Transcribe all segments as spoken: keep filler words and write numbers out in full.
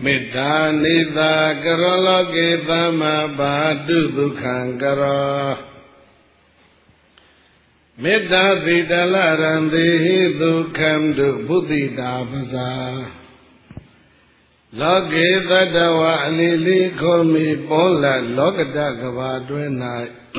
မေတ္တာနိသာကရောလောကေသမဘာတုဒုက္ခံကရောမေတ္တာတိတလရံတိဟိဒုက္ခံတုဘုဒ္ဓိတာပဇာလောကေသတ္တဝအနိလိခောမိပေါလလောကတကဘာတွင်၌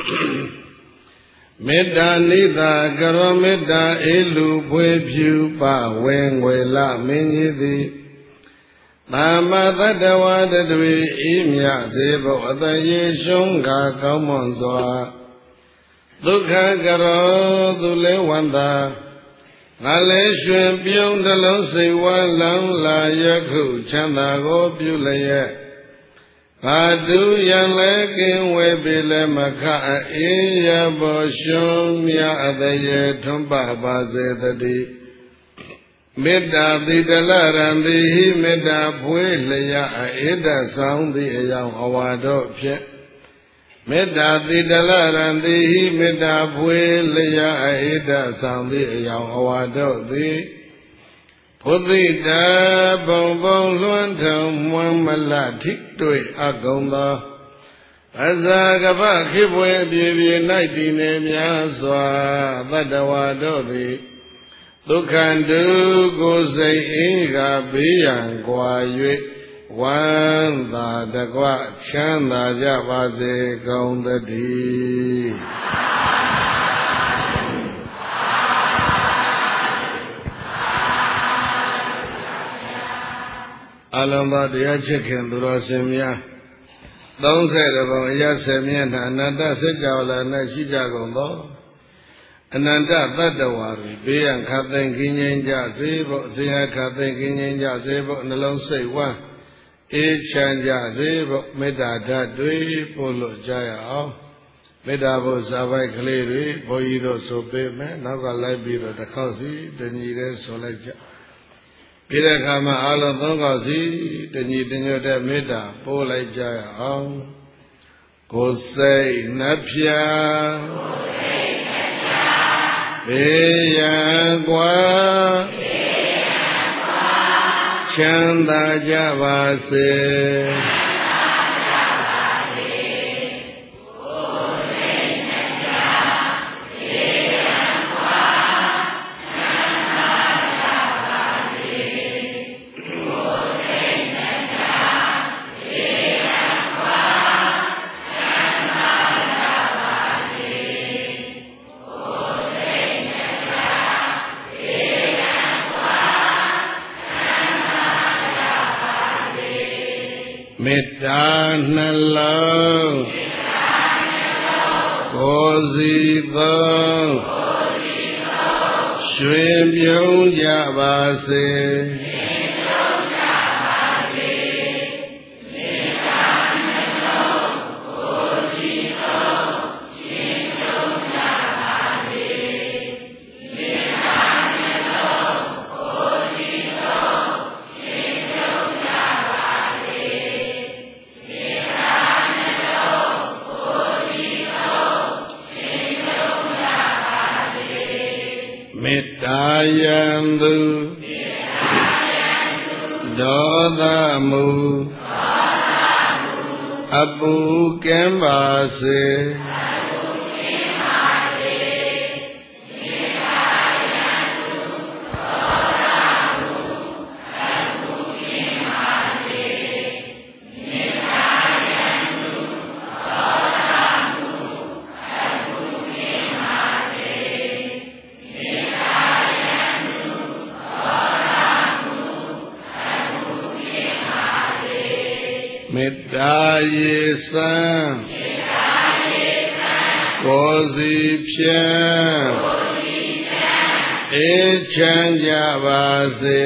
မေတ္တာနိသာကရောမေတ္တာအေလူဖွေဖြူပဝေငွေလမင်းကြီးသည်သမ္မာသတ္တဝါတတွေဤမြစေဖို့အတရေရှုံးကကောင်းမွန်စွာဒုက္ခကရောသူလဲဝန္တာငါလဲရွှင်ပြုံးတလုံးစိတ်ဝါလောင်လာယခုချမ်းသာကိုပြုလျက်ဘာတုယံလဲကင်းဝေပြီလဲမခအေးရဘောရှုံးမြအတရေထွန်းပပါစေတည်းမေတ္တာတိတလရံတိဟိမေတ္တာဖွေးလျက်အေဒဆောင်သည့်အယောင်အဝါတို့ဖြင့်မေတ္တာတိတလရံတိဟိမေတ္တာဖွေးလျက်အေဒဆောင်သည့်အယောင်အဝါတို့သည်ဘုဒ္ဓိတာဘုံဘုံလွှမ်းထုံမွမ်းမလထိတွေ့အကုန်သောအဇာကပခိပွေပြေပြေ၌တည်နေများစွာတတ္တဝါတို့သည်ဒုက္ခတုကိုယ်စိတ်အင်းကဘေးရန်ကွာ၍ဝမ်းသာတကွချမ်းသာကြပါစေကုန်သတည်းအလုံးသောတရားချစ်ခင်သူတော်စင်များသုံးဆယ်ဘုံအရဆယ်မျက်နှာအနန္တစัจ java လာ၌ရှိကြကုန်သောအနန္တသတ္တဝါတွေဘေးရန်ခတ်သိမ်းကင်းငြိမ်းကြစေဖို့အစဉ်ရခတ်သိမ်းကင်းငြိမ်းကြစေဖို့နှလုံးစိတ်ဝမ်းအေးချမ်းကြစေဖို့မေတ္တာဓာတ်တွေပို့လို့ကြရအောင်မေတ္တာဘုဇာပိုက်ကလေးတွေဘုန်းကြီးတို့ဆိုပေးမယ်နောက်ကလိုက်ပြီးတော့တစ်ခေါက်စီတညီတည်းဆိုလိုက်ကြပြီးတဲ့အခါမှာအလုံးသုံးခေါက်စီတညီတညွတ်တဲ့မေတ္တာပို့လိုက်ကြရအောင်ကိုယ်စိတ်နှဖျားဘေးရန်ကွာချမ်းသာကြပါစေမေတ္တာနှလုံးကိုယ်စီသုံးရွှင်ပြုံးကြပါစေမေတ္တာယံသူဒေါသမူအပူကင်းပါစေမေတ္တာရေစံကိုယ်စီဖြင့်အေးချမ်းကြပါစေ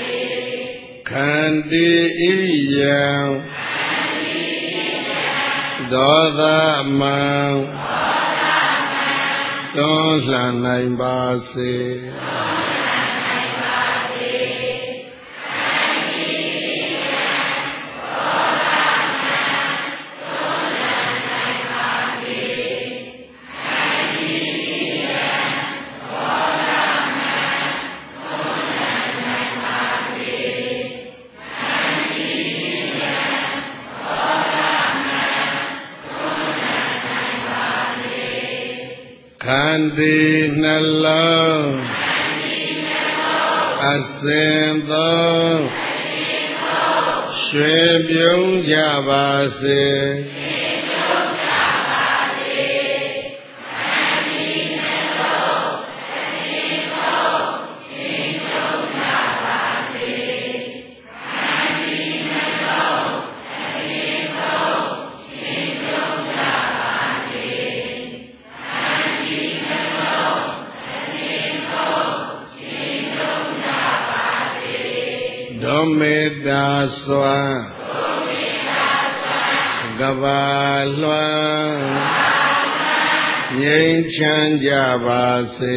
ခန္တီဣယံဒေါသမံတွန်းလှန်နိုင်ပါစေခန္တီနှလုံးအစဉ်သောရွှေပြုံးကြပါစေမေတ္တာစွာကဘာလွှမ်းငြိမ်းချမ်းကြပါစေ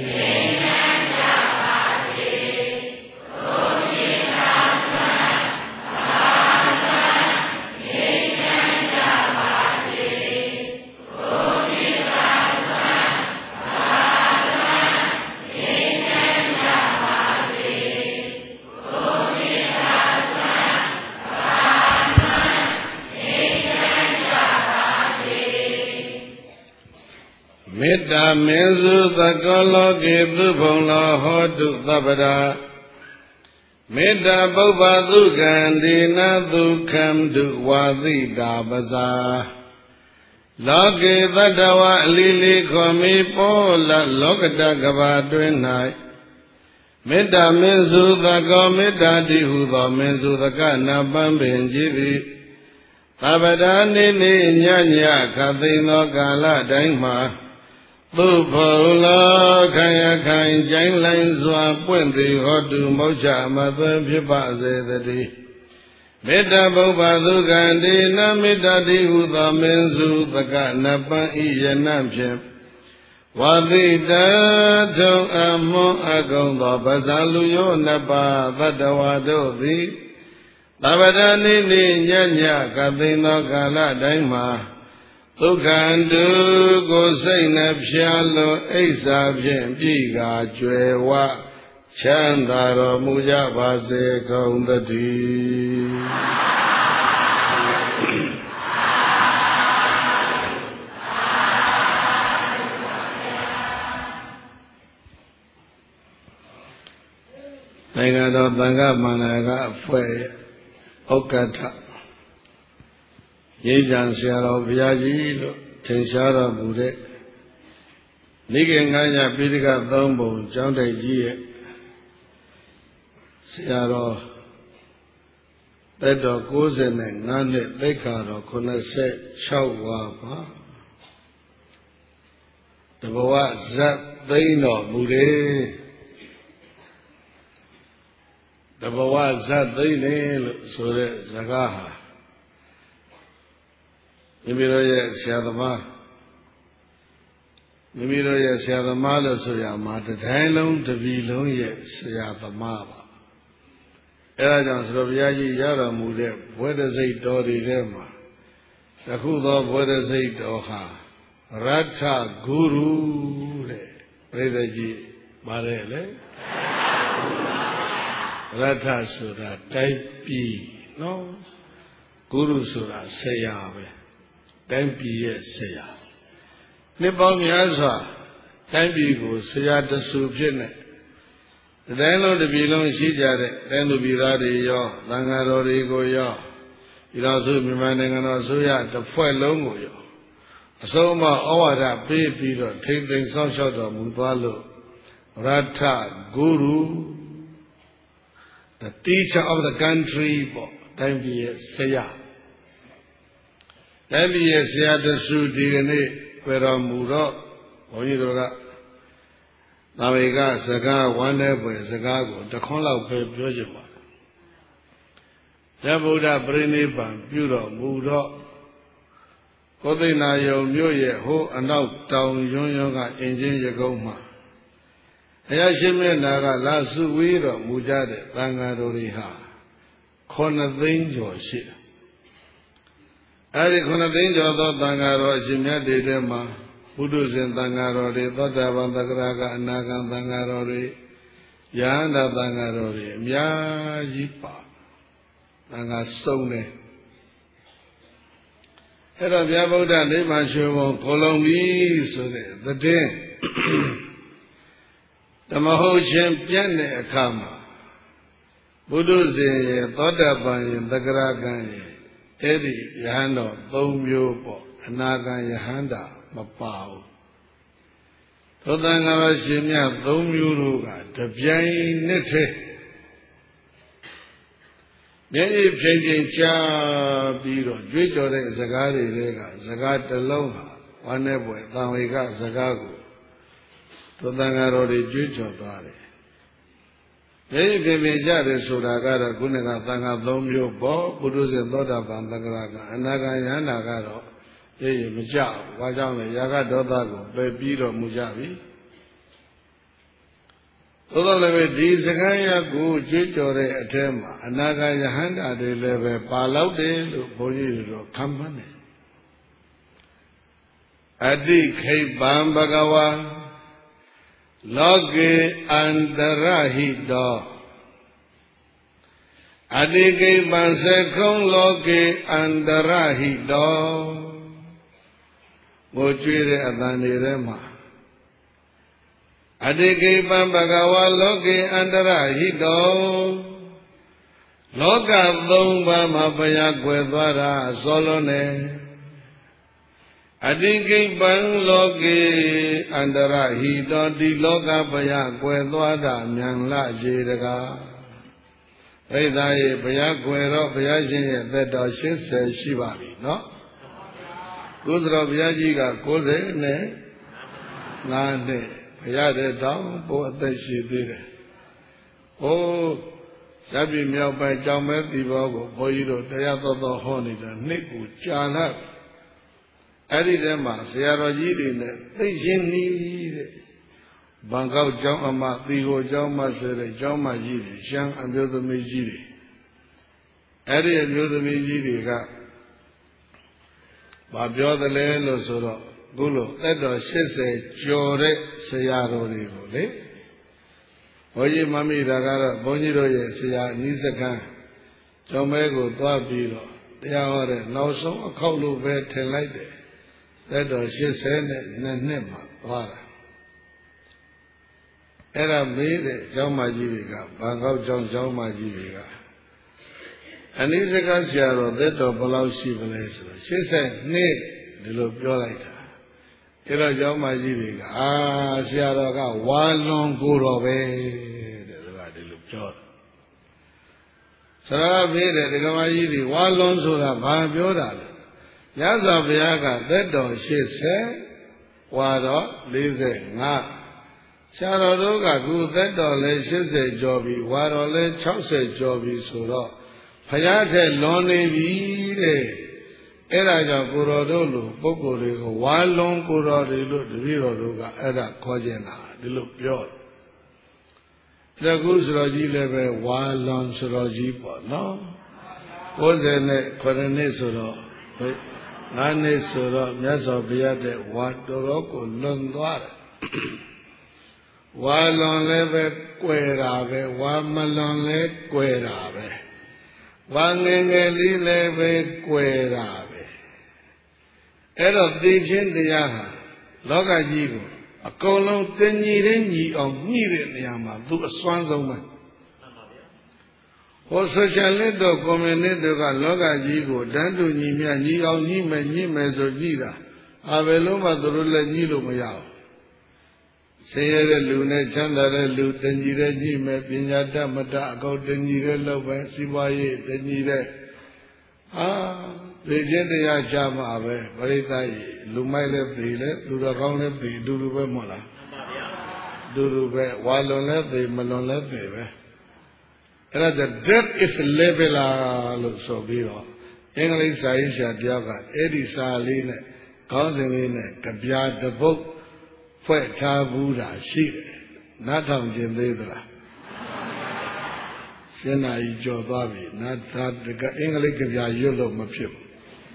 မေတ္တာမင်းစုသကောလောကေသုဘုံလောဟောတုသဗ္ဗရာမေတ္တာပုဗ္ဗသုကံဒေနသုခံတုဝါသီတာပဇာလောကေသတ္တဝအလီလီခောမိပောလလောကတကဘာတွင်၌မေတ္တာမင်းစုသကောမေတ္တာတိဟုသောမင်းစုသကနာပန်းပင်ကြည်သည်သဗ္ဗရာနေနေညညခသိန်သောကာလတိုင်းမှာသုဘုံလောခံရခံကြိုင်းလိုင်းစွာပွင့်သည်ဟောတုမောချမသွဲဖြစ်ပါစေတည်းမေတ္တာဘုဗ္ဗသုကံဒေနမေတ္တာတိဟုသောမင်းစုသကနပံဤယနဖြင့်ဝါသီတထုံအမွန်အကုံသောပဇာလူယောနပါသတ္တဝါတို့သည်သဗ္ဗရာနိနိညညကသိန်သောကာလတိုင်းမှာဒုက္ခတုကိုစိတ်နှဖျားလွန်အိစ္ဆာဖြင့်ပြည်ကားကျွယ်ဝချမ်းသာတော်မူကြပါစေကုန်သတည်းနိုင်ငံတော်သံဃာမန္တကအဖွဲ့ဥက္ကဋ္ဌရိပ်တံဆရာတော်ဘုရားကြီးလို့ထင်ရှားတော်မူတဲ့နိကေငါးညပိဋကသုံးပုံကျောင်းတိုက်ကြီးရဲ့ဆရာတော်သက်တော်ကိုးဆယ်နဲ့ငါးနှစ်သိက္ခာတော်ခုနှစ်ဆယ်ခြောက်ဝါပါတဘဝဇတ်သိမ့်တော်မူတယ်တဘဝဇတ်သိမ့်တယ်လို့ဆိုတဲ့စကားဟာမိမိတို့ရဲ့ဆရာသမားမိမိတို့ရဲ့ဆရာသမားလို့ဆိုရမှာတတိုင်းလုံးတပြည်လုံးရဲ့ဆရာသမားပါအဲဒါကြောင့်ဆိုတော့ဘုရားကြီးရတော်မူတဲ့ဘွဲတစိတ်တော်တွေထဲမှာတခုသောဘွဲတစိတ်တော်ဟာရထဂုရုတဲ့ပြိဿကြီးပါတယ်လေရထဆိုတာတိုက်ပြည်နော်ဂုရုဆိုတာဆရာပဲတိုင်းပြည်ရဲ့ဆရာနှစ်ပေါင်းများစွာတိုင်းပြည်ကိုဆရာတဆူဖြစ်နေတိုင်းလုံးတစ်ပြည်လုံးရှိကြတဲ့တိုင်းသူပြည်သားတွေရောသံဃာတော်တွေကိုရောဒီတော်စုမြန်မာနိုင်ငံတော်အစိုးရတစ်ဖွဲ့လုံးကိုရောအစုံအမဩဝါဒပေးပြီးတော့ထိမ့်သိမ်းဆောင်ရှောက်တော်မူသွားလို့ရထဂုရု the teacher of the country ပေါ့တိုင်းပြည်ရဲ့ဆရာတိုင်းပြည်ရဲ့ဆရာတဆူဒီကနေ့ပြောတော်မူတော့ဘုန်းကြီးတို့ကသာဝေကစကားဝမ်းတဲ့ပွင့်စကားကိုတခွန်းလောက်ပဲပြောကြပါရဗုဒ္ဓပြိနိဗ္ဗာန်ပြုတော်မူတော့ကိုသိနာယုံမြို့ရဲ့ဟိုအနောက်တောင်ရွံ့ရွံ့ကအင်ဂျင်ရကုန်းမှာအရာရှိမျက်နာကလာစုဝေးတော်မူကြတဲ့သံဃာတော်တွေဟာခုနှစ်သိန်းကျော်ရှိတယ်အဲဒီခုနှစ်သိန်းကျော်သောသံဃာတော်အရှင်မြတ်တွေထဲမှာဘုဒ္ဓဇင်သံဃာတော်တွေသောတာပန်သက္ကရာကအနာဂံသံဃာတော်တွေယဟန္တာသံဃာတော်တွေအများကြီးပါသံဃာစုံတယ်အဲ့တော့ဗျာဗုဒ္ဓနိဗ္ဗာန်ရွှေဘုံကိုလုံးပြီဆိုတဲ့သတင်းဓမ္မဟုတ်ချင်းပြန့်တဲ့အခါမှာဘုဒ္ဓဇင်ရဲ့သောတာပန်ရဲ့သက္ကရာကံရဲ့အဲ့ဒီယဟန်တော်သုံးမျိုးပေါ့အနာဂံယဟန္တာမပါဘူးသောတန်ဃာတော်ရှင်မြတ်သုံးမျိုးတို့ကတပြိုင်နက်တည်းမျက်ရည်ဖြိမ့်ဖြိမ့်ချပြီးတော့ကြွေးကြော်တဲ့စကားတွေကစကားတစ်လုံးဟာဝမ်းနဲ့ပွဲတန်ဝေကစကားကိုသောတန်ဃာတော်တွေကြွေးကြော်သွားတယ်မျက်ရည်ဖြိမ့်ဖြိမ့်ကြတယ်ဆိုတာကတော့ခုနကသံဃာသုံးမျိုးပေါ့ပုထုဇဉ်သောတာပန်သက္ကရာကအနာဂံယန္တာကတော့မျက်ရည်မကျဘူးဘာကြောင့်လဲရာဂဒေါသကိုပယ်ပြီးတော့မူကြပြီသို့တော်လည်းပဲဒီစကားရကိုကြွေးကြော်တဲ့အထက်မှာအနာဂယဟန္တာတွေလည်းပဲပါလောက်တယ်လို့ဘုန်းကြီးတို့ခံမှန်းတယ်အတိခိဗံဘဂဝါလောကေအန္တရဟိတောအတိခိဗံသကုံလောကေအန္တရဟိတောကိုကြွေးတဲ့အတန်တွေထဲမှာအတိကိပံဘဂဝါလောကေအန္တရဟိတောလောကသုံးပါးမှာဘယကွယ်သွားတာစောလုံးနေအတိကိပံလောကေအန္တရဟိတောဒီလောကဘယကွယ်သွားတာမြန်လာရေတကားပိဿာယေဘယကွယ်တော့ဘုရားရှင်ရဲ့သက်တော်ရှစ်ဆယ်ရှိပါပြီနော်ကုသတော်ဘုရားကြီးကကိုးဆယ်နဲ့ငါးနှစ်ဘုရားတဲ့တောင်ဘိုးအသက်ရှိသေးတယ်။ဟိုးရပ်ပြည်မြောက်ပိုင်းကြောင်မဲတီဘောကိုဘုန်းကြီးတို့တရားတော်တော်ဟောနေတာနှစ်ကိုကြာလာအဲ့ဒီထဲမှာဆရာတော်ကြီးတွေနဲ့သိချင်းနီးတဲ့ဘန်ကောက်ကျောင်းအမသီကိုကျောင်းမဆိုတဲ့ကျောင်းမကြီးတွေရှမ်းအမျိုးသမီးကြီးတွေအဲ့ဒီအမျိုးသမီးကြီးတွေကဘာပြောသလဲလို့ဆိုတော့ခုလိုသက်တော်ရှစ်ဆယ်ကျော်တဲ့ဆရာတော်တွေကိုလေဘုန်းကြီးမမိတာကတော့ဘုန်းကြီးတို့ရဲ့ဆရာအနည်းစကန်းကျောင်းမဲကိုသွားပြီးတော့တရားဟောတဲ့နောက်ဆုံးအခေါက်လို့ပဲထင်လိုက်တယ်သက်တော်ရှစ်ဆယ်နဲ့နှစ်နှစ်မှသွားတာအဲ့ဒါမေးတဲ့ကျောင်းမကြီးတွေကဘန်ကောက်ကျောင်းကျောင်းမကြီးတွေကအနည်းစကန်းဆရာတော်သက်တော်ဘယ်လောက်ရှိပလဲဆိုတော့ရှစ်ဆယ်နှစ်ဒီလိုပြောလိုက်တာအဲ့တော့ကျောင်းမကြီးတွေကအာဆရာတော်ကဝါလွန်ကိုတော်ပဲတဲ့သူကဒီလိုပြောတယ်ဆရာပြေးတဲ့ဒကမကြီးတွေဝါလွန်ဆိုတာဘာပြောတာလဲညဇောဘုရားကသက်တော်ရှစ်ဆယ်ဝါတော်လေးဆယ်ငါးဆရာတော်တို့ကခုသက်တော်လဲရှစ်ဆယ်ကျော်ပြီဝါတော်လဲခြောက်ဆယ်ကျော်ပြီဆိုတော့ဘုရားထက်လွန်နေပြီတဲ့အဲ့ဒါကြောင့်ကိုတော်တို့လိုပုဂ္ဂိုလ်တွေကိုဝါလွန်ကိုတော်တွေလို့တပည့်တော်တို့ကအဲ့ဒါခေါ်ကျင်တာဒီလိုပြောတယ်တကူဆိုတော်ကြီးလည်းပဲဝါလွန်ဆိုတော်ကြီးပေါ့နော်ကိုးဆယ်နဲ့ခုနှစ်ဆိုတော့ငါးနှစ်ဆိုတော့မြတ်စွာဘုရားတဲ့ဝါတော်တော်ကိုလွန်သွားတယ်ဝါလွန်လည်းပဲကွယ်တာပဲဝါမလွန်လည်းကွယ်တာပဲဝါငယ်ငယ်လေးလည်းပဲကွယ်တာပဲအဲ့တော့သိချင်းတရားဟာလောကကြီးကိုအကုန်လုံးတင်ညီတဲ့ညီအောင်ညှိတဲ့နေရာမှာသူအစွမ်းဆုံးပဲဟိုဆိုရှယ်လစ်တို့ကွန်မြူနစ်တို့ကလောကကြီးကိုတန်းတူညီမျှညီအောင်ညှိမယ်ညှိမယ်ဆိုညှိတာအဘယ်လုံးမှသူတို့လည်းညှိလို့မရဘူးဆင်းရဲတဲ့လူနဲ့ချမ်းသာတဲ့လူတင်ညီတဲ့ညှိမယ်ပညာတတ်မတတ်အကုန်တင်ညီတဲ့လောက်ပဲစီးပွားရေးတင်ညီတဲ့ဟာသိခြင်းတရားချမှာပဲပရိသတ်ကြီးလူမိုက်လည်းသိလဲသူတော်ကောင်းလည်းသိအတူတူပဲမဟုတ်လားမှန်ပါဗျာအတူတူပဲဝါလွန်လည်းသိမလွန်လည်းသိပဲအဲ့ဒါ that is leveler လို့ဆိုပြီးတော့အင်္ဂလိပ်စာရေးဆရာတယောက်ကအဲ့ဒီစာလေးနဲ့ခေါင်းစဉ်လေးနဲ့ကြပြတပုတ်ဖွဲ့ထားဘူးတာရှိတယ်နားထောင်ခြင်းသေးသလားရှင်းနာကြီးကြော်သွားပြီနားသာတကအင်္ဂလိပ်ကြပြရွတ်လို့မဖြစ်ဘူး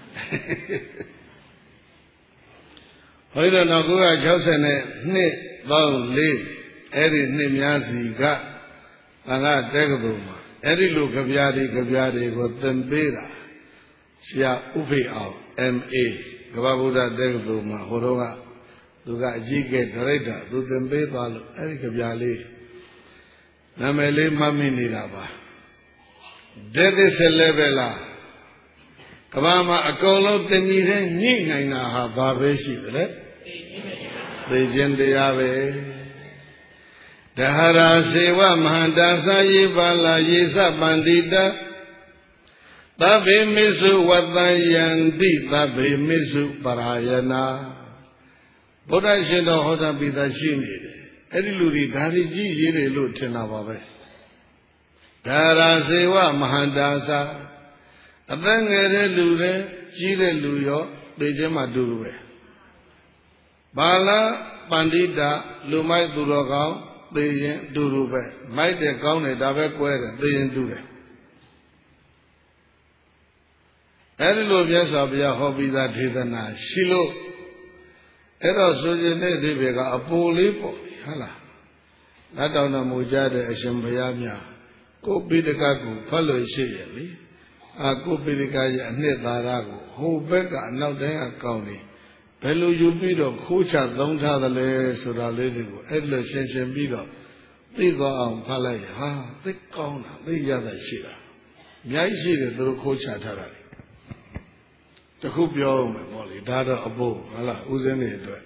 ဟိုတော့နောက်၉၆၀နဲ့နှစ်ပေါင်းလေးအဲ့ဒီနှစ်များစီကဘာသာတက္ကသိုလ်မှာအဲ့ဒီလိုကြပြတွေကြပြတွေကိုသင်ပေးတာဆရာဥဖေအောင် M A ကမ္ဘာဗုဒ္ဓတက္ကသိုလ်မှာဟိုတော့ကသူကအကြီးကဲဒါရိုက်တာသူသင်ပေးသွားလို့အဲ့ဒီကြပြလေးနာမည်လေးမှတ်မိနေတာပါဒေသစ်ဆက်လည်းပဲလားကမ္ဘာမှာအကုန်လုံးတညီတဲ့ညှိနိုင်တာဟာဘာပဲရှိသလဲသိခြင်းတရားပဲဒဟရာစေဝမဟာတာသာယေပါလာယေသပန္တိတသဗ္ဗေမိစုဝတ္တယန္တိသဗ္ဗေမိစုပရာယနာဘုရားရှင်တော်ဟောတာပြီးသားရှိနေတယ်အဲ့ဒီလူတွေဒါတွေကြည့်ရေးတယ်လို့ထင်တာပါပဲဒဟရာစေဝမဟာတာသာအသက်ငယ်တဲ့လူတွေကြီးတဲ့လူရောသိခြင်းမှတူတူပဲဘာလာပန္တိတာလူမိုက်သူတော်ကောင်းသိရင်တူတူပဲမိုက်တယ်ကောင်းတယ်ဒါပဲကွဲတယ်သိရင်တူတယ်အဲဒီလိုမြတ်စွာဘုရားဟောပြီးသားဒေသနာရှိလို့အဲ့တော့ဆိုရင်တဲ့ဒီဘေကအပူလေးပေါ့ဟုတ်လားလက်တော်တော်မူကြတဲ့အရှင်ဘုရားများကိုပိဋကကိုဖတ်လို့ရှိရလေအာကိုပိဋကရဲ့အနှစ်သာရကိုဟိုဘက်ကအနောက်တိုင်းအကောင်းနေဘယ်လိုယူပြီးတော့ခိုးချသုံးထားသလဲဆိုတာလေးတွေကိုအဲ့လိုရှင်းရှင်းပြီးတော့သိသွားအောင်ဖတ်လိုက်ဟာသိကောင်းတာသိရတာရှိတာအများကြီးရှိတယ်သူတို့ခိုးချထားတာတခုပြောအောင်ပေါ့လေဒါတော့အဖို့ဟုတ်လားဦးစင်းတွေအတွက်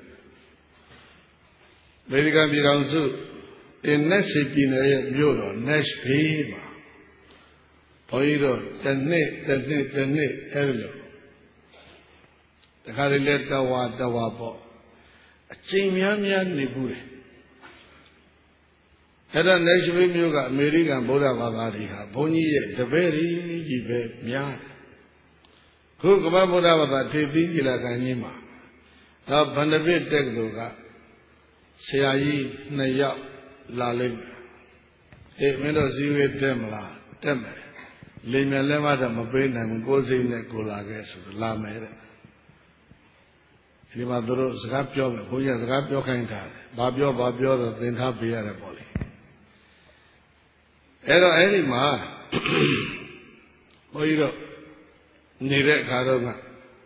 အမေရိကန်ပြည်ထောင်စုအင်နက်စီပြည်နယ်ရဲ့မြို့တော် Nashville မှာဘုန်းကြီးတို့တစ်နှစ်တစ်နှစ်တစ်နှစ်အဲ့လိုတခါလေလက်တဝါတဝါပေါ့အချိန်များများနေဘူးတယ်အဲ့ဒါ Nashville မြို့ကအမေရိကန်ဗုဒ္ဓဘာသာတွေဟာဘုန်းကြီးရဲ့တပည့်ကြီးပဲများခုကမ္ဘာဗုဒ္ဓဘာသာထေသီးကြီးလာခံကြီးမှာဒါဗန္ဒပိတက္ကသိုလ်ကဆရာကြီးနှစ်ယောက်လာလိမ့်မယ်အေးမင်းတို့စည်းဝေးတက်မလားတက်မယ်လိမ်မြန်လည်းမတော့မပေးနိုင်ဘူးကိုယ်စိတ်နဲ့ကိုလာခဲ့ဆိုလာမယ်တဲ့ဒီမှာသူတို့စကားပြောမယ်ဘုန်းကြီးကစကားပြောခိုင်းတာဘာပြောဘာပြောတော့သင်ထားပေးရတယ်ပေါ့လေအဲ့တော့အဲ့ဒီမှာဘုန်းကြီးတို့နေတဲ့အခါတော့က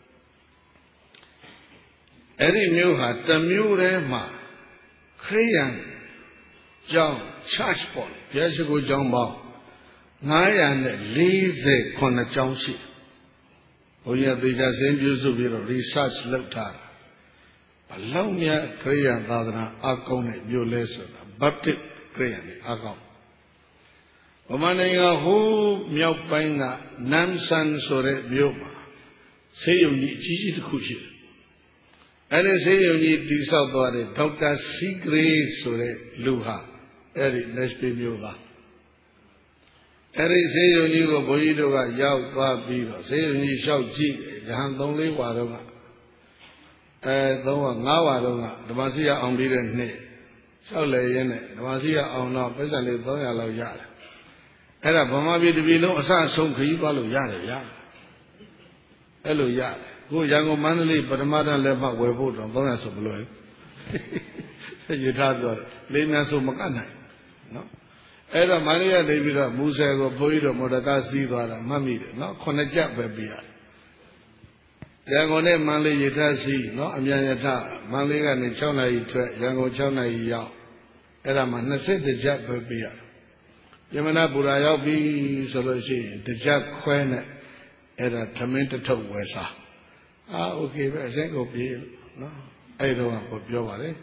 အဲ့ဒီမျိုးဟာတမျိုးတည်းမှာခရိယန်ကျောင်း church ပေါ့ဘုရားရှိခိုးကျောင်းပေါင်းနင်းရာလေးဆယ်ခုနှစ်ကျောင်းရှိဘုန်းကြီးသေချာစင်းပြုစုပြီးတော့ research လုပ်ထားတာဘလောက်များခရိယန်သာသနာအကောင်းတဲ့မြို့လဲဆိုတာ Baptist ခရိယန်တွေအကောင်းဗမာနိုင်ငံဟိုးမြောက်ပိုင်းကနမ်ဆန်ဆိုတဲ့မြို့မှာဆေးရုံကြီးအကြီးကြီးတစ်ခုရှိတယ်အဲ့ဒီဆေးရုံကြီးတည်ဆောက်သွားတဲ့ဒေါက်တာစီဂရေးဆိုတဲ့လူဟာအဲ့ဒီ Nashville မြို့သားအဲ့ဒီဆေးရုံကြီးကိုဘုန်းကြီးတို့ကရောက်သွားပြီးတော့ဆေးရုံကြီးလျှောက်ကြည့်တယ်ရဟန်းသုံးလေးဝါတော့ကအဲသုံးဝါငါးဝါတော့ကဓမ္မစီရအောင်ပြီးတဲ့နှစ်လျှောက်လေရင်းနဲ့ဓမ္မစီရအောင်တော့ပြဿနာလေးသုံးရာလောက်ရတယ်အဲ့ဒါဗမာပြည်တစ်ပြည်လုံးအဆအဆုံးခရီးသွားလို့ရတယ်ဗျာအဲ့လိုရတယ်ကိုရန်ကုန်မန္တလေးပထမတန်းလက်မှတ်ဝယ်ဖို့တော့သုံးရာဆိုမလို့ရထားပြောတယ်လေးများဆိုမကတ်နိုင်နော်အဲ့တော့မန္တလေးကနေပြီးတော့မူဆယ်ကိုဘုန်းကြီးတို့မော်ဒကာစီးသွားတာမှတ်မိတယ်နော်ခုနှစ်ကြက်ပဲပြရတယ်ရန်ကုန်နဲ့မန္တလေးရထားစီးနော်အမြန်ရထားမန္တလေးကနေ၆နာရီထွက်ရန်ကုန်၆နာရီရောက်အဲ့ဒါမှနှစ်၁၁ကြက်ပဲပြရတယ်ယမနာပူရာရောက်ပြီဆိုလို့ရှိရင်တကြက်ခွဲနဲ့အဲ့ဒါသမင်းတစ်ထုပ်ဝယ်စားအာโอเคပဲအစင်းကိုပြေးနော်အဲ့တော့ကိုပြောပါလေ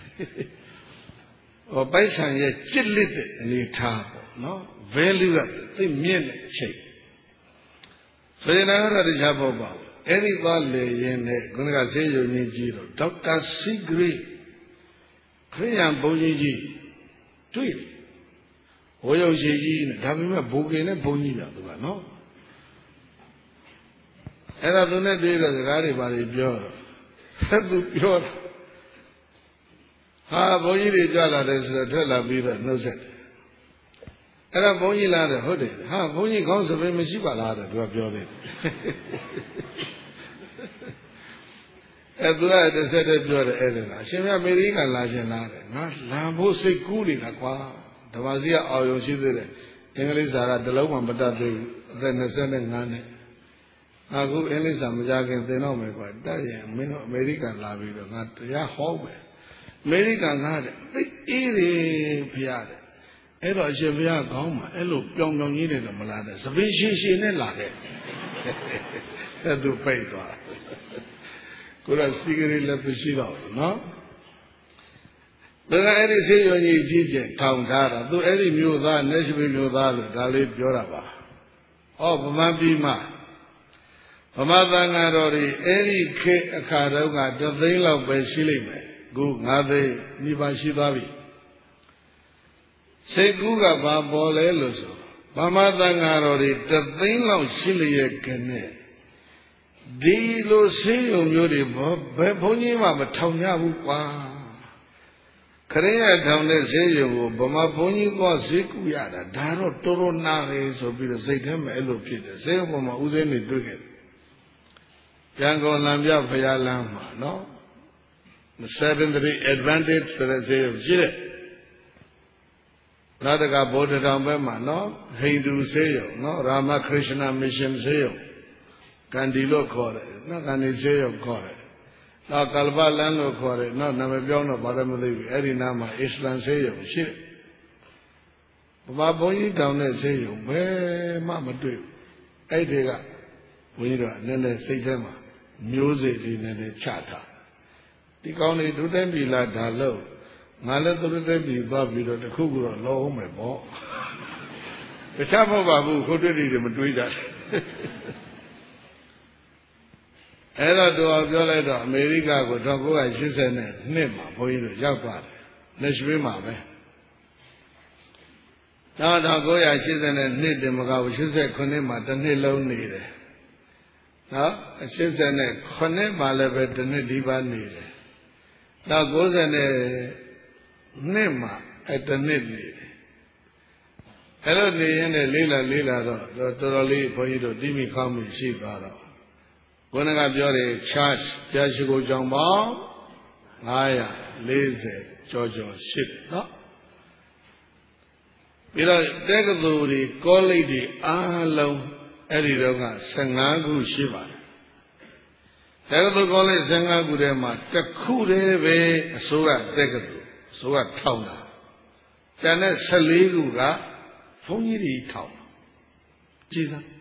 ဟောပိုက်ဆံရဲ့จิตလစ်တဲ့အနေထားပေါ့နော် value ကသိမြင့်တဲ့အချိန်စေနာရတရားပေါ့ပါအဲ့ဒီသွားလေရင်နဲ့ခုနကဆေးရုံကြီးကြီးတော့ဒေါက်တာစီဂရိခရိယံဘုန်းကြီးကြီးတွေ့ဝေယုံရှိကြီးနဲ့ဒါပေမဲ့ဘူကင်နဲ့ဘုန်းကြီးပြသူကနော်အဲ့ဒါသူနဲ့တွေ့တဲ့စကားတွေပါလေပြောတော့သူပြောတာဟာဘုန်းကြီးတွေကြွလာတယ်ဆိုတော့ထွက်လာပြီးတော့နှုတ်ဆက်တယ်အဲ့ဒါဘုန်းကြီးလားတဲ့ဟုတ်တယ်ဟာဘုန်းကြီးခေါင်းစပင်းမရှိပါလားတဲ့သူကပြောတယ်အဲ့သူကတစ်ဆက်တည်းပြောတယ်အဲ့ဒါလားအရှင်မြတ်အမေရိကန်လာခြင်းလားတဲ့ငါလာဖို့စိတ်ကူးနေတာကွာဓမ္မစီကအော်ရုံရှိသေးတယ်အင်္ဂလိပ်စာကတလုံးမှမတတ်သေးဘူးအသက်၂၅နဲ့အခုအင်္ဂလိပ်စာမကြခင်သင်တော့မယ်ကွာတတ်ရင်မင်းတို့အမေရိကန်လာပြီးတော့ငါတရားဟောမယ်အမေရိကန်ကားတဲ့သိအေးတယ်ဖျားတဲ့အဲ့တော့အရှင်ဘုရားကောင်းမှာအဲ့လိုပြောင်ပြောင်ကြီးနေတော့မလာတဲ့သပင်းရှင်ရှင်နဲ့လာတဲ့အဲ့သူပိတ်သွားကိုယ်ကစီကရီလည်းမရှိတော့ဘူးနော်ဒါကအဲ့ဒီဆေးရုံကြီးကြီးကျယ်ထောင်ထားတာသူအဲ့ဒီမျိုးသားနေရှိမျိုးသားလို့ဒါလေးပြောတာပါဟောဗမာပြည်မှာဗမာသံဃာတော်တွေအဲ့ဒီခေတ်အခါတုန်းကတသိန်းလောက်ပဲရှိလိမ့်မယ်ခုငါးသိန်းညီပါရှိသွားပြီစိတ်ကူးကဘာပေါ်လဲလို့ဆိုဗမာသံဃာတော်တွေတသိန်းလောက်ရှိလျက်ကနေဒီလိုဆေးရုံမျိုးတွေဘယ်ဘုန်းကြီးမှမထောင်ကြဘူးကွာခရစ်ယာန်ထောင်တဲ့ဆေးရုံကိုဗမာဘုန်းကြီးသွားဈေးကူရတာဒါတော့တော်တော်နာပဲဆိုပြီးတော့စိတ်ထဲမှာအဲ့လိုဖြစ်တယ်ဆေးရုံပေါ်မှာဦးစင်းနေတွေ့ခဲ့တယ်ရန်ကုန်လမ်းပြဖရာလမ်းမှာနော်seventy-three advantage ဆိုတဲ့ဆေးရုံရှိတယ်နောက်တကဗုဒ္ဓတောင်ဘက်မှာနော်ဟိန္ဒူဆေးရုံနော်ရာမခရစ်ယာန်မစ်ရှင်ဆေးရုံကန်ဒီလို့ခေါ်တယ်နော်ကန်ဒီဆေးရုံခေါ်တယ်နောက်ကလပလန်းလို့ခေါ်တယ်နော်နာမည်ပြောင်းတော့ဘာလည်းမသိဘူးအဲ့ဒီနားမှာအစ္စလမ်ဆေးရုံရှိတယ်ဗမာဘုန်းကြီးတောင်တဲ့ဆေးရုံဘယ်မှမတွေ့ဘူးအဲ့ဒီကဘုန်းကြီးတို့ကနည်းနည်းစိတ်ထဲမှာမျိုးစိတ်လေးနည်းနည်းချထားဒီကောင်းလေးဒုတဲ့ပြီလားဒါလို့ငါလည်းသူတို့တဲ့ပြီသွားပြီးတော့တခုခုတော့လောအောင်မယ်ပေါ့တခြားမဟုတ်ပါဘူးခုတွေ့တယ်မတွေးကြအဲ့တော့တော်ပြောလိုက်တော့အမေရိကကို၁၉၈၂မှာဘုန်းကြီးတို့ရောက်သွားတယ်လက်ရွှေးမှာပဲနောက်၁၉၈၂တင်မကဘူး၈၉မှာတစ်နှစ်လုံးနေတယ်နော်၈၉မှာလည်းပဲတစ်နှစ်ဒီပါနေတယ်နောက်၉၂မှာအဲတစ်နှစ်နေတယ်အဲ့လိုနေရင်လည်းလေးလာလေးလာတော့တော်တော်လေးဘုန်းကြီးတို့တိမိခေါင်းမိရှိသွားတော့ဘုန်းကပြောတယ် charge ပြာရှိကိုကြောင့်ပေါင်း၅၄၀ကျော်ကျော်ရှိတယ်နော်ပြီးတော့တက္ကသိုလ်တွေကောလိပ်တွေအားလုံးအဲ့ဒီတော့က၁၅ခုရှိပါတယ်တက္ကသိုလ်ကောလိပ်၁၅ခုထဲမှာတစ်ခုတည်းပဲအစိုးရတက္ကသိုလ်အစိုးရထောင်တာကျန်တဲ့၁၄ခုကဘုန်းကြီးတွေထောင်ကြည်စား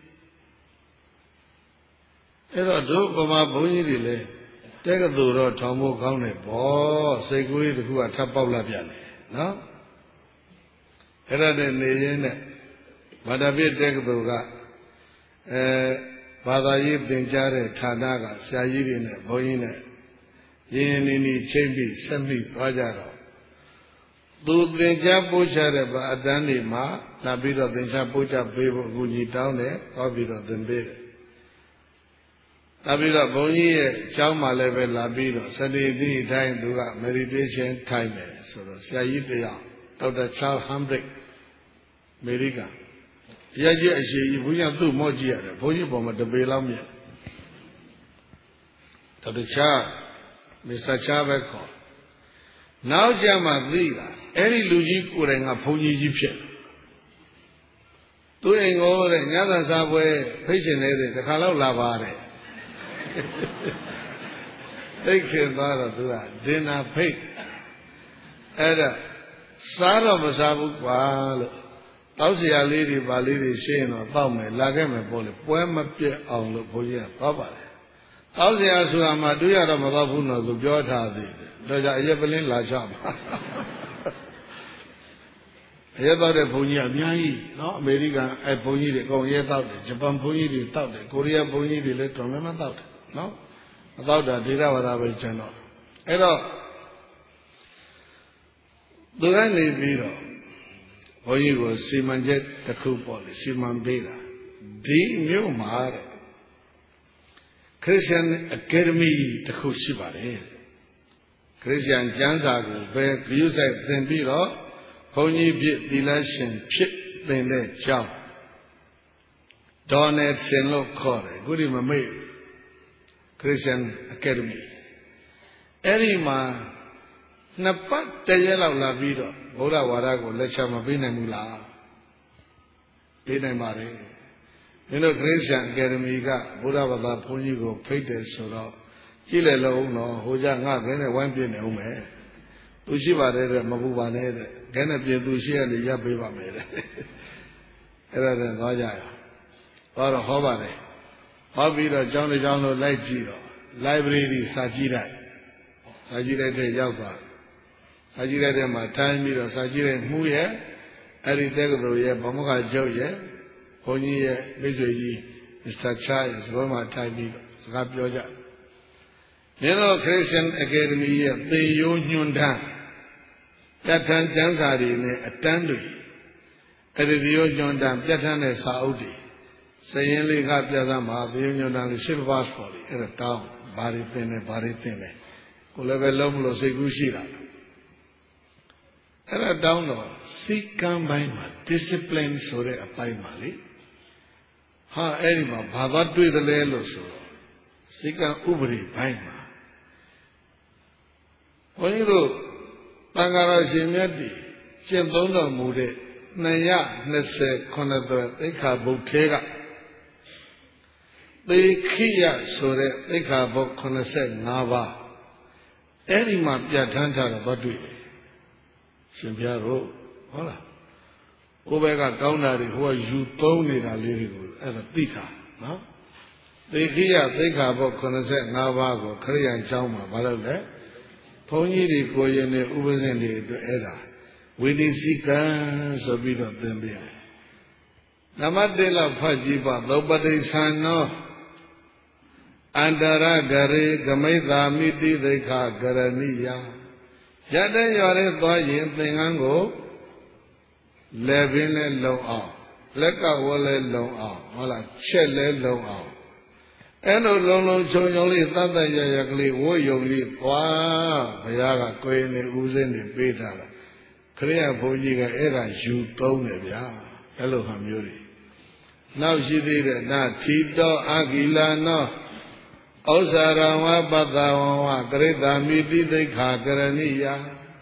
အဲ့တော့တို့ဗမာဘုန်းကြီးတွေလည်းတက္ကသိုလ်တော့ထောင်ဖို့ကောင်းတယ်ပေါ့စိတ်ကူးလေးတစ်ခုကထပ်ပေါက်လာပြန်တယ်နော်အဲ့ဒါနဲ့နေရင်းနဲ့ဘာသာပြည့်တက္ကသိုလ်ကအဲဘာသာရေးသင်ကြားတဲ့ဌာနကဆရာကြီးတွေနဲ့ဘုန်းကြီးနဲ့ရင်းရင်းနှီးနှီးချိန်ပြီးဆက်ပြီးသွားကြတော့သူသင်ကြားပို့ချတဲ့ဗအတန်းတွေမှာလာပြီးတော့သင်ကြားပို့ချပေးဖို့အကူကြီးတောင်းတယ်ဟောပြီးတော့သင်ပေးတယ်လာပြီးတော့ဘုန်းကြီးရဲ့ကျောင်းမှာလည်းပဲလာပြီးတော့စတိတိတိုင်းသူက meditation ထိုင်တယ်ဆိုတော့ဆရာကြီးတယောက်ဒေါက်တာချားဟမ်ဘရစ်အမေရိကန်တရားကြီးအရှိကြီးဘုရားသူ့မော့ကြည့်ရတယ်ဘုန်းကြီးပေါ်မှာတပေလောက်မြတ်ဒေါက်တာချားမစ္စတာချားပဲခေါ်နောက်ကြမှာသိတာအဲ့ဒီလူကြီးကိုယ်တိုင်ကဘုန်းကြီးကြီးဖြစ်သူအိမ်ကိုတဲ့ညသာစားပွဲဖိတ်ရှင်နေတဲ့တခါလောက်လာပါတဲ့သိခင်သွားတော့သူကဒင်နာဖိတ်အဲ့ဒါစားတော့မစားဘူးကွာလို့တောက်เสียလေးတွေပါလေးတွေရှင်းတော့တောက်မယ်လာခဲ့မယ်ပေါ့လေပွဲမပြတ်အောင်လို့ဘုန်းကြီးကသွားပါတယ်တောက်เสียဆိုတာမှတွေ့ရတော့မသွားဘူးနော်သူပြောထားသေးတယ်ဒါကြောင့်အရက်ပလင်းလာချပါအရက်တော့တဲ့ဘုန်းကြီးကအများကြီးနော်အမေရိကန်အဲဘုန်းကြီးတွေအကုန်ရဲတောက်တယ်ဂျပန်ဘုန်းကြီးတွေတောက်တယ်ကိုရီးယားဘုန်းကြီးတွေလည်းတော်တော်များတောက်တယ်နော်မတောက်တာဒေရဝါဒပဲကျန်တော့အဲ့တော့သူကနေပြီးတော့ဘုန်းကြီးကိုစီမံချက်တစ်ခုပေါ့လေစီမံပေးတာဒီမြို့မှာတဲ့ခ Christian Academy တခုရှိပါတယ်ခရစ်ယာန်ကျမ်းစာကိုပဲဂရုစိုက်သင်ပြီးတော့ဘုန်းကြီးဖြစ်သီလရှင်ဖြစ်သင်တဲ့ကျောင်းဒေါ်နယ်ဆင်လို့ခေါ်တယ်အခုဒီမမေ့ Christian Academy အဲ့ဒီမှာနှစ်ပတ်တရက်လောက်လာပြီးတော့ဗုဒ္ဓဝါဒကိုလက်ချမပေးနိုင်ဘူးလားပေးနိုင်ပါတယ်မင်းတို့ Christian Academy ကဗုဒ္ဓဘာသာဘုန်းကြီးကိုဖိတ်တယ်ဆိုတော့ကြည့်လေလို့တော့ဟိုကြငါခဲနဲ့ဝိုင်းပြနေအောင်မယ်သူရှိပါတယ်တဲ့မပူပါနဲ့တဲ့ခဲနဲ့ပြင်သူရှိရလေရပ်ပေးပါမယ်တဲ့အဲ့ဒါနဲ့သွားကြရသွားတော့ဟောပါတယ်ဟောပြီးတော့ကျောင်းတစ်ကျောင်းလို့လိုက်ကြည့်တော့ library စာကြည့်လိုက်စာကြည့်လိုက်တဲ့ရောက်သွားစာကြည့်လိုက်တဲ့မှာထိုင်ပြီးတော့စာကြည့်တဲ့မှုရဲ့အဲ့ဒီတက္ကသိုလ်ရဲ့ဗမောက္ခချုပ်ရဲ့ဘုန်းကြီးရဲ့မိတ်ဆွေကြီး Mister Chai စဘောမှာထိုင်ပြီးတော့စကားပြောကြမင်းတို့ Christian Academy ရဲ့သင်ရိုးညွှန်းတမ်းပြဋ္ဌာန်းကျမ်းစာတွေနဲ့အတန်းတွေအဲ့ဒီရိုးညွှန်းတမ်းပြဋ္ဌာန်းတဲ့စာအုပ်တွေစရင်လေးကပြသမှာသင်ရိုးညွှန်းတမ်းလေးရှစ်ပါးပေါ်တယ်အဲ့ဒါတောင်းဘာတွေသင်လဲဘာတွေသင်လဲကိုလည်းပဲလုံးမလို့စိတ်ကူးရှိတာအဲ့ဒါတောင်းတော့စိတ်ကံပိုင်းမှာ discipline ဆိုတဲ့အပိုင်းမှာလေဟာအဲ့ဒီမှာဘာသာတွေ့တယ်လဲလို့ဆိုတော့စိတ်ကံဥပဒေပိုင်းမှာဘုန်းကြီးတို့တန်ဃာတော်ရှင်မြတ်တွေကျင့်သုံးတော်မူတဲ့နှစ်ရာနှစ်ဆယ်ခုနှစ်သွဲသိက္ခာပုဒ်ထဲကသေခိယဆိုတဲ့သိက္ခာပုဒ်ခုနှစ်ဆယ်ငါးပါးအဲ့ဒီမှာပြဋ္ဌာန်းထားတော့တွေ့တယ်ရှင်ဘုရားတို့ဟုတ်လားကိုယ်ဘက်ကကောင်းတာတွေဟိုကယူသုံးနေတာလေးတွေကိုအဲ့ဒါသိတာနော်သေခိယသိက္ခာပုဒ်ခုနှစ်ဆယ်ငါးပါးကိုခရိယန်ကျောင်းမှာဘာလို့လဲဘုန်းကြီးတွေကိုရင်နဲ့ဥပဇင်တွေအတွက်အဲ့ဒါဝိနည်းစည်းကံဆိုပြီးတော့သင်ပေးတယ်နမတေလောက်ဖတ်ကြည့်ပါသုပတိသံနောအန္တရဂရေဂမိတ်သာမိတိသိက္ခာကရဏိယရတဲ့ရွာရဲသွားရင်သင်္ကန်းကိုလက်ပင်လဲလုံအောင်လက်ကဝဲလဲလုံအောင်ဟုတ်လားချက်လဲလုံအောင်အဲ့လိုလုံလုံချုံချုံလေးသတ်တရရကလေးဝိုးယုံလေးသွားဘုရားကကိုယ်နေဦးစင်းနေပေးတာလားခရိယဘုန်းကြီးကအဲ့ဒါယူသုံးတယ်ဗျာအဲ့လိုဟာမျိုးတွေနောက်ရှိသေးတယ်နာထီတောအာဂိလာနောဩဇာရဝပတ္တဝဝကရိတာမိတိသိက္ခာကရဏိယ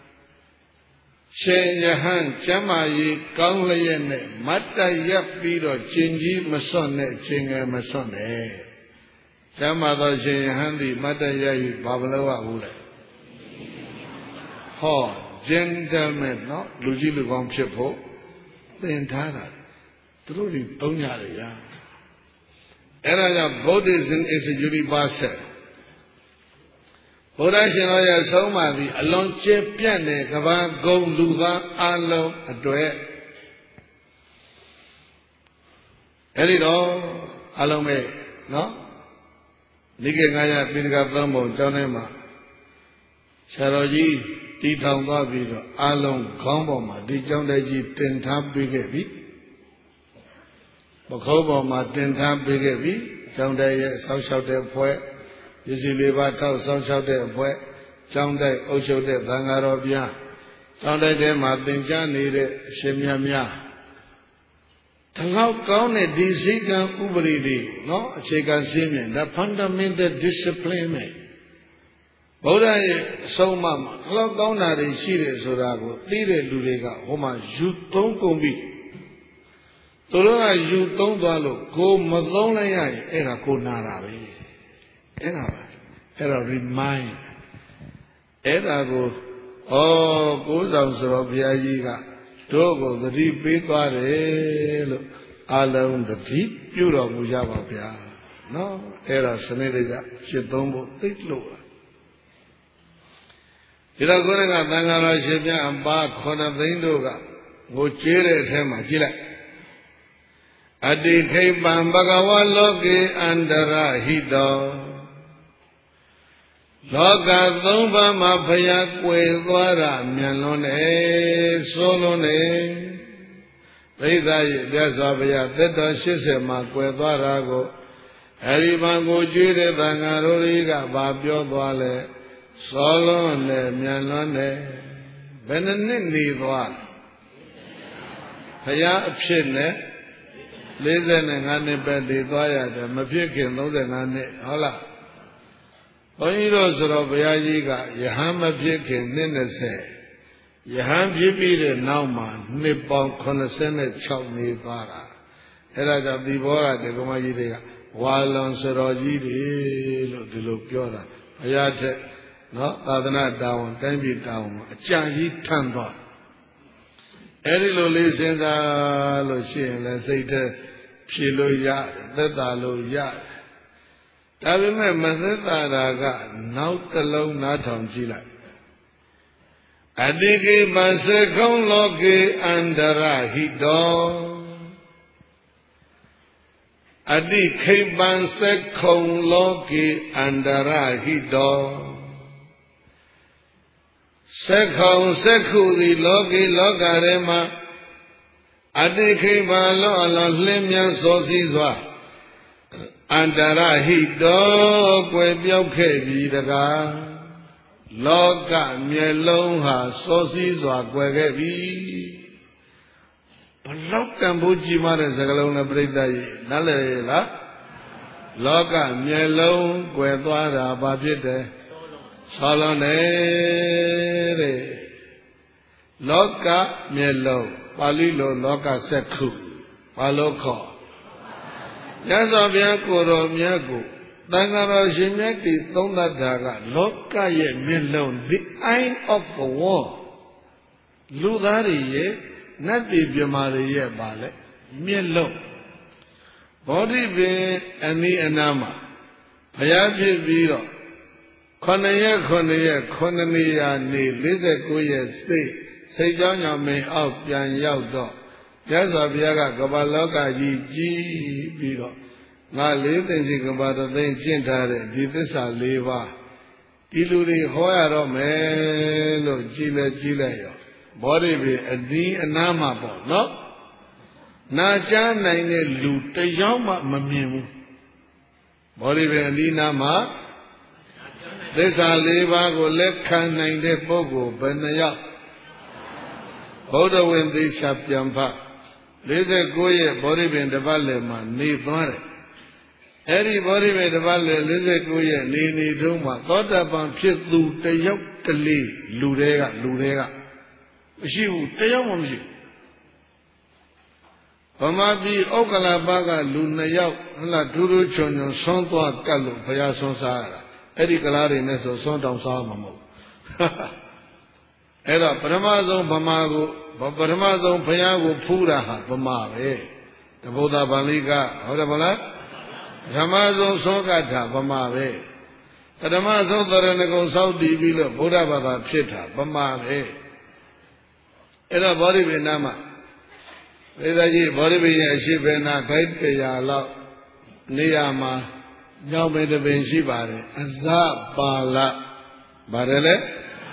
ရှင်ယဟန်ကျမ်းမာရေးကောင်းလျက်နဲ့မတ်တရက်ပြီးတော့ကျင်ကြီးမစွန့်နဲ့ကျင်ငယ်မစွန့်နဲ့ကျမ်းမာသောရှင်ယဟန်သည်မတ်တရက်ယူဘာမလို့ရဘူးလဲဟော gentleman နော်လူကြီးလူကောင်းဖြစ်ဖို့သင်ထားတာသူတို့တွေသုံးရတယ်ဗျာအဲ့ဒါကြောင့် Buddhism is universal ဘုရားရှင်တော်ရဲ့ဆုံးမသည်အလွန်ကျယ်ပြန့်တဲ့ကမ္ဘာဂုဏ်လူသားအလုံးအတွက်အဲ့ဒီတော့အလုံးပဲနော်နိကေငါးရပိဋကသုံးပုံကျောင်းထဲမှာဆရာတော်ကြီးတီထောင်သွားပြီးတော့အလုံးခေါင်းပေါ်မှာဒီကျောင်းတိုက်ကြီးတင်ထားပေးခဲ့ပြီပခုံးပေါ်မှာတင်ထားပေးခဲ့ပြီကျောင်းတိုက်ရဲ့ဆောက်ရှောက်တဲ့ဖွဲ့ပစ္စည်းလေးပါးထောက်ဆောက်ရှောက်တဲ့အဖွဲ့ကျောင်းတိုက်အုပ်ချုပ်တဲ့သံဃာတော်များကျောင်းတိုက်ထဲမှာသင်ကြားနေတဲ့အရှင်မြတ်များဒီလောက်ကောင်းတဲ့ဒီစည်းကမ်းဥပဒေတွေနော်အခြေခံစည်းမျဉ်းဒါ fundamental discipline ပဲဗုဒ္ဓရဲ့အဆုံးအမမှာဒီလောက်ကောင်းတာတွေရှိတယ်ဆိုတာကိုသိတဲ့လူတွေကဟိုမှာယူသုံးကုန်ပြီသူတို့ကယူသုံးသွားလို့ကိုမသုံးလိုက်ရရင်အဲ့ဒါကိုနာတာပဲအဲ့ဒါပါအဲ့တော့ remind အဲ့ဒါကိုဩကိုးဆောင်ဆိုတော့ဘုရားကြီးကတို့ကိုသတိပေးသွားတယ်လို့အလုံးသတိပြုတော်မူကြပါဗျာနော်အဲ့ဒါစနစ်တွေကရှင်းသုံးဖို့သိလို့ဒီတော့ကိုယ်ကသံဃာတော်ရှင်ပြအပါခုနှစ်သိန်းတို့ကငိုကြေးတဲ့အထဲမှာကြည့်လိုက်အတိခိပံဘဂဝါလောကေအန္တရဟိတောလောကသုံးပါးမှာဖျားကွယ်သွားတာမြန်လွန်းတယ်ဆိုလွန်းတယ်သိသာရဲ့မြတ်စွာဘုရားသက်တော်ရှစ်ဆယ်မှာကွယ်သွားတာကိုအဲဒီမှာကိုကျွေးတဲ့သံဃာတော်တွေကဘာပြောသွားလဲစောလွန်းနဲ့မြန်လွန်းနဲ့ဘယ်နှစ်နှစ်နေသွားလဲဘုရားအဖြစ်နဲ့လေးဆယ်ငါးနှစ်ပဲနေသွားရတယ်မဖြစ်ခင်သုံးဆယ်ငါးနှစ်ဟုတ်လားဘုန်းကြီးတို့ဆိုတော့ဘုရားကြီးကယဟန်မဖြစ်ခင်နှစ်၂၀ယဟန်ဖြစ်ပြီးတဲ့နောက်မှာနှစ်ပေါင်းခုနှစ်ဆယ်ခြောက်နေသွားတာအဲ့ဒါကြောင့်ဒီဘောကဒီကမကြီးတွေကဝါလွန်စတော်ကြီးတွေလို့ဒီလိုပြောတာဘုရားထက်နော်သာသနာတာဝန်တိုင်းပြည်တာဝန်အကြံကြီးထမ်းသွားအဲ့ဒီလိုလေးစဉ်းစားလို့ရှိရင်လည်းစိတ်ထဲဖြေလို့ရတယ်သက်သာလို့ရတယ်ဒါပေမဲ့မသက်သာတာကနောက်တစ်လုံးနားထောင်ကြည့်လိုက်အတိကိပံစေကုံလောကေအန္တရဟိတောအတိခိပံစေကုံလောကေအန္တရဟိတောစက္ခုံစက္ခုသည်လောကီလောကထဲမှာအတိခိဗာလောအလောလင်းမြန်စောစည်းစွာအန္တရဟိတောကွယ်ပြောက်ခဲ့ပြီတကားလောကမျက်လုံးဟာစောစည်းစွာကွယ်ခဲ့ပြီဘလောက်တန်ဖိုးကြီးမားတဲ့စကားလုံးနဲ့ပြိဿကြီးနားလည်လားလောကမျက်လုံးကွယ်သွားတာဘာဖြစ်တယ်ဆောလွန်တယ်တဲ့လောကမျက်လုံးပါဠိလိုလောကစက္ခုဘာလို့ခေါ်မြတ်စွာဘုရားကိုယ်တော်မြတ်ကိုသံဃာတော်ရှင်မြတ်တီသုံးသတ်တာကလောကရဲ့မျက်လုံး the eye of the world လူသားတွေရဲ့နတ်ပြည်ပြမာတွေရဲ့ပါလေမျက်လုံးဘောဓိပင်အနိအနာမှာဘုရားဖြစ်ပြီးတော့ခုနှစ်ရက်ခုနှစ်ရက်ခုနှစ်နေရာနေလေးဆယ်ကိုးရက်စိတ်စိတ်ကြောင်းကြောင့်မင်းအောက်ပြန်ရောက်တော့မြတ်စွာဘုရားကကမ္ဘာလောကကြီးကြီးပြီးတော့ငါလေးသိမ့်စီကမ္ဘာတသိမ့်ကျင့်ထားတဲ့ဒီသစ္စာ၄ပါးဒီလူတွေဟောရတော့မယ်လို့ကြည်လဲကြည်လိုက်ရောဘောဓိပင်အဒီအနာမှာပေါ့နော်နာကြားနိုင်တဲ့လူတယောက်မှမမြင်ဘူးဘောဓိပင်အဒီနာမှာသစ္စာ၄ပါးကိုလက်ခံနိုင်တဲ့ပုဂ္ဂိုလ်ဘယ်နှယောက်ဗုဒ္ဓဝင်သေချာပြန်ဖလေးဆယ်ကိုးရက်ဘောဓိပင်တစ်ပတ်လည်မှာနေသွားတယ်အဲ့ဒီဘောဓိပင်တစ်ပတ်လည်လေးဆယ်ကိုးရက်နေနေတုန်းမှာသောတာပန်ဖြစ်သူတယောက်ကလေးလူတွေကလူတွေကမရှိဘူးတယောက်မှမရှိဘူးဗမာပြည်ဩက္ကလပကလူနှစ်ယောက်ဟလာထူးထူးချွန်ချွန်ဆွမ်းသွားကတ်လို့ဘုရားဆွမ်းစားရတာအဲ့ဒီကလားတွေနဲ့ဆိုဆွမ်းတောင်စားမှာမဟုတ်အဲ့တော့ပထမဆုံးဗမာကိုပထမဆုံးဘုရားကိုဖူးတာဟာဗမာပဲတဗုဒ္ဓဗာလိကဟုတ်တယ်မလားပထမဆုံးသောကထာဗမာပဲပထမဆုံးသရဏဂုံစောက်တည်ပြီးလို့ဗုဒ္ဓဘာသာဖြစ်တာဗမာပဲအဲ့တော့ဗောဓိပင်နာမှာသေသာကြီးဗောဓိပင်ရဲ့အရှိဘေနာခိုက်တရားလောက်နေရာမှာညောင်ပင်တပင်ရှိပါတယ်အဇပါလပါတယ်လေ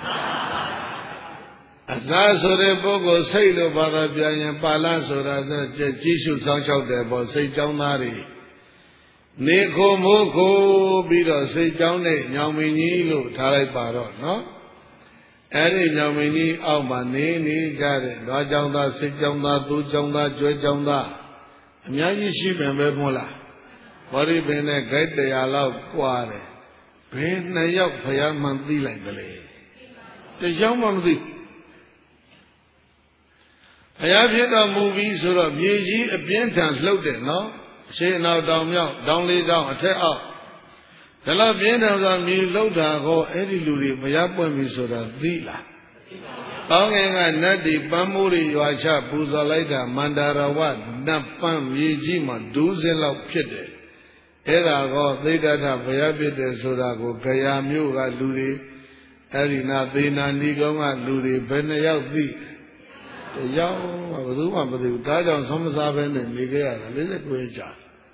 အဇဆိုတဲ့ပုဂ္ဂိုလ်စိတ်လို့ဘာသာပြန်ရင်ပါဠဆိုတာဆိုကြီးစုစောင်းချောက်တယ်ပေါ့စိတ်ကြောင်းသားတွေနေခိုမိုးခိုပြီးတော့စိတ်ကြောင်းနဲ့ညောင်မင်းကြီးလို့ထားလိုက်ပါတော့နော်အဲ့ဒီညောင်မင်းကြီးအောက်မှာနေနေကြတဲ့ဓွားကြောင်းသားစိတ်ကြောင်းသားသူ့ကြောင်းသားကျွဲကြောင်းသားအများကြီးရှိပြန်ပဲမို့လားဘောဓိပင်နဲ့ဂိုက်တရားလောက်กว่าတယ်ဘယ်နှစ်ယောက်ဘုရားမှန်သိလိုက်တယ်လေတယောက်မှမသိဘုရားဖြစ်တော်မူပြီးဆိုတော့မြေကြီးအပြင်းထန်လှုပ်တယ်နော်အရှိအနောက်တောင်မြောက်တောင်လေးတောင်အထက်အောက်ဒါလောက်ပြင်းထန်စွာမြေလှုပ်တာကိုအဲ့ဒီလူတွေဘုရားပွင့်ပြီဆိုတာသိလားကောင်းကင်ကနတ်တွေပန်းမိုးတွေရွာချပူဇော်လိုက်တာမန္တရဝနတ်ပန်းမြေကြီးမှာဒူးစင်းလောက်ဖြစ်တယ်အဲ့ဒါကောသိဒ္ဓထဘုရားဖြစ်တယ်ဆိုတာကိုဂယာမြို့ကလူတွေအဲ့ဒီနာသေနာနီကုန်းကလူတွေဘယ်နှယောက်သိတယောက်ဘယ်သူမှမသိဘူးဒါကြောင့်သုံးမစားပဲနဲ့နေခဲ့ရတာလေးစက်ကိုကြာ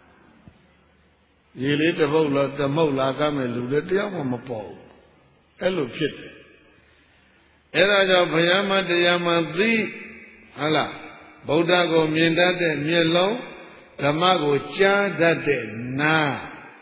ရေလေးတစ်ပုတ်လောတမုတ်လာကမဲ့လူတွေတယောက်မှမပေါ်ဘူးအဲ့လိုဖြစ်တယ်အဲ့ဒါကြောင့်ဘုရားမတရားမှသိဟုတ်လားဗုဒ္ဓကိုမြင်တတ်တဲ့မျက်လုံးဓမ္မကိုကြားတတ်တဲ့နာ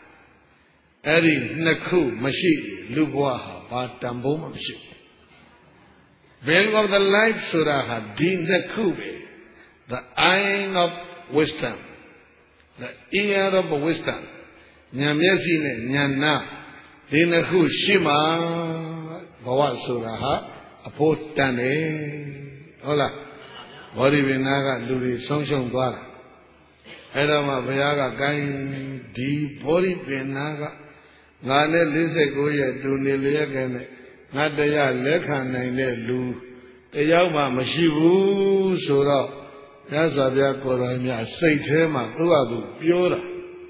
အဲ့ဒီနှစ်ခုမရှိလူဘဝဟာဘာတန်ဖိုးမှမရှိဘူး Value of the life ဆိုတာဟာဒီနှစ်ခုပဲ The eye of wisdom The ear of wisdom ဉာဏ်မျက်စိနဲ့ဉာဏ်နာဒီနှစ်ခုရှိမှဘဝဆိုတာဟာအဖို့တန်တယ်ဟုတ်လားဘောဓိပင်နာကလူတွေဆုံးရှုံးသွားတာအဲ့တော့မှဘုရားကကိုင်းဒီဘောဓိပင်နာကငါနဲ့၄၉ရက်တူနေလျက်ကနဲ့ငါတရားလက်ခံနိုင်တဲ့လူတယောက်မှမရှိဘူးဆိုတော့မြတ်စွာဘုရားကိုယ်တော်မြတ်စိတ်ထဲမှာသူ့ဟာသူပြောတာ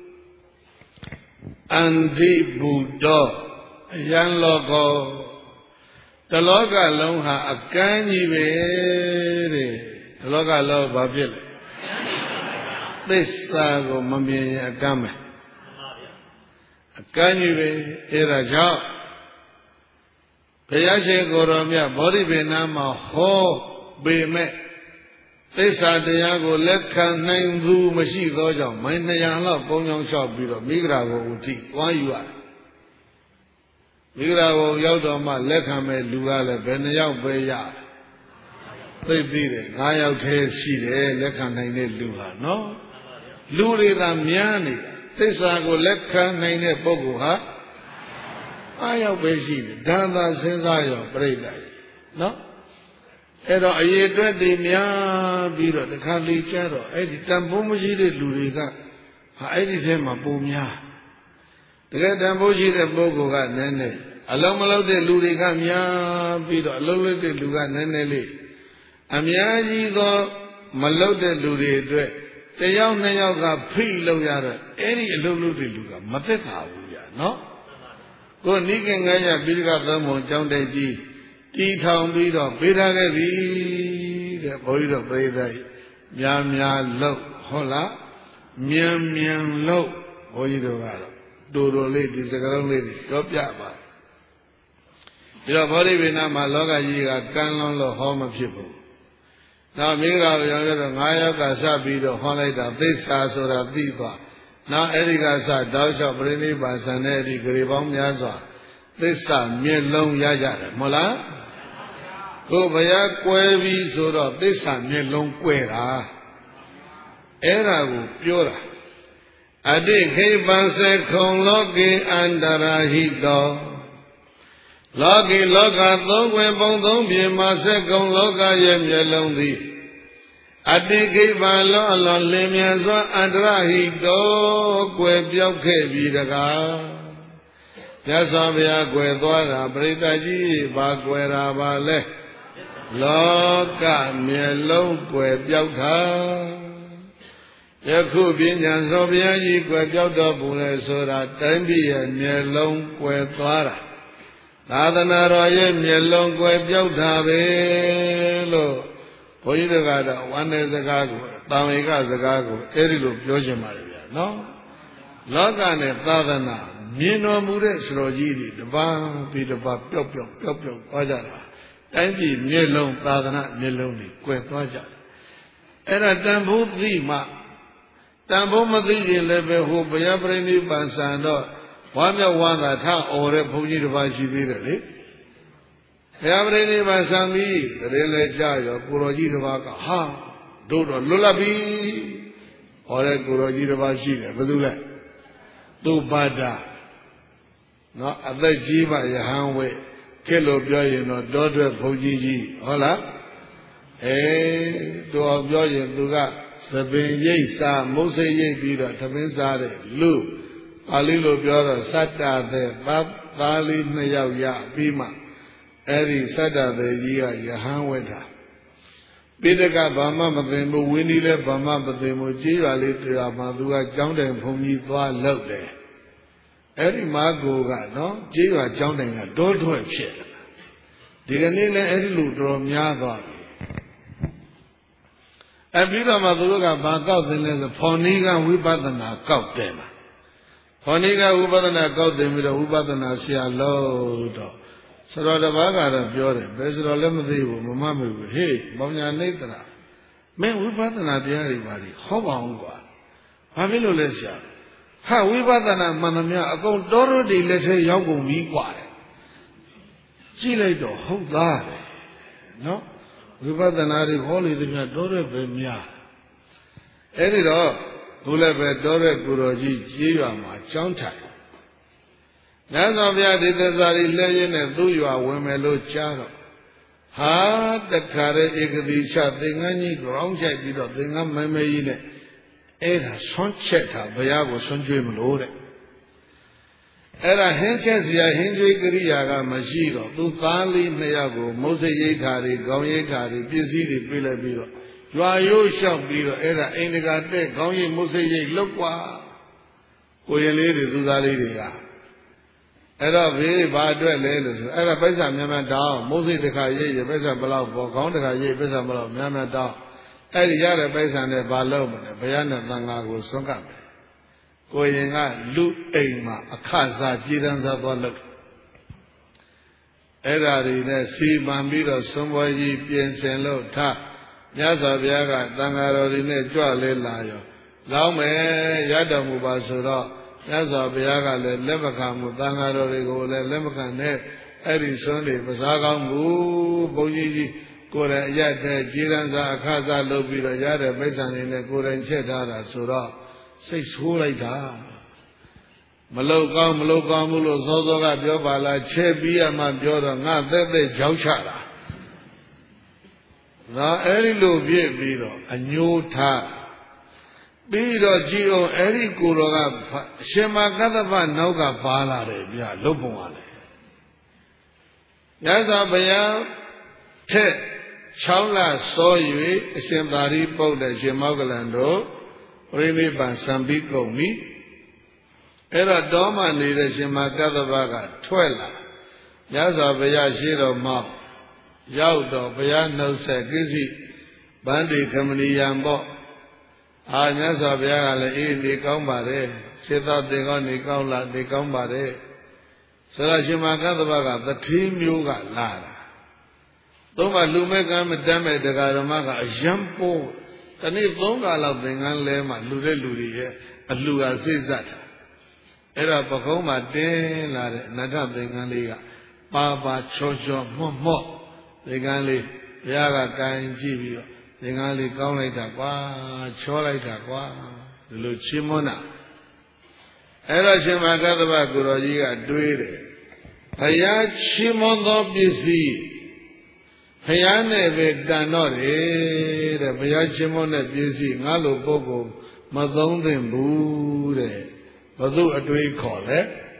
အန္တိဘုဒ္ဓအယံလောကောတလောကလုံးဟာအကန့်ကြီးပဲတဲ့တလောကလုံးဘာဖြစ်လဲသစ္စာကိုမမြင်ရင်အကန့်ပဲအကန့်ကြီးပဲအဲ့ဒါကြောင့်ဘုရားရှင်ကိုယ်တော်မြတ်ဗောဓိပင်နာမှာဟောပေမဲ့သစ္စာတရားကိုလက်ခံနိုင်သူမရှိသောကြောင့်မိုင်းနှစ်ရာလောက်ပုံချောင်းလျှောက်ပြီးတော့မိဂရာကိုဥထိသွားယူရတယ်မိဂရာကိုရောက်တော့မှလက်ခံမဲ့လူကလည်းဘယ်နှယောက်ပဲရသိပြီးတယ်ငါးယောက်တည်းရှိတယ်လက်ခံနိုင်တဲ့လူဟာနော်လူတွေသာများနေတာသစ္စာကိုလက်ခံနိုင်တဲ့ပုဂ္ဂိုလ်ဟာအားရောက်ပဲရှိတယ်ဒါသာစဉ်းစားရောပြိတ္တာနော်အဲ့တော့အရေးအတွက်တွေများပြီးတော့တခါလေကျတော့အဲ့ဒီတန်ဖိုးမရှိတဲ့လူတွေကဟာအဲ့ဒီထဲမှာပုံများတကယ်တန်ဖိုးရှိတဲ့ပုဂ္ဂိုလ်ကနည်းနည်းအလုံးမလုံးတဲ့လူတွေကများပြီးတော့အလုံးလုံးတဲ့လူကနည်းနည်းလေးအများကြီးသောမလုံးတဲ့လူတွေအတွက်တယောက်နှစ်ယောက်ကဖိလို့ရတော့အဲ့ဒီအလုံးလုံးတဲ့လူကမသက်သာဘူးကြာနော်ကိုနိကေငါရပိဋကသုံးပုံကျောင်းတိုက်ကြီးတီထောင်ပြီးတော့ပေးထားခဲ့ပြီတဲ့ဘုန်းကြီးတို့ပြိဿကြီးများများလို့ဟုတ်လားမြန်မြန်လို့ဘုန်းကြီးတို့ကတော့တူတူလေးဒီစကားလုံးလေးတွေပြောပြပါပြီးတော့ဗောဓိပင်နာမှာလောကကြီးကကန်းလွန်းလို့ဟောမဖြစ်ဘူးနောက်မိဂရာပြောရတော့ငါးယောက်ကစပြီးတော့ဟောလိုက်တာသစ္စာဆိုတာသိသွားနောက်အဲ့ဒီကစတောက်လျှောက်ပြိဋိဘာဆန်တဲ့ဒီဂရေပေါင်းများစွာသစ္စာမျက်လုံးရကြတယ်မဟုတ်လားကိုဘုရားကွယ်ပြီဆိုတော့သစ္စာမျက်လုံးကွယ်တာအဲ့ဒါကိုပြောတာအတိခိပံစေခုံလောကေအန္တရာဟိတောလောကီလောကသုံးွယ်ပုံသုံးပြင်မှာစက်ကုံလောကရဲ့မျက်လုံးသည်အတိခိပံလောအလွန်လင်းမြန်စွာအန္တရာဟိတောကွယ်ပြောက်ခဲ့ပြီတကားမြတ်စွာဘုရားကွယ်သွားတာပရိသတ်ကြီးဘာကွယ်တာပါလဲလောကမျက်လုံးကွယ်ပြောက်တာယခုပညာသောဘုရားကြီးကွယ်ပြောက်တော်မူလဲဆိုတာတိုင်းပြည်ရဲ့မျက်လုံးကွယ်သွားတာသာသနာတော်ရဲ့မျက်လုံးကွယ်ပြောက်တာပဲလို့ဘုန်းကြီးတို့ကတော့ဝမ်းတဲ့စကားကိုတာဝေကစကားကိုအဲဒီလိုပြောချင်ပါတယ်ဗျာနော်လောကနဲ့သာသနာမြင်တော်မူတဲ့စတော်ကြီးတွေတပါးပြီးတပါးပျောက်ပျောက်ပျောက်ပျောက်သွားကြတာတိုင်းပြည်မျက်လုံးသာသနာမျက်လုံးတွေကွယ်သွားကြတယ်အဲ့ဒါတန်ဖိုးသိမှတန်ဖိုးမသိရင်လည်းပဲဟိုဘုရားပြိဋိဘံဆန်တော့ဝါမြောက်ဝါသာထအော်တဲ့ဘုန်းကြီးတစ်ပါးရှိသေးတယ်လေဘုရားပြိဋိဘံဆန်ပြီးတရင်လဲကြရောကိုတော်ကြီးတစ်ပါးကဟာတို့တော့လွတ်လပ်ပြီဟောတဲ့ကိုတော်ကြီးတစ်ပါးရှိတယ်ဘယ်သူလဲသူပါဒနော်အသက်ကြီးပါယဟန်ဝဲကဲလို့ပြောရင်တော့တောထွက်ဘုန်းကြီးကြီးဟုတ်လားအဲသူအောင်ပြောရင်သူကသပင်ရိပ်စာမုတ်စိတ်ရိပ်ပြီးတော့သမင်းစားတဲ့လူပါဠိလိုပြောတော့စတ္တတဲ့သားလေးနှစ်ယောက်ရပြီးမှအဲ့ဒီစတ္တတဲ့ကြီးကယဟန်ဝဲတာပိဋကဘာမှမသိဘူးဝင်းဒီလည်းဘာမှမသိဘူးကြေးရွာလေးတရားမှသူကကြောင်းတိုင်ဘုံကြီးသွားလောက်တယ်အဲ့ဒီမာကိုကနော်ကြေးရွာကြောင်းတိုင်ကတောထွက်ဖြစ်ဒီကနေ့လည်းအဲ့ဒီလူတော်များသွားပြီအပြီးတော့မှသူတို့ကဘာကောက်တယ်လဲဆိုဖော်နီးကဝိပဿနာကောက်တယ်မှာဖော်နီးကဝိပဿနာကောက်တယ်ပြီးတော့ဝိပဿနာဆရာလို့တော့ဆိုတော့တပါးကတော့ပြောတယ်ဘယ်ဆိုတော့လည်းမသိဘူးမမမေဘူးဟေးမောင်ညာနေတရာမင်းဝိပဿနာတရားတွေပါလေဟောပါအောင်ကွာဘာဖြစ်လို့လဲဆရာဟာဝိပဿနာမှန်သမျှအကုန်တော်တော်ဒီလက်ထဲရောက်ကုန်ပြီกว่าတယ်ကြည့်လိုက်တော့ဟုတ်သားတယ်နော်ဝိပဿနာတွေဟောလေသမျှတော်တော်ပဲများအဲ့ဒီတော့ဘုလည်းပဲတော်တဲ့ကိုတော်ကြီးကြေးရွာမှာကြောင်းထိုင်မြတ်စွာဘုရားဒီသစ္စာတွေလက်ရင်းနဲ့သူ့ရွာဝင်မယ်လို့ကြားတော့ဟာတခါတဲ့ဧကတိချသင်္ကန်းကြီးကြောင်းချိုက်ပြီးတော့သင်္ကန်းမဲမဲကြီးနဲ့အဲ့ဒါဆွန့်ချက်တာဘုရားကိုဆွန့်ကျွေးမလို့တဲ့အဲ့ဒါဟင်းချက်စရာဟင်းကျွေးကရိယာကမရှိတော့သူသားလေးနှစ်ယောက်ကိုမုတ်စိတ်ရိတ်ခါတွေခေါင်းရိတ်ခါတွေပစ္စည်းတွေပေးလိုက်ပြီးတော့ရွာရိုးလျှောက်ပြီးတော့အဲ့ဒါအိမ်တကာတဲ့ခေါင်းရိတ်မုတ်စိတ်ရိတ်လောက်กว่าကိုရင်လေးတွေသူသားလေးတွေကအဲ့တော့ဘေးဘာအတွက်လဲလို့ဆိုအဲ့ဒါပိဿာများများတောင်းမုတ်စိတ်တခါရိတ်ရပိဿာဘလောက်ပေါ်ခေါင်းတခါရိတ်ပိဿာဘလောက်များများတောင်းအဲ့ဒီရတဲ့ပိဿာနဲ့ဘာလုပ်မလဲဘုရားနဲ့သံဃာကိုဆွန့်ကပ်မယ်ကိုရင်ကလူအိမ်မှာအခစားကြည်တန်းစားသွားလို့အဲ့ဓာတွေနဲ့စီမံပြီးတော့ဆွန်ပွဲကြီးပြင်ဆင်လို့ထမြတ်စွာဘုရားကသံဃာတော်တွေနဲ့ကြွလဲလာရောလောင်းမယ်ရတော်မူပါဆိုတော့မြတ်စွာဘုရားကလည်းလက်မခံမှုသံဃာတော်တွေကိုလည်းလက်မခံနဲ့အဲ့ဒီဆွန်တွေမစားကောင်းဘူးဘုန်းကြီးကြီးကိုယ်တိုင်အရတဲ့ကြည်တန်းစားအခစားလုပ်ပြီးတော့ရတဲ့ပိဿာနေနဲ့ကိုယ်တိုင်ချက်ထားတာဆိုတော့စိတ်ဆိုးလိုက်တာမလောက်ကောင်းမလောက်ကောင်းဘူးလို့စောစောကပြောပါလားချဲပြီးရမှပြောတော့ငါသက်သက်ကြောက်ချတာငါအဲ့ဒီလိုပြည့်ပြီးတော့အညိုးထားပြီးတော့ကြည်အောင်အဲ့ဒီကိုတော်ကအရှင်မကတ္တပနောက်ကပါလာတယ်ဗျလုတ်ပုံရလေညဇာဘုရားထက်ချောင်းလာစော၍အရှင်သာရိပုတ္တရာရှင်မောဂလန်တို့ပြိနိဗ္ဗာန်စံပြီးကုန်ပြီအဲ့တော့တောမှနေတဲ့ရှင်မကတ္တဗကထွက်လာမြတ်စွာဘုရားရှိတော်မှာရောက်တော့ဘုရားနှုတ်ဆက်ကိစ္စဗန္တိခမဏီယံပေါ့အာမြတ်စွာဘုရားကလည်းအေးနေကောင်းပါတယ်စေတသင်္ကောနေကောင်းလားနေကောင်းပါတယ်ဆိုတော့ရှင်မကတ္တဗကသတိမျိုးကလာတာသုံးပါလူမဲ့ကမ်းမတမ်းမဲ့တရားဓမ္မကအယံပိုးတနေ့သုံးခါလောက်သင်္ကန်းလဲမှလူတဲ့လူတွေရဲ့အလှူကစိတ်ဇတ်တာအဲ့ဒါပကုံးမှာတင်းလာတဲ့အနတ္ထသင်္ကန်းလေးကပါပါချောချောမော့မော့သင်္ကန်းလေးဘုရားကကန်ကြည့်ပြီးတော့သင်္ကန်းလေးကောင်းလိုက်တာကွာချောလိုက်တာကွာဒီလိုချီးမွမ်းတာအဲ့တော့ရှင်မကတ္တဗကိုတော်ကြီးကတွေးတယ်ဘုရားချီးမွမ်းသောပစ္စည်းဘုရားနဲ့ပဲတန်တော့တယ်တဲ့ဘုရားရှင်မွန်းတဲ့ပစ္စည်းငါလိုပုဂ္ဂိုလ်မသုံးသင့်ဘူးတဲ့ဘု து အတွေးခေါ်လဲ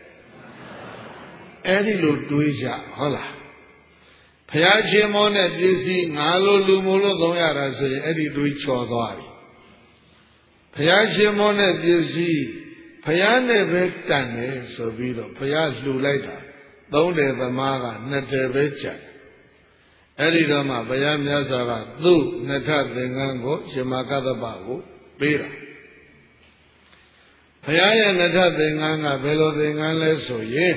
အဲ့ဒီလိုတွေးကြဟုတ်လားဘုရားရှင်မွန်းတဲ့ပစ္စည်းငါလိုလူမို့လို့သုံးရတာဆိုရင်အဲ့ဒီတွေးချော်သွားပြီဘုရားရှင်မွန်းတဲ့ပစ္စည်းဘုရားနဲ့ပဲတန်တယ်ဆိုပြီးတော့ဘုရားလှူလိုက်တာသုံးတယ်သမားကနှစ်တယ်ပဲကြံအဲ့ဒီတော့မှဘုရားမြတ်စွာကသူ့နှစ်ထသင်္ကန်းကိုရှင်မကတ္တပကိုပေးတာဘုရားရဲ့နှစ်ထသင်္ကန်းကဘယ်လိုသင်္ကန်းလဲဆိုရင်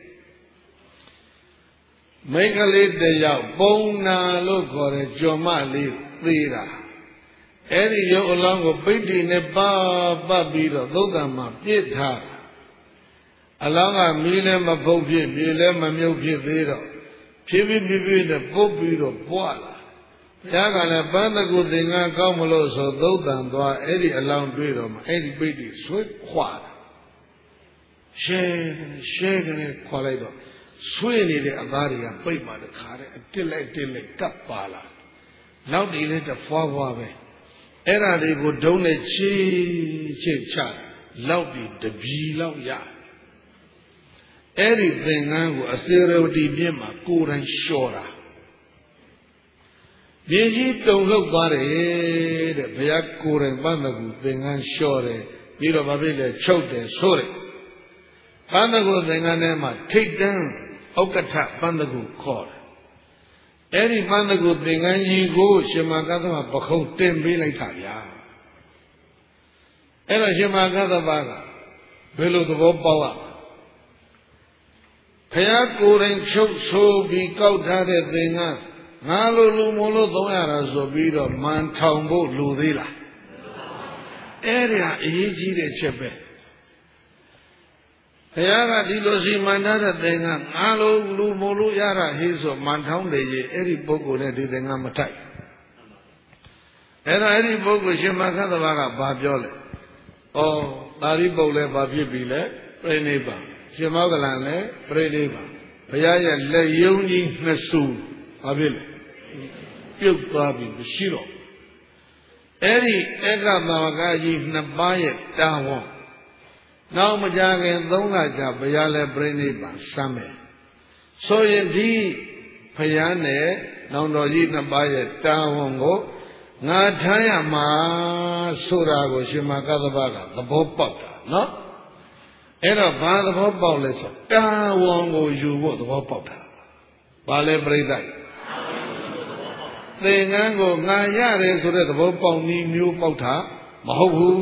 မိန်းကလေးတယောက်ပုံနာလို့ခေါ်တဲ့ကြော်မလေးသေးတာအဲ့ဒီရုပ်အလောင်းကိုပိဋ္ဌိနဲ့ပတ်ပတ်ပြီးတော့သုဒ္ဓံမှာပြစ်ထားအလောင်းကမီးလည်းမဖုတ်ဖြစ်ပြေလည်းမမြုပ်ဖြစ်သေးတော့ဖြည်းဖြည်းဖြည်းဖြည်းနဲ့ပုတ်ပြီးတော့ပွားလာဘုရားကလည်းပန်းတကူသင်္ကန်းကောင်းမလို့ဆိုသုဒ္ဓံသွားအဲ့ဒီအလောင်းတွေ့တော့မှအဲ့ဒီပိဋ္ဌိဆွဲခွာတာရှဲရှဲကလေးခွာလိုက်တော့ဆွေးနေတဲ့အသားတွေကပိတ်မှတခါတဲ့အတစ်လိုက်တစ်လိုက်ကပ်ပါလာနောက်ဒီလေးတဖွာဖွာပဲအဲ့ဒါတွေကိုဒုံးနဲ့ချီချစ်ချလောက်ပြီးတပြီလောက်ရအဲ့ဒီသင်္ကန်းကိုအစေရဝတီပြင်းမှာကိုယ်တိုင်လျှော်တာမြေကြီးတုံလှုပ်သွားတယ်တဲ့ဘုရားကိုယ်တိုင်ပန်းတကူသင်္ကန်းလျှော်တယ်ပြီးတော့ဘာဖြစ်လဲချုပ်တယ်ဆိုးတယ်ပန်းတကူသင်္ကန်းထဲမှာထိတ်တန်းဥက္ကဋ္ဌပန်းတကူခေါ်တယ်အဲ့ဒီပန်းတကူသင်္ကန်းကြီးကိုရှင်မကတ္တဗပခုံးတင်ပေးလိုက်တာဗျာအဲ့တော့ရှင်မကတ္တဗကဘယ်လိုသဘောပေါက်ရဘုရားကိုယ်တိုင်ချုပ်ဆိုးပြီးကောက်ထားတဲ့သင်္ကန်းငါလိုလူမို့လို့သုံးရတာဆိုပြီးတော့မန်ထောင်ဖို့လူသေးလားအဲ့ဒီဟာအရေးကြီးတဲ့ချက်ပဲဘုရားကဒီလိုစီမံထားတဲ့သင်္ကန်းငါလိုလူမို့လို့ရတာဟေးဆိုမန်ထောင်းတယ်ကြီးအဲ့ဒီပုဂ္ဂိုလ်နဲ့ဒီသင်္ကန်းမထိုက်အဲ့တော့အဲ့ဒီပုဂ္ဂိုလ်ရှင်မခသဘာကဘာပြောလဲဩသာရိပုတ္တလည်းဘာဖြစ်ပြီလဲပြိဋိဘံရှင်မောကလန်လည်းပြိဋိဘံဘုရားရဲ့လက်ယုံကြီးနှစ်ဆူဘာဖြစ်လဲပြုတ်သွားပြီမရှိတော့အဲ့ဒီဧကသဝကကြီးနှစ်ပါးရဲ့တာဝန်နောက်မကြခင်သုံးလကြာဘုရားလည်းပြိဋိဘံစမ်းမယ်ဆိုရင်ဒီဘုရားနဲ့နောင်တော်ကြီးနှစ်ပါးရဲ့တာဝန်ကိုငါထားရမှာဆိုတာကိုရှင်မကသဗ္ဗကသဘောပေါက်တာနော်အဲ့တော့ဘာသဘောပေါက်လဲဆိုတာဝန်ကိုယူဖို့သဘောပေါက်တာဘာလဲပြိဋိသင်္ကန်းကိုငါရတယ်ဆိုတဲ့သဘောပေါက်နည်းမျိုးပေါက်တာမဟုတ်ဘူး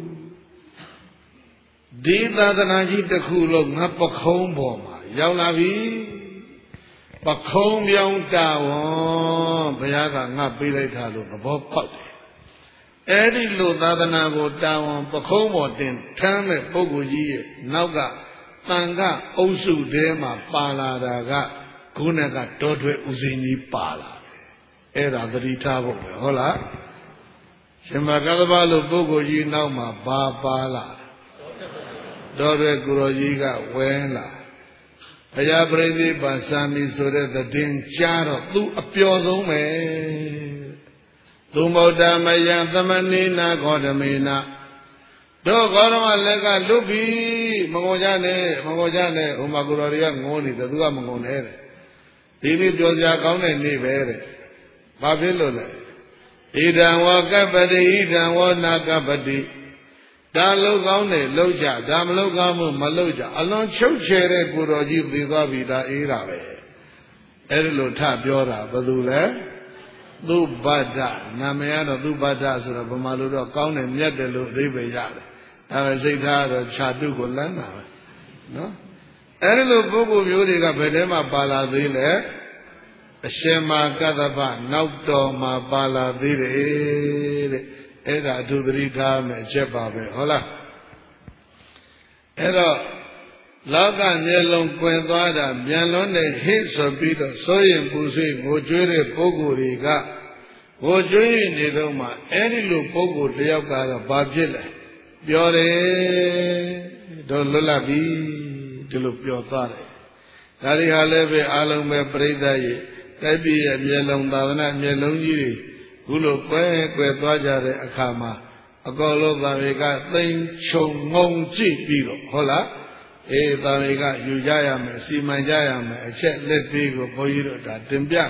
ဒီသာသနာကြီးတစ်ခုလုံးငါပခုံးပေါ်မှာရောက်လာပြီပခုံးပြောင်းတာဝန်ဘုရားကငါပေးလိုက်တာလို့သဘောပေါက်တယ်အဲ့ဒီလိုသာသနာကိုတာဝန်ပခုံးပေါ်တင်ထမ်းမဲ့ပုဂ္ဂိုလ်ကြီးရဲ့နောက်ကတန်ခအုပ်စုထဲမှာပါလာတာကခုနကတောထွဲဥစဉ်ကြီးပါလာအဲ့ဒါသတိထားဖို့ပဲဟုတ်လားရှင်မကသဗ္ဗလို့ပုဂ္ဂိုလ်ကြီးနောက်မှာဘာပါလာတော်တဲ့ကိုရောကြီးကဝဲလာဘုရားပြိဋိဘံစံမီဆိုတဲ့သတင်းကြားတော့သူအပျော်ဆုံးပဲသူမௌတမယံသမဏိနာဂေါတမေနာတို့ဂေါတမလက်ကလွတ်ပြီမငုံကြနဲ့မငုံကြနဲ့ဟိုမှာကိုရောတွေကငိုးနေတယ်သူကမငုံနဲ့တဲ့ဒီနေ့ပြောစရာကောင်းတဲ့နေ့ပဲတဲ့ဘာဖြစ်လို့လဲဣဒံဝကပ္ပတိဣဒံဝနာကပ္ပတိဒါလောက်ကောင်းတယ်လောက်ကြဒါမလောက်ကောင်းဘူးမလောက်ကြအလွန်ချုပ်ချယ်တဲ့ကိုတော်ကြီးသိသွားပြီဒါအေးတာပဲအဲ့ဒီလိုထပြောတာဘယ်သူလဲသုဘဒ္ဒနာမည်ကတော့သုဘဒ္ဒဆိုတော့ဗမာလိုတော့ကောင်းတယ်မြတ်တယ်လို့အဓိပ္ပာယ်ရတယ်ဒါပဲစိတ်ထားတော့ခြာတုကိုလမ်းတာပဲနော်အဲ့ဒီလိုပုဂ္ဂိုလ်မျိုးတွေကဘယ်ထဲမှာပါလာသေးလဲအရှင်မကသဗ္ဗနောက်တော်မှာပါလာသေးတယ်တဲ့အဲ့ဒါအထူးသတိထားမယ်အချက်ပါပဲဟုတ်လားအဲ့တော့လောကမျက်လုံးကွယ်သွားတာပြန်လွန်းတဲ့ဟိဆိုပြီးတော့စိုးရင်ပူဆွေးငိုကြွေးတဲ့ပုဂ္ဂိုလ်တွေကငိုကြွေးနေတော့မှအဲ့ဒီလိုပုဂ္ဂိုလ်တယောက်ကတော့ဘာဖြစ်လဲပြောတယ်တော့လွတ်လပ်ပြီဒီလိုပြောသွားတယ်ဒါတွေဟာလည်းပဲအလုံးပဲပြိဿရဲ့တိုက်ပြည်ရဲ့မျက်လုံးသာသနာမျက်လုံးကြီးတွေခုလိုကွဲကွယ်သွားကြတဲ့အခါမှာအကောလုံးသာတွေကသိမ့်ခြုံငုံကြည့်ပြီးတော့ဟုတ်လားအေးသာတွေကယူကြရမယ်စီမံကြရမယ်အချက်လက်သေးကိုဘုန်းကြီးတို့ဒါတင်ပြ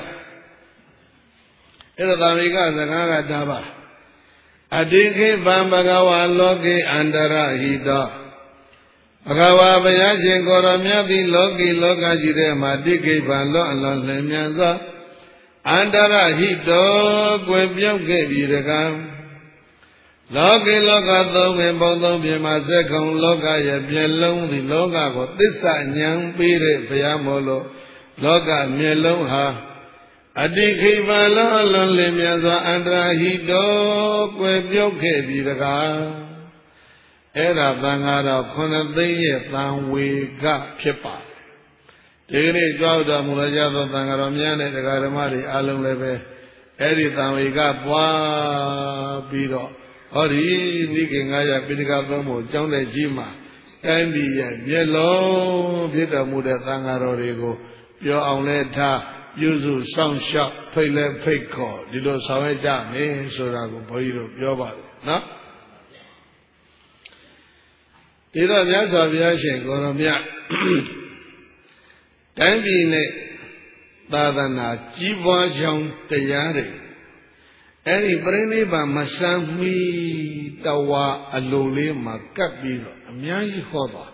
အဲ့တော့သာတွေကစကားကတာပါအတိခိဗံဘဂဝါလောကေအန္တရဟိတောဘဂဝါဘုရားရှင်ကိုရောမြတ်သည်လောကီလောကကြီးထဲမှာတိခိဗံလောအလွန်လင်းမြန်စွာအန္တရဟိတောကွယ်ပြောက်ခဲ့ပြီတကားလောကေလောကသုံးပင်ပုံသုံးပြင်မှာစက်ခုံလောကရဲ့မျက်လုံးသည်လောကကိုသစ္စာဉာဏ်ပေးတဲ့ဘုရားမို့လို့လောကမျက်လုံးဟာအတိခိဗံလောအလွန်လင်းမြန်စွာအန္တရဟိတောကွယ်ပြောက်ခဲ့ပြီတကားအဲ့ဒါသံဃာတော်ခုနှစ်သိန်းရဲ့သံဝေကဖြစ်ပါတယ်ဒီကနေ့ကြောက်တော်မူလာကြသောသံဃာတော်များနဲ့တရားဓမ္မတွေအားလုံးလည်းပဲအဲ့ဒီသံဝေကပွားပြီးတော့ဟောဒီနိကေငါးရပိဋကသုံးဖို့ကျောင်းတဲ့ကြီးမှာတိုင်းပြည်ရဲ့မျက်လုံးဖြစ်တော်မူတဲ့သံဃာတော်တွေကိုပြောအောင်လဲထားပြုစုစောင့်ရှောက်ဖိတ်လဲဖိတ်ခေါ်ဒီလိုဆောင်ရွက်ကြမယ်ဆိုတာကိုဘုန်းကြီးတို့ပြောပါတယ်နော်ဒီတော့မြတ်စွာဘုရားရှင်ကိုရောမြတ်တိုင်းပြည်နဲ့သာသနာကြီးပွားကြောင်းတရားတွေအဲ့ဒီပြိဋိဘံမဆမ်းမီတဝါအလိုလေးမှာကပ်ပြီးတော့အများကြီးဟောသွား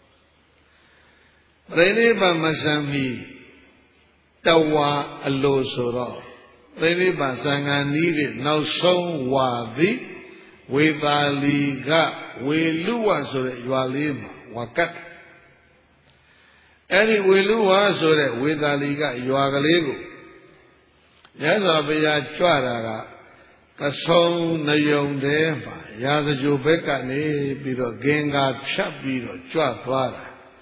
ပြိဋိဘံမဆမ်းမီတဝါအလိုဆိုတော့ပြိဋိဘံသံဃာနည်းတွေနောက်ဆုံးဝါသည်ဝေသာလီကဝေလူဝဆိုတဲ့ရွာလေးမှာဝါကတ်အဲ့ဒီဝေလူဝဆိုတဲ့ဝေသာလီကရွာကလေးကိုမြတ်စွာဘုရားကြွတာကကဆုံနယုံတဲမှာရာဇဂျိုဘက်ကနေပြီးတော့ဂင်္ဂါဖြတ်ပြီးတော့ကြွသွားတာ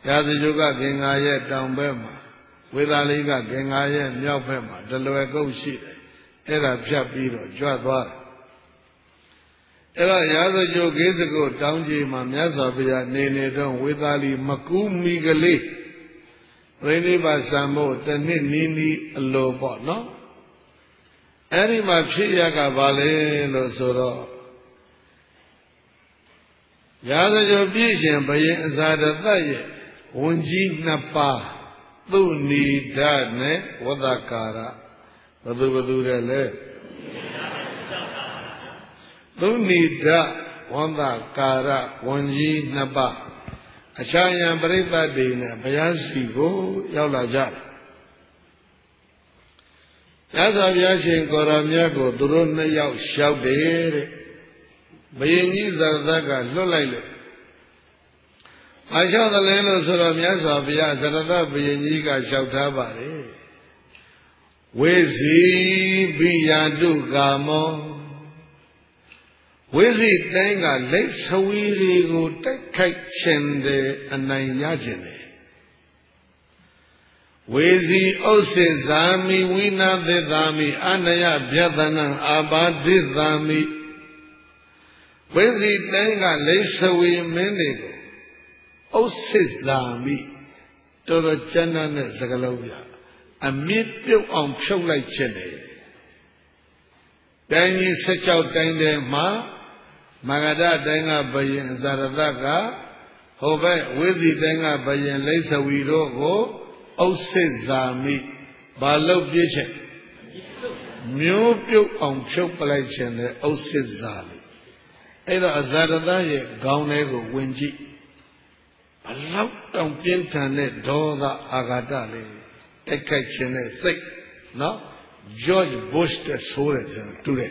ရာဇဂိုကဂင်္ဂါရဲ့တောင်ဘက်မှာဝေသာလိကဂင်္ဂါရဲ့မြောက်ဘက်မှာဒလွယ်ကုတ်ရှိတယ်အဲ့ဒါဖြတ်ပြီးတော့ကြွသွားတယ်အဲ့တော့ရာဇဂိုဂေစကုတောင်ကြီးမှာမြတ်စွာဘုရားနေနေတော့ဝေသာလိမကူးမီကလေးပြိဋိဘသံဖို့တနှစ်နီးနီးအလိုပေါ့နော်အဲ့ဒီမှာဖြစ်ရကဘာလဲလို့ဆိုတော့ရာဇဂိုပြည့်ရှင်ဘယင်အဇာတသရဲ့ဝန်ကြီးနှစ်ပါးသူနိဒနဲ့ဝဒကာရဘသူဘသူတဲ့လဲသူနိဒဝဒကာရဝန်ကြီးနှစ်ပါးအခြားယံပရိသတ်တွေနဲ့ဘုရားရှိကိုရောက်လာကြတယ်ရသော်ဘုရားရှင်ကိုရောမြတ်ကိုသူတို့နှစ်ယောက်လျှောက်တယ်တဲ့ဘယင်ကြီးဇာတကလွတ်လိုက်လို့အလျှောက်တယ်လို့ဆိုတော့မြတ်စွာဘုရားဇရတဘယင်ကြီးကလျှောက်ထားပါတယ်ဝေစီဘိယာတုကာမောဝိစီတိုင်းကလက်ဆွေးတွေကိုတိုက်ခိုက်ခြင်းတဲ့အနိုင်ရခြင်းတယ်ဝေစီဥစ္စေဇာမိဝိနာသစ္စာမိအနယဗျတနံအာဘာဒိသမိဝေစီတိုင်းကလက်ဆွေးမင်းတွေကိုဥစ္စေဇာမိတော်တော်ကျမ်းတဲ့စကားလုံးပြအမြင့်ပြုတ်အောင်ဖြုတ်လိုက်ခြင်းတယ်တိုင်းကြီး၁၆တိုင်းထဲမှာမဂဓတိုင်းကဘယင်ဇာရတကဟိုဘက်ဝိသီတိုင်းကဘယင်လိစ္ဆဝီတို့ကိုဥစ္စေဇာမိဘာလို့ပြည့်ချက်မျိုးပြုတ်အောင်ဖြုတ်ပလိုက်ခြင်းနဲ့ဥစ္စေဇာမိအဲ့တော့အဇာရတရဲ့ခေါင်းထဲကိုဝင်ကြည့်ဘလောက်တောင်ပြင်းထန်တဲ့ဒေါသအာဃာတလေးတိုက်ခိုက်ခြင်းနဲ့စိတ်နော် George Bush တဲ့ဆိုးတယ်တူတယ်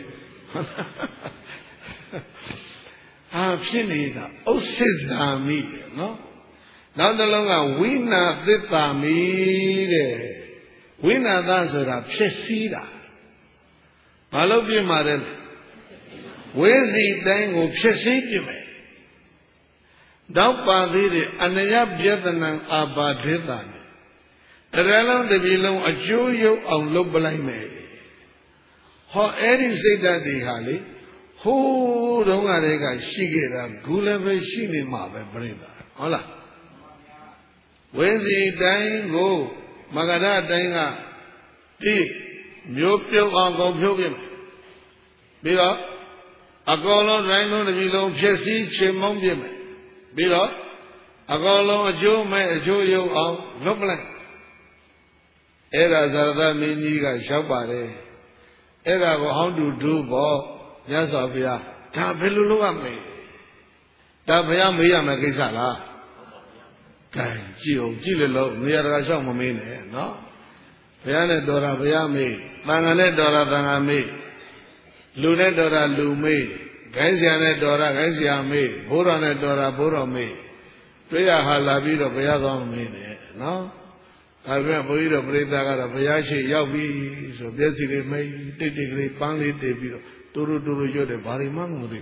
အာဖြစ်နေတာဥစ္စေဇာမိတယ်နော်နောက်တစ်လုံးကဝိနာသစ္စာမိတဲ့ဝိနာသဆိုတာဖြစ်စည်းတာဘာလို့ပြမှာလဲဝိစီတိုင်းကိုဖြစ်စည်းပြမယ်နောက်ပါသေးတယ်အနယပြဒနံအာဘာဒေတာတရလုံးတစ်ပြည်လုံးအကျိုးရုပ်အောင်လုပ်ပလိုက်မယ်ဟောအဲ့ဒီစိတ်ဓာတ်တွေဟာလေဟိုးတုန်းကတည်းကရှိခဲ့တာခုလည်းပဲရှိနေမှာပဲပြိဿဟုတ်လားဝိစီတိုင်းကိုမဂဓတိုင်းကတိမျိုးပြုတ်အောင်ကုန်ဖြုတ်ပြမယ်ပြီးတော့အကောလုံးတိုင်းလုံးတစ်ပြည်လုံးဖြစ်စည်းချေမုန်းပြမယ်ပြီးတော့အကောလုံးအကျိုးမဲ့အကျိုးရုပ်အောင်လုပ်ပလိုက်အဲ့ဒါဇာရသမင်းကြီးကလျှောက်ပါတယ်အဲ့ဒါကိုဟောင်းတူတူပေါ့မြတ်စွာဘုရားဒါဘယ်လိုလုပ်ရမလဲဒါဘုရားမေးရမယ်ကိစ္စလားကဲကြည့်အောင်ကြည့်လို့နေရာတကာလျှောက်မမေးနဲ့နော်ဘုရားနဲ့တော်တာဘုရားမေးတန်ခါနဲ့တော်တာတန်ခါမေးလူနဲ့တော်တာလူမေးခိုင်းဆရာနဲ့တော်တာခိုင်းဆရာမေးဘိုးတော်နဲ့တော်တာဘိုးတော်မေးတွေ့ရဟာလာပြီးတော့ဘုရားသွားမမေးနဲ့နော်ဒါပြန်ဘုန်းကြီးတို့ပြိဿကတော့ဘုရားရှိရောက်ပြီဆိုမျက်စိလေးမိတ်တိတ်တိတ်ကလေးပန်းလေးတည်ပြီးတော့တူတူတူတူရွတ်တယ်ဘာတွေမှမသိ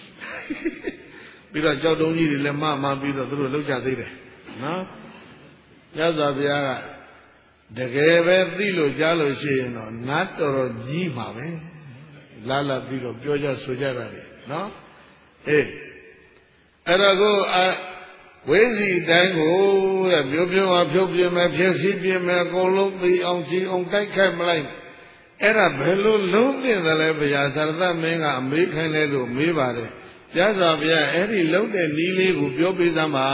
ပြီးတော့ကြောက်တုံးကြီးတွေလည်းမမှပြီးတော့သူတို့လောက်ကြသေးတယ်နော်ညဇောဘုရားကတကယ်ပဲသိလို့ကြားလို့ရှိရင်တော့နတ်တော်တော်ကြီးမှာပဲလာလာပြီးတော့ပြောကြဆိုကြတာလေနော်အေးအဲ့တော့ကိုဝိစီတိုင်းကိုတဲ့ပြိုးပြိုးအောင်ဖြုတ်ပြမယ်ဖြစ်စီပြမယ်အကုန်လုံးသိအောင်ကြည်အောင်တိုက်ခိုက်မလိုက်အဲ့ဒါဘယ်လိုလုံးသိတယ်လဲဗျာသရသမင်းကအမေးခိုင်းလဲလို့မေးပါတယ်ပြတ်စွာဘုရားအဲ့ဒီလုံးတဲ့နီးလေးကိုပြောပေးစမ်းပါ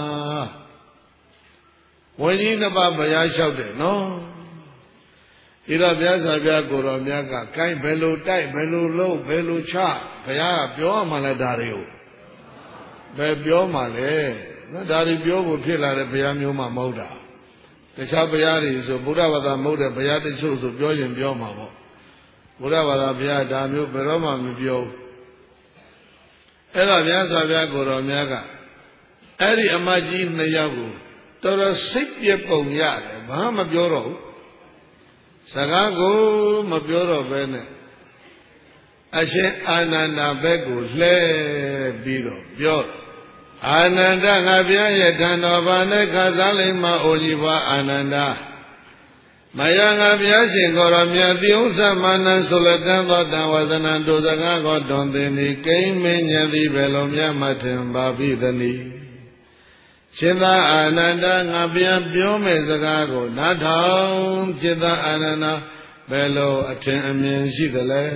ဝိညာဉ်နှစ်ပါးဘုရားလျှောက်တယ်နော်ဒီတော့ပြတ်စွာဘုရားကိုတော်မြတ်ကကိုင်းဘယ်လိုတိုက်ဘယ်လိုလုံးဘယ်လိုချဘုရားကပြောမှလဲဒါတွေကိုဘယ်ပြောမှလဲနော်ဒါတွေပြောဖို့ဖြစ်လာတဲ့ဘုရားမျိုးမှမဟုတ်တာတခြားဘုရားတွေဆိုဗုဒ္ဓဘာသာမဟုတ်တဲ့ဘုရားတချို့ဆိုပြောရင်ပြောမှာပေါ့ဗုဒ္ဓဘာသာဘုရားဒါမျိုးဘယ်တော့မှမပြောဘူးအဲ့တော့မြတ်စွာဘုရားကိုတော်များကအဲ့ဒီအမကြီးနှစ်ယောက်ကိုတော်တော်စိတ်ပြပုံရတယ်ဘာမှမပြောတော့ဘူးစကားကိုမပြောတော့ဘဲနဲ့အရှင်အာနန္ဒာဘက်ကိုလှဲပြီးတော့ပြောအာနန္ဒငါဘုရားရဲ့တန်တော်ဘာနဲ့ခါစားလိမ့်မအိုကြီးဘွားအာနန္ဒမယငါဘုရားရှင်ကိုရောမြတ်တိဥစ္စာမာနဆုလကံသောတံဝဇနံဒုစကားကိုတွင်သည်နိကိမ့်မင်းဉာဏ်သည်ဘယ်လိုမြတ်မှထင်ပါပြီသနည်းရှင်သာအာနန္ဒငါဘုရားပြောမဲ့စကားကိုနားထောင်ရှင်သာအာနန္ဒဘယ်လိုအထင်အမြင်ရှိသလဲ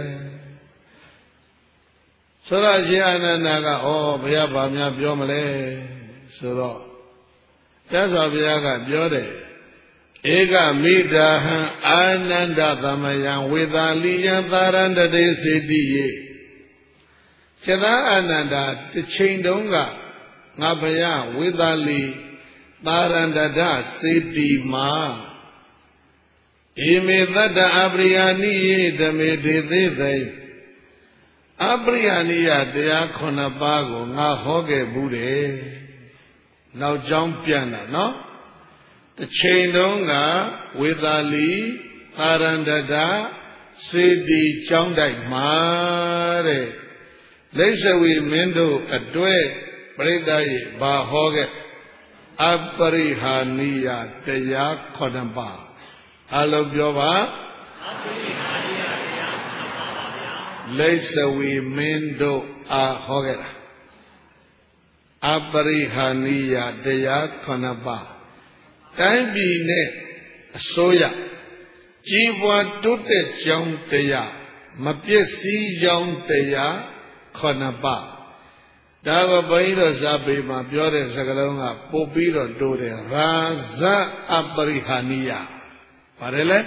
ဆိုတော့ရှင်အာနန္ဒကဩဘုရားဗာများပြောမလဲဆိုတော့မြတ်စွာဘုရားကပြောတယ်ဧကမိတာဟံအာနန္ဒသမယံဝေသာလိယံသာရန္တတေစေတိယေရှင်သာအာနန္ဒတစ်ချိန်တုန်းကငါဘုရားဝေသာလိသာရန္တတစေတိမှာဧမေတ္တအပရိယာနိယေဓမေဒေသေးသိအပရိယာနိယတရားခုနှစ်ပါးကိုငါဟောခဲ့ဘူးတယ်နောက်ကြောင်းပြန်တာနော်တစ်ချိန်တုန်းကဝေသာလီသာရန္တတစေတီကျောင်းတိုက်မှာတဲ့လိစ္ဆဝီမင်းတို့အတွဲပရိသတ်ရေဘာဟောခဲ့အပရိဟာနိယတရားခုနှစ်ပါးအလုံးပြောပါအပရိဟာနိယတရားခုနှစ်ပါးပါဗျာလိစ္ဆဝီမင်းတို့အားဟောခဲ့တာအပရိဟာနိယတရားခုနှစ်ပါးတိုင်းပြည်နဲ့အစိုးရကြီးပွားတိုးတက်ကြောင်းတရားမပြည့်စည်ကြောင်းတရားခုနှစ်ပါးဒါကဘုန်းကြီးတို့ဇာပေမှာပြောတဲ့စကားလုံးကပို့ပြီးတော့တိုးတယ်ရာဇအပရိဟာနိယပါတယ်လေ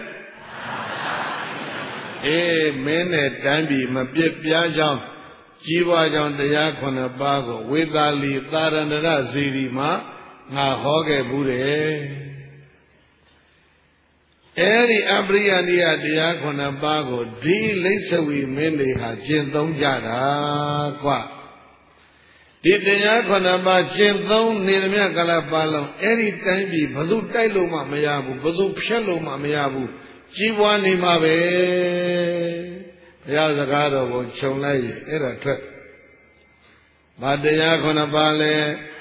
အေးမင်းနဲ့တိုင်းပြည်မပြည့်ပြားကြောင်းကြီးပွားကြောင်းတရားခုနှစ်ပါးကိုဝေသာလီသာရဏရဇီရီမှာငါဟောခဲ့ဘူးတယ်အဲ့ဒီအပရိယနိယတရားခုနှစ်ပါးကိုဒီလိစ္ဆဝီမင်းတွေဟာကျင့်သုံးကြတာကွာဒီတရားခုနှစ်ပါးကျင့်သုံးနေသမျှကာလပတ်လုံးအဲ့ဒီတိုင်းပြည်ဘယ်သူတိုက်လို့မှမရဘူးဘယ်သူဖျက်လို့မှမရဘူးကြီးပွားနေမှာပဲဘုရားစကားတော်ကိုခြုံလိုက်ရင်အဲ့ဒါထွက်ဘာတရားခုနှစ်ပါးလဲ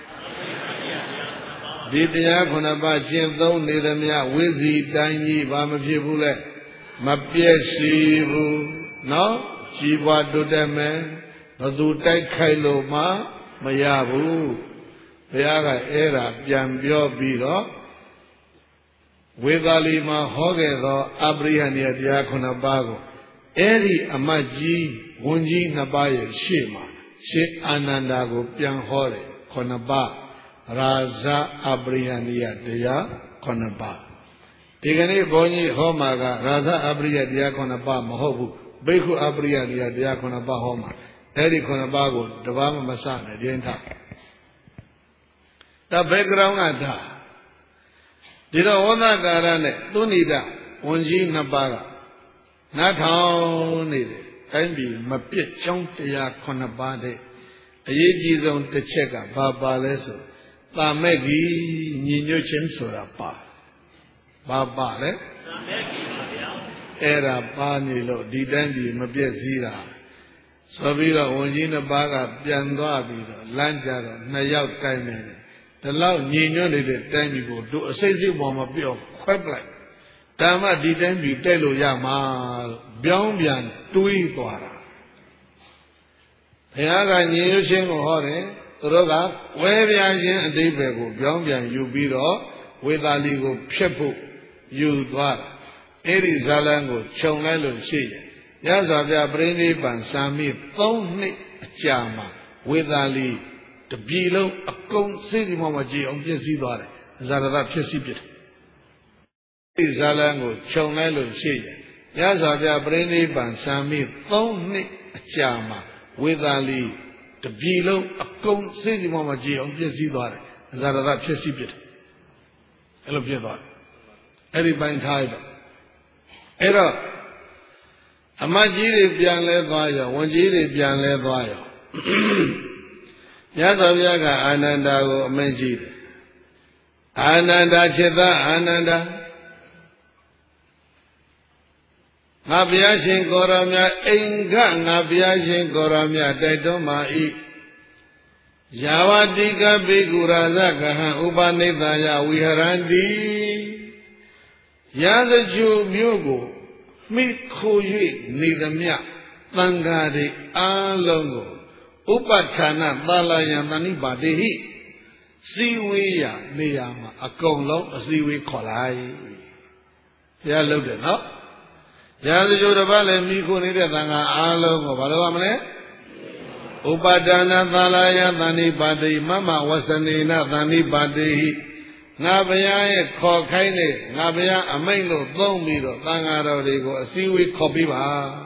ဒီတရားခုနှစ်ပါးကျင့်သုံးနေသမျှဝိဇီတိုင်းကြီးဘာမဖြစ်ဘူးလဲမပြည့်စည်ဘူးနော်ကြီးပွားတိုးတက်မယ်ဘသူတိုက်ခိုက်လို့မှမရဘူးဘုရားကအဲ့ဒါပြန်ပြောပြီးတော့ဝေသာလီမှာဟောခဲ့သောအပရိယနိယတရားခုနှစ်ပါးကိုအဲ့ဒီအမတ်ကြီးဝန်ကြီးနှစ်ပါးရဲ့ရှေ့မှာရှင်အာနန္ဒာကိုပြန်ဟောတယ်ခုနှစ်ပါးရာဇအပရိယနိယတရားခုနှစ်ပါးဒီကနေ့ဘုန်းကြီးဟောမှာကရာဇအပရိယတရားခုနှစ်ပါးမဟုတ်ဘူးဘိက္ခုအပရိယနိယတရားခုနှစ်ပါးဟောမှာအဲ့ဒီခုနှစ်ပါးကိုတပါးမမစနဲ့ဒင်းထားဒါ background ကဒါဒီတော့ဝန္ဒကာရနဲ့သုဏိတဝန်ကြီးနှစ်ပါးကနားထောင်နေတယ်တိုင်းပြည်မပြစ်ကြောင်းတရားခုနှစ်ပါးတဲ့အရေးကြီးဆုံးတစ်ချက်ကဘာပါလဲဆိုတာမဲ့ကြီးညီညွတ်ခြင်းဆိုတာပါဘာပါလဲတာမဲ့ကြီးပါဗျာအဲ့ဒါပါနေလို့ဒီတိုင်းပြည်မပြည့်စည်တာဆိုပြီးတော့ဝန်ကြီးနှစ်ပါးကပြန်သွားပြီးတော့လမ်းကြတော့နှစ်ယောက်ကိုင်းနေတယ်ဒီလောက်ညီညွတ်နေတဲ့တိုင်းပြည်ကိုတို့အစိမ့်စိမ့်ပေါ်မှာပြောခွဲပလိုက်ဓမ္မဒီတိုင်းပြည်တိုက်လို့ရမှာပြောင်းပြန်တွေးသွားတာဘုရားကညီညွတ်ခြင်းကိုဟောတယ်သူတို့ကဝဲပြားခြင်းအတိပ္ပယ်ကိုပြောင်းပြန်ယူပြီးတော့ဝေသာလီကိုဖျက်ဖို့ယူသွားတာအဲ့ဒီဇာလံကိုခြုံလိုက်လို့ရှိရင်ညဇာပြပရိနိဗ္ဗာန်စံမိသုံးနှစ်အကြာမှာဝေသာလီတပြည်လုံးအကုန်စိတ်ဒီမောမှာကြည်အောင်ပြည့်စည်သွားတယ်ဇာရသဖြစ်စီဖြစ်တယ်ဒီဇာလံကိုခြုံလိုက်လို့ရှိရင်ညဇာပြပရိနိဗ္ဗာန်စံမိသုံးနှစ်အကြာမှာဝေသာလီတပြည်လုံးအကုန်စိတ်ဒီမောမှာကြည်အောင်ပြည့်စည်သွားတယ်ဇာရသဖြစ်စီဖြစ်တယ်အဲ့လိုဖြစ်သွားတယ်အဲ့ဒီပိုင်းထားရတော့အဲ့တော့အမတ်ကြီးတွေပြန်လဲသွားရောဝန်ကြီးတွေပြန်လဲသွားရောမြတ်စွာဘုရားကအာနန္ဒာကိုအမိန့်ကြီးတယ်အာနန္ဒာจิตသားအာနန္ဒာငါဘုရားရှင်ကိုရောမြတ်အိမ်ကငါဘုရားရှင်ကိုရောမြတ်တိုက်တွန်းပါ၏ Yavatika Biguraza Upanita Yaviharandi Yazaju Mugo Mikoyi Nidamya Tangadi Alongo Upatana Dalayamani Badihi Siwiya Niyama Akonglo Siwi Kolai Ya looked it up. Yazaju Rabale Miko Nidanga Alongo Balamane Upadana Dalaya Dani Badi Mama Wasanina Dani Badi Nabaya Kokaine Nabaya Amelo Domiro Tangaro Rego Siwi Kobiba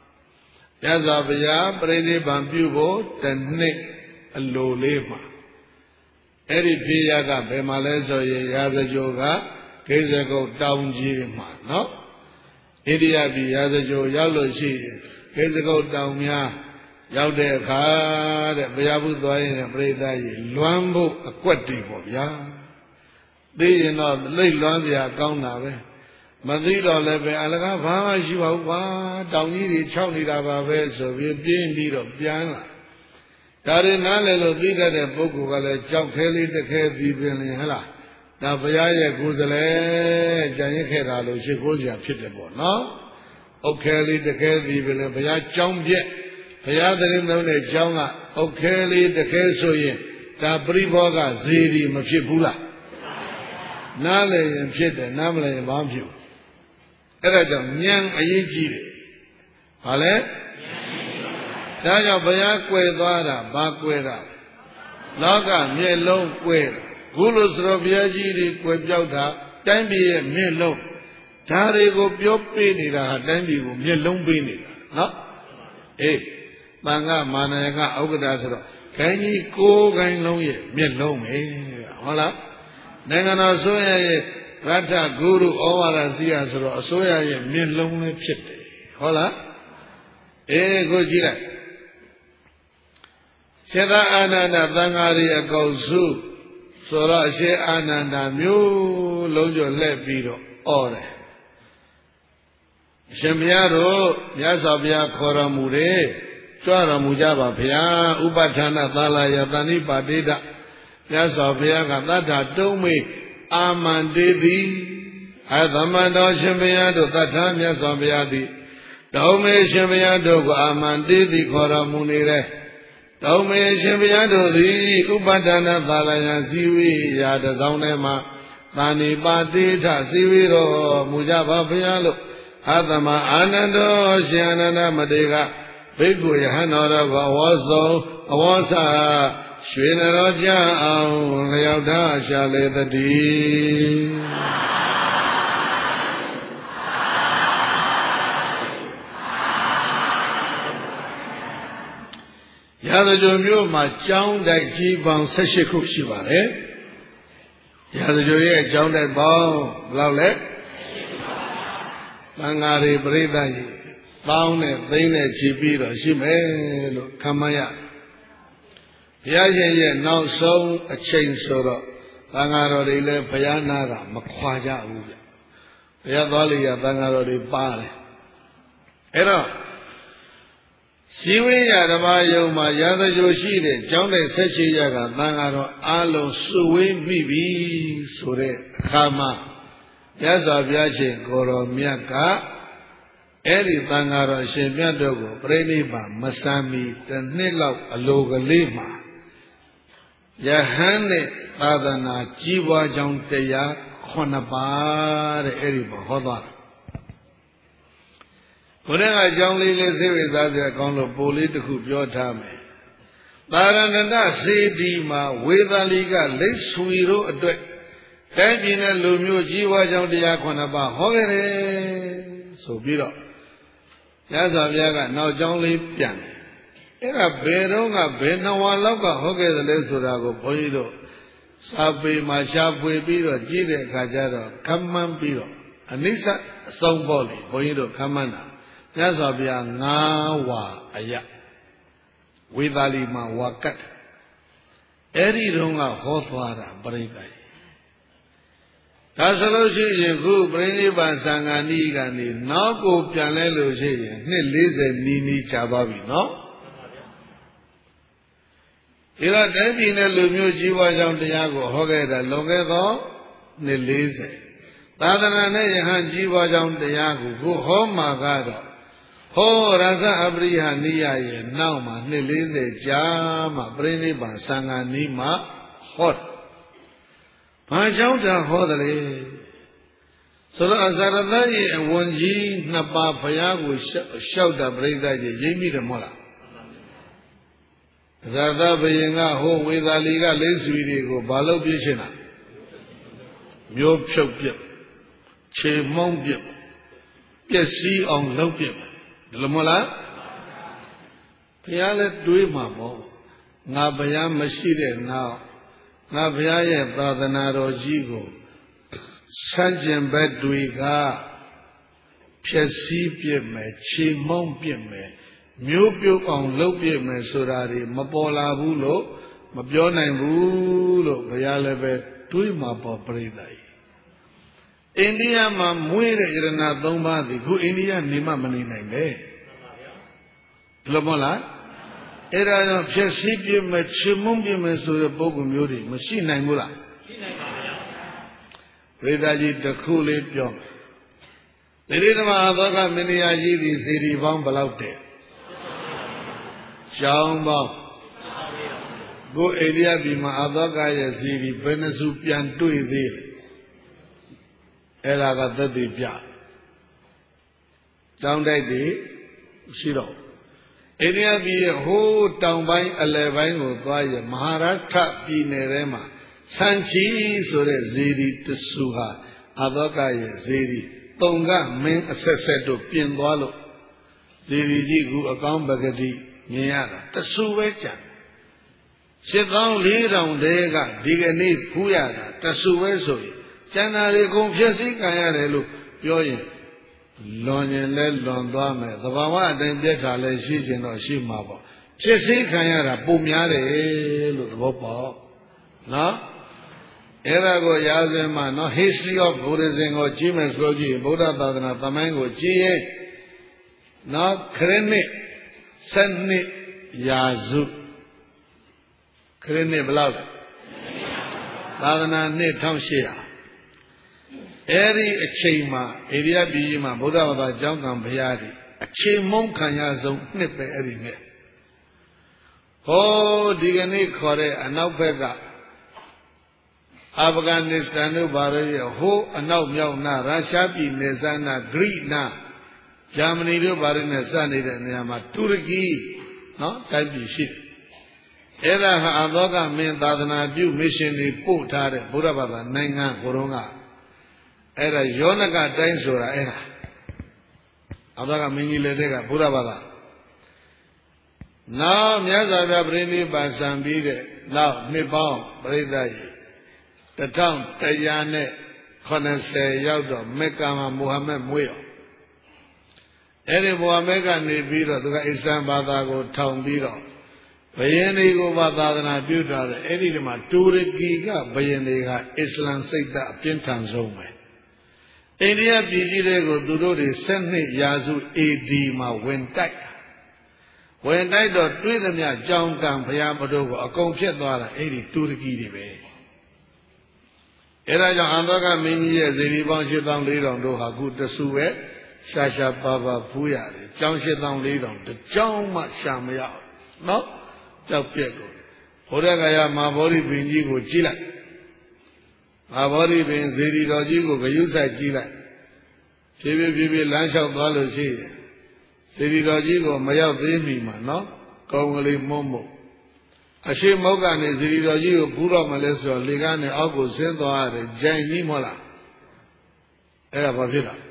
Yazabaya Brede Bambubo Tene Lolema Eri Piyaga Bemalezo Yazajoga Kezako Downjima no Idia Bi Yazajo Yalo Shi Kezako Downyaရောက်တဲ့အခါတဲ့ဘုရားဘုသွားရင်ပြိဿကြီးလွမ်းဖို့အကွက်တည်ပေါ့ဗျာသိရင်တော့လိတ်လွမ်းစရာကောင်းတာပဲမသိတော့လည်းပဲအလကားဘာမှရှိပါဘူးကွာတောင်ကြီးတွေခြောက်နေတာပါပဲဆိုပြီးပြင်းပြီးတော့ပြန်လာဒါတွေနားလည်လို့သိတတ်တဲ့ပုဂ္ဂိုလ်ကလည်းကြောက်ခဲလေးတစ်ခဲပြီးပြင်လင်ဟလားဒါဘုရားရဲ့ကိုယ်စလဲကြံရစ်ခဲ့တာလို့ရှိခိုးစရာဖြစ်တယ်ပေါ့နော်အုတ်ခဲလေးတစ်ခဲပြီးပြင်လင်ဘုရားကြောင်းပြက်ဘုရားသခင်သုံးတဲ့ကျောင်းကအုတ်ခဲလေးတခဲဆိုရင်ဒါပရိဘောကဇေဒီမဖြစ်ဘူးလားနားလည်ရင်ဖြစ်တယ်နားမလည်ရင်ဘာမှဖြစ်ဘူးအဲ့ဒါကြောင့်ဉာဏ်အရေးကြီးတယ်ဘာလဲဒါကြောင့်ဘုရားကွယ်သွားတာဘာကွယ်တာလောကမျက်လုံးကွယ်ခုလိုဆိုတော့ဘုရားကြီးတွေကွယ်ပြောက်တာတိုင်းပြည်ရဲ့မျက်လုံးဒါတွေကိုပြောပေးနေတာဟာတိုင်းပြည်ကိုမျက်လုံးပေးနေတာနော်အေးတန်ခါမာနယကဥက္ကဋ္ဌဆိုတော့ခိုင်းကြီးကိုးခိုင်းလုံးရဲ့မျက်လုံးပဲဟုတ်လားနိုင်ငံတော်အစိုးရရဲ့ရထဂုရုဩဝါဒစီရဆိုတော့အစိုးရရဲ့မျက်လုံးလည်းဖြစ်တယ်ဟုတ်လားအေးကိုကြည့်လိုက်စေတအာနန္ဒသံဃာရီအကောက်စုဆိုတော့အရှင်အာနန္ဒမျိုးလုံးကျော်လှည့်ပြီးတော့ဩတယ်အရှင်ဘုရားတို့မြတ်စွာဘုရားခေါ်တော်မူတယ်ကြွတော်မူကြပါဗျာဥပဋ္ဌာဏသာလယတဏိပါတိတမြတ်စွာဘုရားကသတ္ထတုံးမေအာမန္တေတိအသမန္တောရှင်ဘုရားတို့သတ္ထမြတ်စွာဘုရားသည်တုံးမေရှင်ဘုရားတို့ကိုအာမန္တေတိခေါ်တော်မူနေတယ်တုံးမေရှင်ဘုရားတို့သည်ဥပဋ္ဌာဏသာလယဇီဝိရာတစောင်းထဲမှာသဏိပါတိထဇီဝိတော်မူကြပါဘုရားလို့အသမအာနန္တောရှင်အာနန္ဒမတေကဘိက္ခုယဟန်တော်ကဝေါဆောင်အဝေါစာရွှေနရောကြအောင်လျောက်ထားရှာလေတည်းရာဇဂိုမြို့မှာကျောင်းတိုက်ကြီးပေါင်း၁၈ခုရှိပါတယ်ရာဇဂိုရဲ့ကျောင်းတိုက်ပေါင်းဘယ်လောက်လဲသံဃာတွေပြိဿကြီးပေါင်းနဲ့သိန်းနဲ့ချီပြီးတော့ရှိမယ်လို့ခမ်းမရဘုရားရှင်ရဲ့နောက်ဆုံးအချိန်ဆိုတော့သံဃာတော်တွေလည်းဘုရားနာတာမခွာကြဘူးဗျဘုရားသွားလေရသံဃာတော်တွေပါတယ်အဲ့တော့စီဝိယဓမ္မယုံမှာရာဇဂိုရှိတဲ့ကျောင်းတဲ့ဆက်ရှိရကသံဃာတော်အလုံးစုဝေးမိပြီဆိုတဲ့အခါမှာမြတ်စွာဘုရားရှင်ကိုတော်မြတ်ကအဲ့ဒီသံဃာတော်ရှင်မြတ်တို့ကိုပြိဋိဘမဆမ်းမီတစ်နှစ်လောက်အလိုကလေးမှာယဟန်နဲ့သာသနာကြီးပွားကြောင်းတရားခုနှစ်ပါးတဲ့အဲ့ဒီမှာဟောသွားတာဘုရားကအကြောင်းလေးလေးစိတ်ဝင်စားစရာကောင်းလို့ပိုလေးတစ်ခုပြောထားမယ်သာရဏတစေတီမှာဝေသာလီကလိတ်ဆွေတို့အတွက်တိုင်းပြည်နဲ့လူမျိုးကြီးပွားကြောင်းတရားခုနှစ်ပါးဟောခဲ့တယ်ဆိုပြီးတော့ရသော်ဘုရားကနောက်ကြောင်းလေးပြန်အဲ့ဒါဘယ်တော့ကဘယ်နှဝါလောက်ကဟောခဲ့သလဲဆိုတာကိုဘုန်းကြီးတို့စာပေမှာရှားပွေပြီးတော့ကြည့်တဲ့အခါကျတော့ခမ်းမှန်းပြီးတော့အနိစ္စအဆုံးပေါ့လေဘုန်းကြီးတို့ခမ်းမှန်းတာရသော်ဘုရားငါးဝါအယဝေသာလီမှာဝါကတ်အဲ့ဒီတော့ကဟောသွားတာပြိဿကြီးဒါဆိုလို့ရှိရင်ခုပြိဋိဘသံဃာနီးကနေနောက်ကိုပြန်လဲလို့ရှိရင်နှစ်၄၀နီးနီးကြာသွားပြီနော်ဒီတော့တိုင်းပြည်နဲ့လူမျိုးကြီးပွားကြောင်းတရားကိုဟောခဲ့တာလွန်ခဲ့သောနှစ်လေးဆယ်သာသနာနဲ့ယဟန်ကြီးပွားကြောင်းတရားကိုကိုဟောမှာကတော့ဟောရသအပရိဟနိယရဲ့နောက်မှာနှစ်လေးဆယ်ကြာမှပြိဋိဘံသံဃာနီးမှာဟောတယ်ဘာကြောင့်တာဟောတယ်လဲဆိုတော့အဇရသရဲ့အဝန်ကြီးနှစ်ပါးဘုရားကိုလျှောက်တာပြိဋ္ဌာကြီးရိပ်မိတယ်မဟုတ်လားအဇရသဘယင်ကဟိုဝေသာလီကလေးဆွေတွေကိုဘာလို့ပြစ်ချင်တာမျိုးဖြုတ်ပြစ်ခြေမုံပြစ်ပျက်စီးအောင်လုပ်ပြစ်ဒီလိုမဟုတ်လားဘုရားလည်းတွေးမှာပေါ့ငါဘုရားမရှိတဲ့နောက်ငါဘုရားရဲ့သာသနာတော်ကြီးကိုဆန့်ကျင်ဘက်တွေကဖြည့်ဆည်းပြစ်မယ်ခြေမုံပြစ်မယ်မျိုးပြုတ်အောင်လုပ်ပြစ်မယ်ဆိုတာတွေမပေါ်လာဘူးလို့မပြောနိုင်ဘူးလို့ဘုရားလည်းပဲတွေးမှာပေါ့ပြိဿကြီးအိန္ဒိယမှာမွေးတဲ့ယရဏသုံးပါးသည်ခုအိန္ဒိယနေမှမနေနိုင်ပဲဒီလိုမဟုတ်လားအဲ့ဒါကြောင့်ဖြည့်ဆည်းပြစ်မယ်ခြေမုံပြစ်မယ်ဆိုတဲ့ပုဂ္ဂိုလ်မျိုးတွေမရှိနိုင်ဘူးလားရှိနိုင်ပါဗျာပရိသတ်ကြီးတစ်ခုလေးပြောသတိဓမ္မအသောကမင်းရာကြီးသည်စေတီပေါင်းဘယ်လောက်တဲ့ကျောင်းပေါင်းကိုအိန္ဒိယပြည်မှာအသောကရဲ့စေတီဘယ်နှစုပြန်တွေ့သေးအဲ့ဒါကသက်သေပြတောင်းတိုက်တွေရှိတော့အိန္ဒိယပြည်ဟိုးတောင်ပိုင်းအလယ်ပိုင်းကိုသွားရမဟာရာထပြည်နယ်ထဲမှာဆန်ချီဆိုတဲ့ဇေဒီတဆူဟာအသောကရဲ့ဇေဒီတုံကမင်းအဆက်ဆက်တို့ပြင်သွားလို့ဇေဒီကြီးကူအကောင်းပဂတိမြင်ရတာတဆူပဲကြံရှစ်သောင်းလေးထောင်တည်းကဒီကနေ့ဖူးရတာတဆူပဲဆိုရင်ကျန်တာတွေကုန်ဖြစ်စည်းခံရတယ်လို့ပြောရင်လွန်ရင်လဲလွန်သွားမယ်သဘာဝအတိုင်းပြက်တာလဲရှိကျင်တော့ရှိမှာပေါ့ဖြစ်စည်းခံရတာပုံများတယ်လို့သဘောပေါက်နော်အဲ့ဒါကိုရာဇဝင်မှာနော် history of Buddhism ကိုကြည့်မယ်ဆိုကြည့်ဗုဒ္ဓသာသနာသမိုင်းကိုကြည့်ရင်နော်ခရစ်နှစ်စနစ်ရာစုခရစ်နှစ်ဘယ်လောက်လဲသာသနာနှစ်တစ်ထောင်ရှစ်ရာအဲ့ဒီအချိန်မှာအိန္ဒိယပြည်ကြီးမှာဗုဒ္ဓဘာသာကျောင်းကံဘုရားတွေအချိန်မုန်းခံရဆုံးနှစ်ပဲအဲ့ဒီနှစ်ဟောဒီကနေ့ခေါ်တဲ့အနောက်ဘက်ကအာဖဂန်နစ္စတန်တို့ဘာလို့ရဟိုးအနောက်မြောက်နာရုရှားပြည်နယ်စပ်နာဂရိနာဂျာမနီတို့ဘာလို့နဲ့စနေတဲ့နေရာမှာတူရကီနော်တိုင်းပြည်ရှိတယ်အဲ့ဒါဟာအသောကမင်းသာသနာပြုမစ်ရှင်တွေပို့ထားတဲ့ဗုဒ္ဓဘာသာနိုင်ငံကိုတော့ကအဲ့ဒါယောနကတိုင်းဆိုတာအဲ့ဒါအသောကမင်းကြီးလက်ထက်ကဗုဒ္ဓဘာသာနောက်မြတ်စွာဘုရားပြိဋိဘံစံပြီးတဲ့နောက်နှစ်ပေါင်းပြိဿကြီးတထောင်တရားနဲ့ခုနှစ်ဆယ်ရောက်တော့မက္ကာမှာမုဟမ္မဒ်မွေးရောအဲ့ဒီမုဟမ္မဒ်ကနေပြီးတော့သူကအစ္စလမ်ဘာသာကိုထောင်ပြီးတော့ဘယင်တွေကိုပါသာသနာပြုထားတယ်အဲ့ဒီမှာတူရကီကဘယင်တွေကအစ္စလမ်စိတ်ဓာတ်အပြင်းထန်ဆုံးပဲအိန္ဒိယပြည်ကြီးတွေကိုသူတို့တွေဆက်နှစ်ရာစု အေ ဒီ မှာဝင်တိုက်ဝင်တိုက်တော့တွေးသမျှကြောင်းကံဘုရားမတော်ကိုအကုန်ဖြစ်သွားတာအဲ့ဒီတူရကီတွေပဲအဲ့ဒါကြောင့်အသောကမင်းကြီးရဲ့ဇေဒီပေါင်းရှစ်သောင်းလေးထောင်တို့ဟာခုတဆူပဲရှာရှာပါပါဖူးရတယ်ကျောင်းရှစ်သောင်းလေးထောင်တကျောင်းမှရှာမရအောင်နော်ကြောက်ပြက်ကိုဘုရားဂယာမဟာဗောဓိပင်ကြီးကိုကြည့်လိုက်မဟာဗောဓိပင်ဇေဒီတော်ကြီးကိုဂယုစိုက်ကြည့်လိုက်ဖြည်းဖြည်းဖြည်းဖြည်းလမ်းလျှောက်သွားလို့ရှိရင်ဇေဒီတော်ကြီးကိုမရောက်သေးမီမှာနော်ကောင်းကလေးမုံမုံအရှိမုတ်ကနေဇေဒီတော်ကြီးကိုဘူးတော့မလဲဆိုတော့လေကားနဲ့အောက်ကိုဆင်းသွားရတယ်ဂျိုင်ကြီးမဟုတ်လားအဲ့ဒါဘာဖြစ်တာ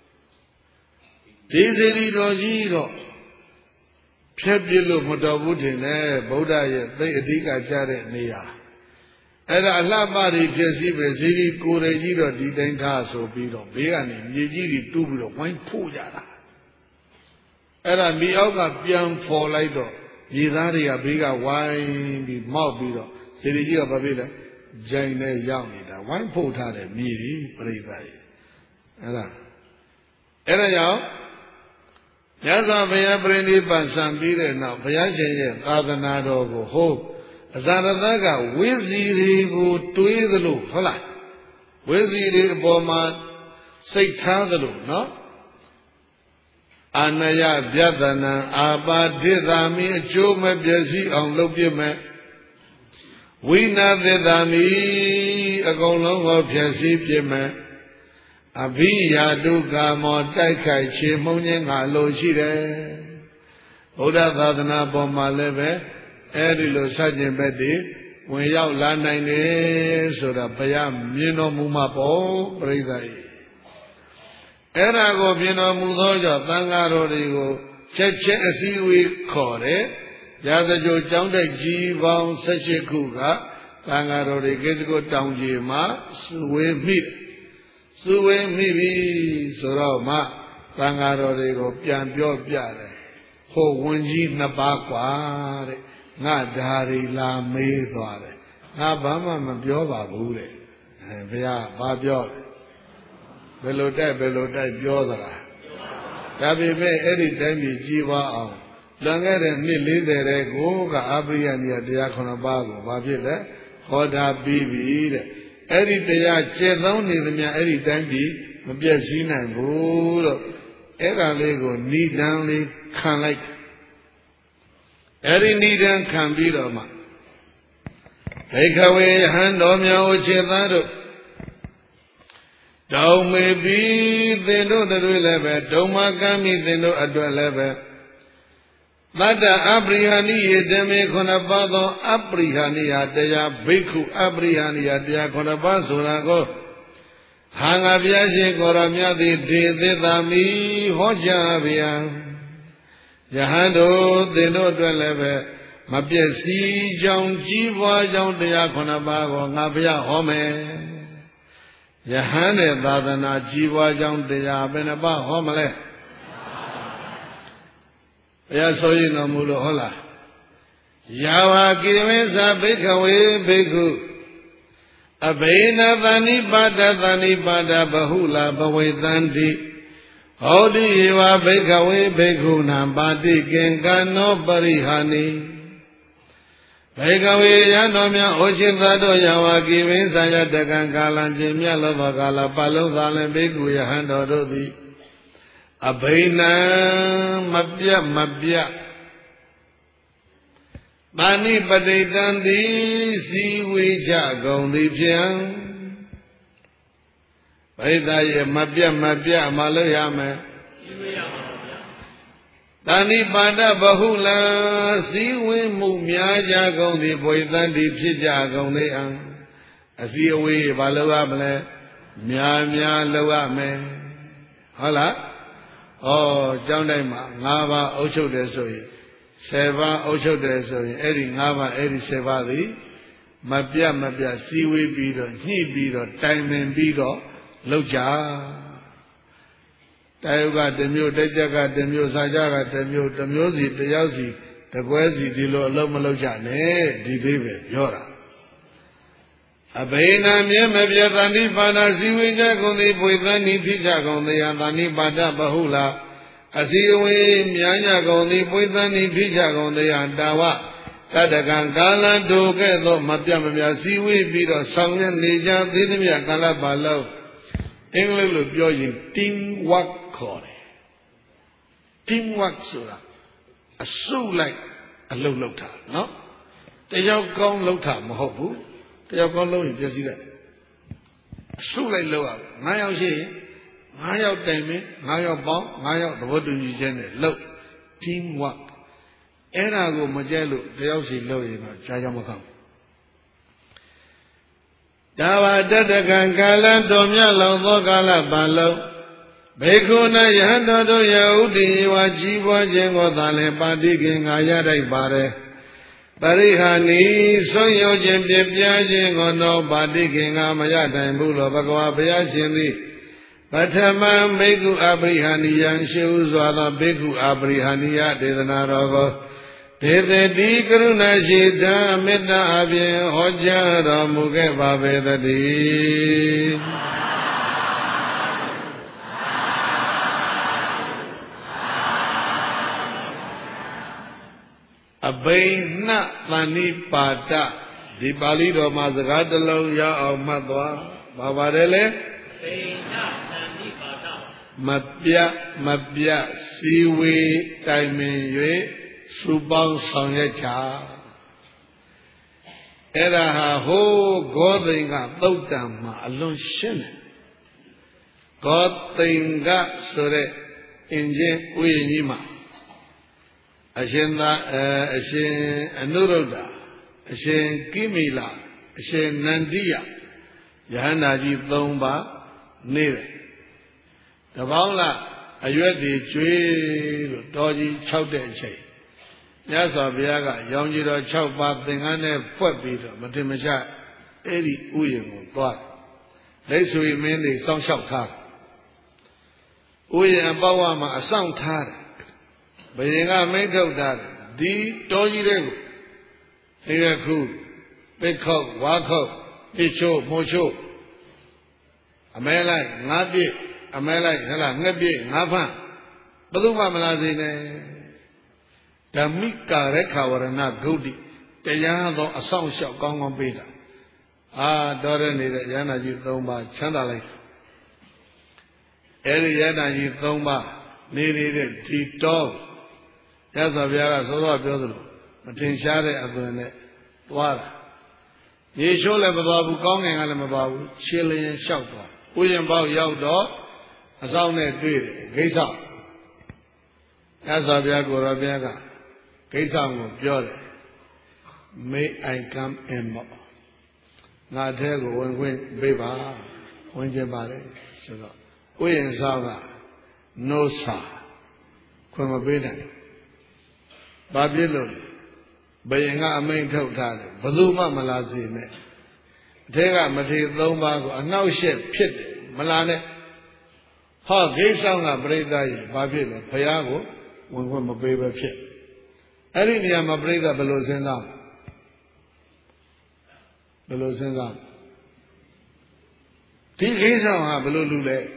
ဒီဇေဒီတော်ကြီးတော့ဖြက်ပြလို့မတော်ဘူးတင်တယ်ဗုဒ္ဓရဲ့သိအဓိကကြတဲ့နေရာအဲ့ဒါအလှပတွေဖြစ်စီပဲဇေဒီကိုယ်ရကြီးတော့ဒီတိုင်းထားဆိုပြီးတော့ဘေးကနေမြေကြီးတွေတူးပြီးတော့ဝိုင်းဖို့ကြတာအဲ့ဒါမြေအောက်ကပြန်ဖော်လိုက်တော့မြေသားတွေကဘေးကဝိုင်းပြီးမောက်ပြီးတော့ဇေဒီကြီးကဘာဖြစ်လဲဂျိုင်နဲ့ရောက်နေတာဝိုင်းဖို့ထားတယ်မြေကြီးပြိဿကြီးအဲ့ဒါအဲ့ဒါကြောင့်မြတ်စွာဘုရားပြိဋိဘံစံပြီးတဲ့နောက်ဘုရားရှင်ရဲ့သာသနာတော်ကိုဟုတ်အဇာရတကဝိဇီတွေကိုတွေးသလိုဟုတ်လားဝိဇီတွေအပေါ်မှာစိတ်ထားသလိုနော်အာနယပြဒနာအာပါဒိသာမိအကျိုးမပြည့်စည်အောင်လုပ်ပြမယ်ဝိနာသစ္စာမိအကုန်လုံးကိုဖြည့်ဆည်းပြမယ်အဘိယာတုကာမောတိုက်ခိုက်ချေမှုန်းခြင်းငါလိုရှိတယ်ဘုရားသာသနာပေါ်မှာလည်းပဲအဲဒီလိုစကြင်ဘက်တွေဝင်ရောက်လာနိုင်တယ်ဆိုတာဘုရားမြင်တော်မူမှာပေါ့ပြိဿကြီးအဲ့ဒါကိုမြင်တော်မူသောကြောင့်သံဃာတော်တွေကိုချက်ချက်အစည်းအဝေးခေါ်တယ်ရာဇဂိုကျောင်းတိုက်ကြီးပေါင်း၁၈ခုကသံဃာတော်တွေကိစ္စကိုတောင်ကြီးမှာစုဝေးမိစုဝေးမိပြီဆိုတော့မှသံဃာတော်တွေကိုပြန်ပြောပြတယ်ဟိုဝန်ကြီးနှစ်ပါးกว่าတဲ့ငါဓာရီလာမေးသွားတယ်ငါဘာမှမပြောပါဘူးတဲ့အဲဘုရားဘာပြောလဲဘယ်လိုတိုက်ဘယ်လိုတိုက်ပြောသလားဒါပေမဲ့အဲ့ဒီတိုင်းပြည်ကြီးပွားအောင်လွန်ခဲ့တဲ့နှစ်၄၀တဲ့ကိုကအပရိယနိယတရားခုနှစ်ပါးကိုဘာဖြစ်လဲဟောတာပြီးပြီတဲ့အဲ့ဒီတရားကျင့်သုံးနေသမျှအဲ့ဒီတိုင်းပြည်မပြည့်စည်နိုင်ဘူးလို့အဲ့ဒါလေးကိုဏိဒံလေးခံလိုက်အဲ့ဒီဏိဒံခံပြီးတော့မှဒိဋ္ဌဝေယဟန်တော်များဥချေသားတို့တောင်းမေပြီးသင်တို့တွေလည်းပဲဒုံမကမ်းမိသင်တို့အတွက်လည်းပဲသတ္တအပရိဟာနိယေတမေခုနှစ်ပါးသောအပရိဟာနိယတရားဘိက္ခုအပရိဟာနိယတရားခုနှစ်ပါးဆိုတာကိုဟာငါဘုရားရှင်ကိုရောမြတ်သည်ဒေသသာမိဟောကြားဗျာယဟန်တို့သင်တို့အတွက်လည်းပဲမပြည့်စည်ကြောင်းကြီးပွားကြောင်းတရားခုနှစ်ပါးကိုငါဘုရားဟောမယ်ယဟန်နဲ့သာသနာကြီးပွားကြောင်းတရားဘယ်နှပါးဟောမလဲဘုရားဆိုရင်တော်မူလို့ဟုတ်လားယာဝကိဝိသဘိက္ခဝေဘိက္ခုအဘိနသဏိပါဒသဏိပါဒဘဟုလာဘဝေတန္တိဟောတိယေဝဘိက္ခဝေဘိက္ခုနာပါတိကင်္ကနောပရိဟာနိဘိက္ခဝေယံတော်များဩရှင်သာတို့ယာဝကိဝိသယတကံကာလံခြင်းမြတ်လောသောကာလပလုံးသာလင်ဘိက္ခုယဟန်တော်တို့သည်အဘိနံမပြတ်မပြတ်ပါဏိပဋိတံတိစီဝေချကုန်သည်ဖြင့်ဘိသရဲ့မပြတ်မပြတ်မလို့ရမယ်စီဝေရပါဗျာတာဏိပါဒဘဟုလံစီဝေမှုများကြကုန်သည်ဘွေတန်တိဖြစ်ကြကုန်သည်အံအစီအဝေးဘာလို့ရမလဲများများလို့ရမယ်ဟုတ်လားဩကျောင်းတိုင်းမှာ၅ပါးအုပ်ချုပ်တယ်ဆိုရင်ဆယ်ပါးအုပ်ချုပ်တယ်ဆိုရင်အဲ့ဒီ၅ပါးအဲ့ဒီဆယ်ပါးသည်မပြတ်မပြတ်စီဝေးပြီးတော့ညှိပြီးတော့တိုင်ပင်ပြီးတော့လောက်ကြတာယုကတစ်မျိုးတိတ်ကြကတစ်မျိုးစာကြကတစ်မျိုးတစ်မျိုးစီတစ်ယောက်စီတကွဲစီဒီလိုအလုံးမလောက်ကြနဲ့ဒီသေးပဲပြောတာအဘိနာမြဲမပြတ်သန္တိပါဒစီဝေကြကုန်သည်ပွေသန္တိဖြစ်ကြကုန်သည်သန္တိပါဒဘဟုလာအစီဝေများကြကုန်သည်ပွေသန္တိဖြစ်ကြကုန်သည်တာဝတတကံကာလတုကဲ့သို့မပြတ်မပြတ်စီဝေပြီးတော့ဆောင်ရနေကြသေးသည်မြတ်ကာလပါလုံးအင်္ဂလိပ်လိုပြောရင် team work ခေါ်တယ် team work ဆိုတာအစုလိုက်အလုပ်လုပ်တာနော်တယောက်ကောင်းလုပ်တာမဟုတ်ဘူးတယောက်ကောင်းလုပ်ရင်ပြည့်စည်တယ်အစုလိုက်လုပ်ရငါးယောက်ရှိရင်ငါးယောက်တိုင်မင်းငါးယောက်ပေါင်းငါးယောက်သဘောတူညီခြင်းနဲ့လုပ် team work အဲ့ဒါကိုမကြဲလို့တယောက်စီလုပ်ရင်တော့ရှားကြမကောင်းဒါဝတတကံကာလတော်မြတ်လောင်သောကာလပါလုံးဘေကုဏယဟတောတို့ယဥဒိဝါကြီးပွားခြင်းကိုသာလည်းပါတိခင်ငါရတိုက်ပါတယ်ပရိဟာနိဆုံးယုတ်ခြင်းပြပြခြင်းကိုတော့ပါတိခင်ငါမရတိုင်ဘူးလို့ဘဂဝါဘုရားရှင်သည်ပထမဘေကုအပရိဟာနိယံရှိဥစွာသောဘေကုအပရိဟာနိယဒေသနာတော်ကိုဒေသတိကရုဏာရှိတံမေတ္တာအပြင်ဟောကြားတော်မူခဲ့ပါပေသတည်းအအဘိနသဏိပါဒဒီပါဠိတော်မှာစကားတစ်လုံးရအောင်မှတ်သွားဘာပါတယ်လဲအဘိနသဏိပါဒမပြမပြစီဝေတိုင်ပင်၍စုပေါင်းဆောင်ရွက်ချအဲ့ဒါဟာဟိုးဂောသိင်္ဂသုတ်တံမှာအလွန်ရှင်းတယ်ဂောသိင်္ဂဆိုတဲ့အင်ဂျင်ဥယျာဉ်ကြီးမှာအရှင်သာအရှင်အနုရုဒ္ဓအရှင်ကိမိလအရှင်နန္တိယယဟန္တာကြီး၃ပါးနေတယ်တပေါင်းလားအရွက်တွေကျွေးလို့တော်ကြီး၆တဲ့အချိန်မြတ်စွာဘုရားကရောင်ကြီးတော်၆ပါးသင်္ကန်းနဲ့ဖွက်ပြီးတော့မတင်မချအဲ့ဒီဥယျာဉ်ကိုသွားလက်ဆွေမင်းတွေစောင့်ရှောက်ထားဥယျာဉ်အပေါက်မှာအဆောင်ထားတယ်ဘယင်ကမိတ်ထုတ်ထားတယ်ဒီတော်ကြီးတွေကိုဒီကခုပိတ်ခောက်ဝါခောက်ပြစ်ချိုးမိုးချိုးအမဲလိုက်ငါးပြစ်အမဲလိုက်ဟဲ့လားငှက်ပြစ်ငါးဖန်ဘယ်သူမှမလာစေနဲ့ဓမ္မိကာရခဝရဏဂုတ်တိတရားသောအဆောင်လျှောက်ကောင်းကောင်းပေးတာအာတော်ရနေတဲ့ရဟန္တာကြီး၃ပါးချမ်းသာလိုက်အဲ့ဒီရဟန္တာကြီး၃ပါးနေနေတဲ့ဒီတော်ရသော်ဘုရားကစောစောပြောသလိုမထင်ရှားတဲ့အသွင်နဲ့သွားတာရေချိုးလည်းမသွားဘူးကောင်းငင်ကလည်းမသွားဘူးခြေလျင်လျှောက်သွားဥယျာဉ်ပေါက်ရောက်တော့အဆောင်နဲ့တွေ့တယ်ဂိစ္ဆရသော်ဘုရားကိုရောဘုရားကဂိစ္ဆကိုပြောတယ် May I come in ပေါ့ငါထဲကိုဝင်ခွင့်ပေးပါဝင်ခြင်းပါတယ်ဆိုတော့ဥယျာဉ်ဆောင်က no sir ခွင့်မပေးနိုင်ဘာဖြစ်လို့ဘယင်ကအမိန့်ထုတ်ထားတယ်ဘယ်သူမှမလာစေနဲ့အထက်ကမထေ၃ပါးကိုအနှောက်အယှက်ဖြစ်တယ်မလာနဲ့ဟောဂိစ္ဆောင်ကပြိဿကြီးဘာဖြစ်လဲဘုရားကိုဝင်ခွင့်မပေးပဲဖြစ်အဲ့ဒီနေရာမှာပြိဿဘယ်လိုစဉ်းစားဘယ်လိုစဉ်းစားဒီဂိစ္ဆောင်ဟာဘယ်လိုလူလဲ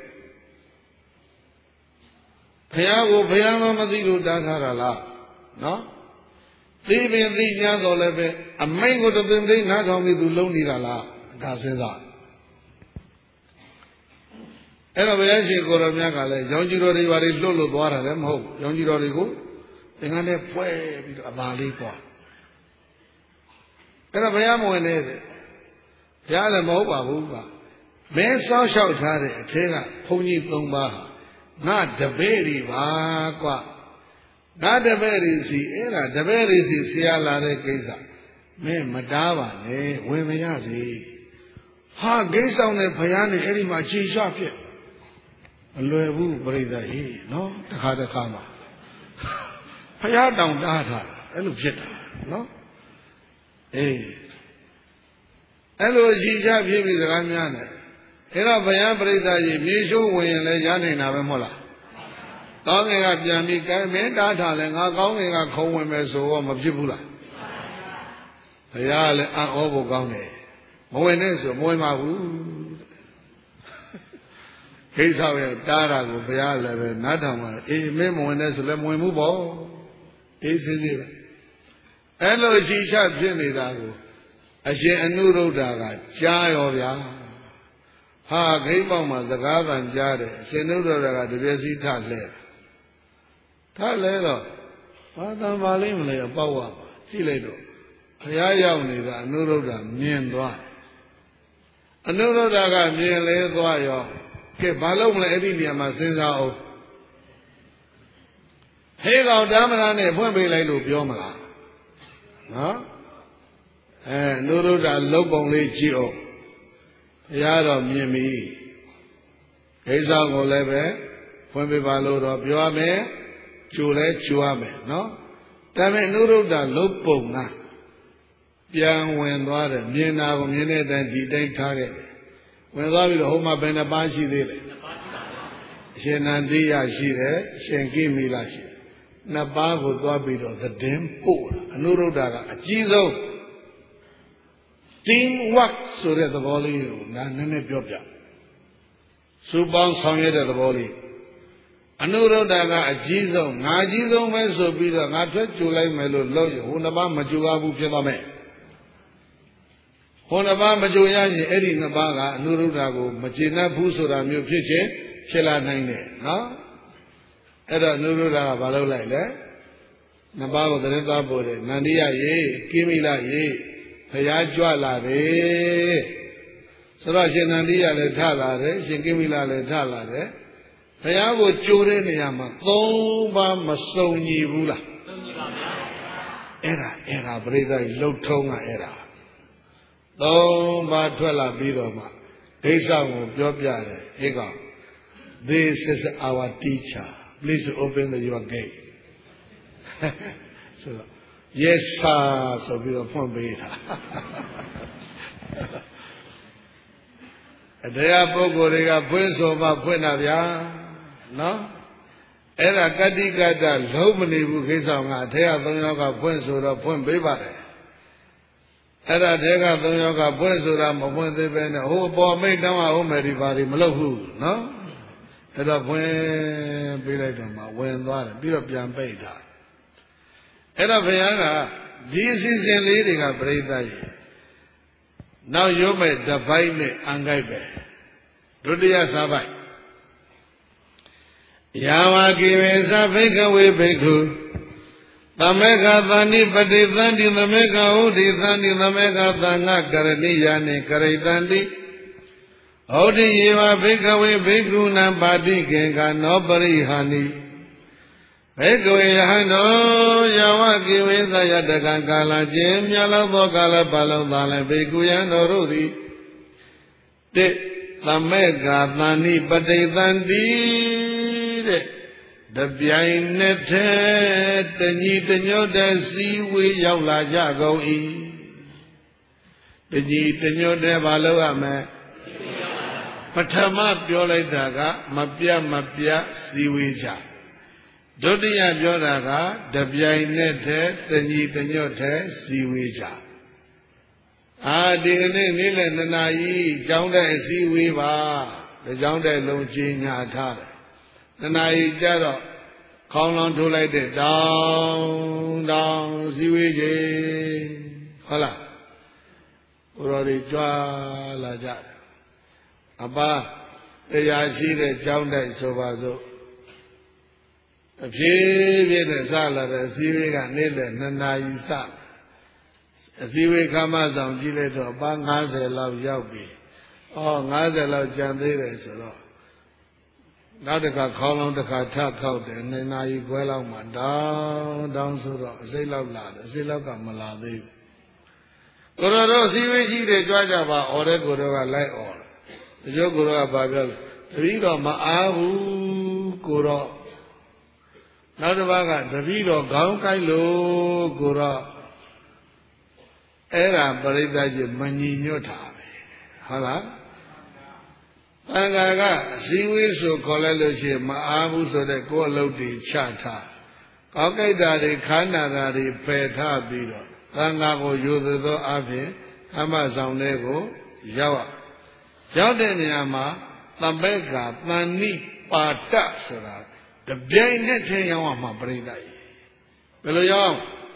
ဘုရားကိုဘုရားမမသိလို့တားထားတာလားနော်သိပင်သိညာတော်လည်းပဲအမိန့်ကိုတသိမ့်သိနားထောင်ပြီးသူလုံးနေတာလားဒါစဉ်းစားအဲ့တော့ဘုရားရှင်ကိုရောမြတ်ကလည်းရောင်ကြီးတော်တွေဘာတွေလှုပ်လို့သွားတာလည်းမဟုတ်ရောင်ကြီးတော်တွေကိုသင်္ကန်းနဲ့ပွဲပြီးတော့အသာလေးသွားအဲ့တော့ဘုရားမဝင်နဲ့တဲ့ဘုရားလည်းမဟုတ်ပါဘူးကမင်းစောင့်ရှောက်ထားတဲ့အထက်ကဘုန်းကြီး၃ပါးငါတပည့်တွေပါကွာငါတပည့်တွေစီအဲ့ဒါတပည့်တွေစီဆရာလာတဲ့ကိစ္စမင်းမတားပါနဲ့ဝင်မရစေဟာဂိမ်းဆောင်တဲ့ဘုရားနဲ့အဲ့ဒီမှာခြေရှဖြစ်အလွယ်ဘူးပြိဿဟေးနော်တခါတခါမှာဘုရားတောင်တားထားအဲ့လိုဖြစ်တာနော်အေးအဲ့လိုခြေရှဖြစ်ပြီးစကားများတယ်အဲ့တော့ဘုရားပြိဿကြီးမြေရှိုးဝင်ရင်လည်းရနိုင်တာပဲမဟုတ်လားကောင်းငင်ကပြန်ပြီးကဲမင်းတားထားလဲငါကောင်းငင်ကခုံဝင်မယ်ဆိုတော့မဖြစ်ဘူးလားဘုရားလည်းအံ့ဩဖို့ကောင်းတယ်မဝင်နဲ့ဆိုမဝင်ပါဘူးခိစ္ဆရဲ့တားတာကိုဘုရားလည်းပဲနားထောင်ပါအေးမင်းမဝင်နဲ့ဆိုလည်းမဝင်ဘူးပေါ့အေးစစ်စစ်ပဲအဲ့လိုရှိချဖြစ်နေတာကိုအရှင်အနုရုဒ္ဓကကြားရောဗျာဟာဂိမ်းပေါက်မှာစကားသံကြားတယ်အရှင်အနုရုဒ္ဓကတပြည့်စည်းထလဲထလဲတော့ဘာတန်ပါလိမ့်မလဲအပေါက်ဝပါကြည့်လိုက်တော့ဘုရားရောက်နေတာအနုရုဒ္ဓမြင်သွားအနုရုဒ္ဓကမြင်လဲသွားရောကဲဘာလို့မလဲအဲ့ဒီနေရာမှာစဉ်းစားအောင်ဟေးကောင်ဓမ္မရာနဲ့ဖွင့်ပေးလိုက်လို့ပြောမလားနော်အဲအနုရုဒ္ဓလုတ်ပုံလေးကြည့်အောင်ဘုရားတော်မြင်ပြီဒိဋ္ဌောကိုလည်းပဲဖွင့်ပေးပါလို့တော့ပြောရမယ်ကျိုလဲကျိုရမယ်နော်ဒါပေမဲ့အနုရုဒ္ဓလုတ်ပုံကပြန်ဝင်သွားတယ်မြင်တာကိုမြင်တဲ့အတိုင်းဒီတိုင်းထားခဲ့တယ်ဝင်သွားပြီးတော့ဟိုမှာဘယ်နှပါးရှိသေးလဲနှစ်ပါးရှိပါဘူးအရှင်နန္တိယရှိတယ်အရှင်ကိမိလရှိတယ်နှစ်ပါးကိုသွားပြီးတော့သတင်းပို့တာအနုရုဒ္ဓကအကြီးဆုံး team work ဆိုတဲ့သဘောလေးကိုနားနည်းနည်းပြောပြစူပေါင်းဆောင်ရွက်တဲ့သဘောလေးအနုရုဒ္ဓကအကြီးဆုံးငါအကြီးဆုံးပဲဆိုပြီးတော့ငါထွက်ကြိုလိုက်မယ်လို့လို့ဟိုနှစ်ပါးမကြိုရဘူးဖြစ်သွားမယ်ဟိုနှစ်ပါးမကြိုရရင်အဲ့ဒီနှစ်ပါးကအနုရုဒ္ဓကိုမကျေနပ်ဘူးဆိုတာမျိုးဖြစ်ချင်းဖြစ်လာနိုင်တယ်နော်အဲ့တော့အနုရုဒ္ဓကဘာလုပ်လိုက်လဲနှစ်ပါးကိုသတင်းသွားပို့တယ်နန္ဒီယရေကိမိလရေဘုရားကြွလာတယ်ဆိုတော့ရှင်နန္ဒီယလည်းထလာတယ်ရှင်ကိမိလလည်းထလာတယ်ဘုရားကိုကြိုတဲ့နေရာမှာသုံးပါးမစုံညီဘူးလားစုံညီပါဗျာအဲ့ဒါအဲ့ဒါပြိဿလှုပ်ထုံးကအဲ့ဒါသုံးပါးထွက်လာပြီးတော့မှဒိဋ္ဌိကိုပြောပြတယ်ဟေ့ကောင် This is our teacher please open the your gate ဆိုတော့ yes sir ဆိုပြီးတော့ဖွင့်ပေးတာတရားပုဂ္ဂိုလ်တွေကဖွင့်ဆိုမှဖွင့်တာဗျာနော်အဲ့ဒါကတိကတ္တလုံးမနေဘူးခိစ္ဆောင်ကအထက်ကသုံးယောက်ကဖွင့်ဆိုတော့ဖွင့်ပေးပါတယ်အဲ့ဒါတဲကသုံးယောက်ကဖွင့်ဆိုတာမဖွင့်သေးပဲနဲ့ဟိုအပေါ်မိတ်တောင်းအောင်မယ်ဒီပါဒီမလုပ်ဘူးနော်အဲ့တော့ဖွင့်ပေးလိုက်တော့မှဝင်သွားတယ်ပြီးတော့ပြန်ပိတ်တာအဲ့တော့ဘုရားကဒီအစီအစဉ်လေးတွေကပြိဿကြီးနောက်ရုံးမဲ့တပိုင်းနဲ့အံကြိုက်ပဲဒုတိယစာပိုက်ယာဝကိဝေသဘိကဝေဘိက္ခုသမက္ခသန္တိပတိသန္တိသမက္ခဟုတိသန္တိသမက္ခသံဃကရဏိယနိကရိတန္တိဟုတ်တိယေဝဘိကဝေဘိက္ခုနံပါတိကေကနောပရိဟာနိဘေကဝေယဟံတောယာဝကိဝေသယတကံကာလခြင်းမြတ်လောသောကာလပတ်လုံးသာလည်းဘေကုယံတော်တို့သည်တိသမက္ခသန္တိပတိသန္တိတဲ့တပြိုင်နက်တည်းတညီတညွတ်တဲ့စီဝေးရောက်လာကြကုန်၏တညီတညွတ်တဲ့ဘာလို့ရမလဲပထမပြောလိုက်တာကမပြတ်မပြတ်စီဝေးကြဒုတိယပြောတာကတပြိုင်နက်တည်းတညီတညွတ်တဲ့စီဝေးကြအာဒီကနေ့နေ့လယ်နှစ်နာရီကျောင်းတဲ့အစည်းဝေးပါဒီကျောင်းတဲ့လုံးကြီးညာထားတယ်နှစ်နာရီကျတော့ခေါင်းလောင်းထိုးလိုက်တဲ့တောင်းတောင်းစည်းဝေးကြီးဟုတ်လားဘုရားတွေကြွားလာကြတယ်အပါတရားရှိတဲ့ကျောင်းတိုက်ဆိုပါစို့အဖြည်းဖြည်းနဲ့စလာတဲ့အစည်းဝေးကနေ့လယ်နှစ်နာရီစအစည်းဝေးခမ်းမဆောင်ကြည့်လိုက်တော့အပါငါးဆယ်လောက်ရောက်ပြီ။အော်ငါးဆယ်လောက်ကျန်သေးတယ်ဆိုတော့နောက်တစ်ခါခေါင်းလုံးတစ်ခါထခောက်တယ်နှစ်နာရီခွဲလောက်မှတောင်းတောင်းဆိုတော့အစိမ့်လောက်လာတယ်အစိမ့်လောက်ကမလာသေးဘူး။ကိုရောတို့အစည်းဝေးရှိတယ်ကြွားကြပါအော်တဲ့ကိုရောကလိုက်အော်တယ်။ဒီလိုကိုရောကဘာပြောလဲတပည့်တော်မအားဘူးကိုရောနောက်တစ်ပါးကတပည့်တော်ခေါင်းကိုက်လို့ကိုရောအဲ့ဒါပရိသတ်ကြီးမညီညွတ်တာပဲဟုတ်လားတန်ခါကအစည်းဝေးဆိုခေါ်လိုက်လို့ရှိရင်မအားဘူးဆိုတဲ့ကိုယ်အလုပ်တွေချထားကောက်ကြိုက်တာတွေခန္ဓာတာတွေပယ်ထားပြီးတော့တန်ခါကိုယူသသောအဖြစ်ဓမ္မဆောင်လေးကိုရောက်ရောက်တဲ့နေရာမှာသဗ္ဗေကသန္နိပါတဆိုတာတပြိုင်နက်တည်းရောက်မှာပရိသတ်ကြီးဘယ်လိုရောက်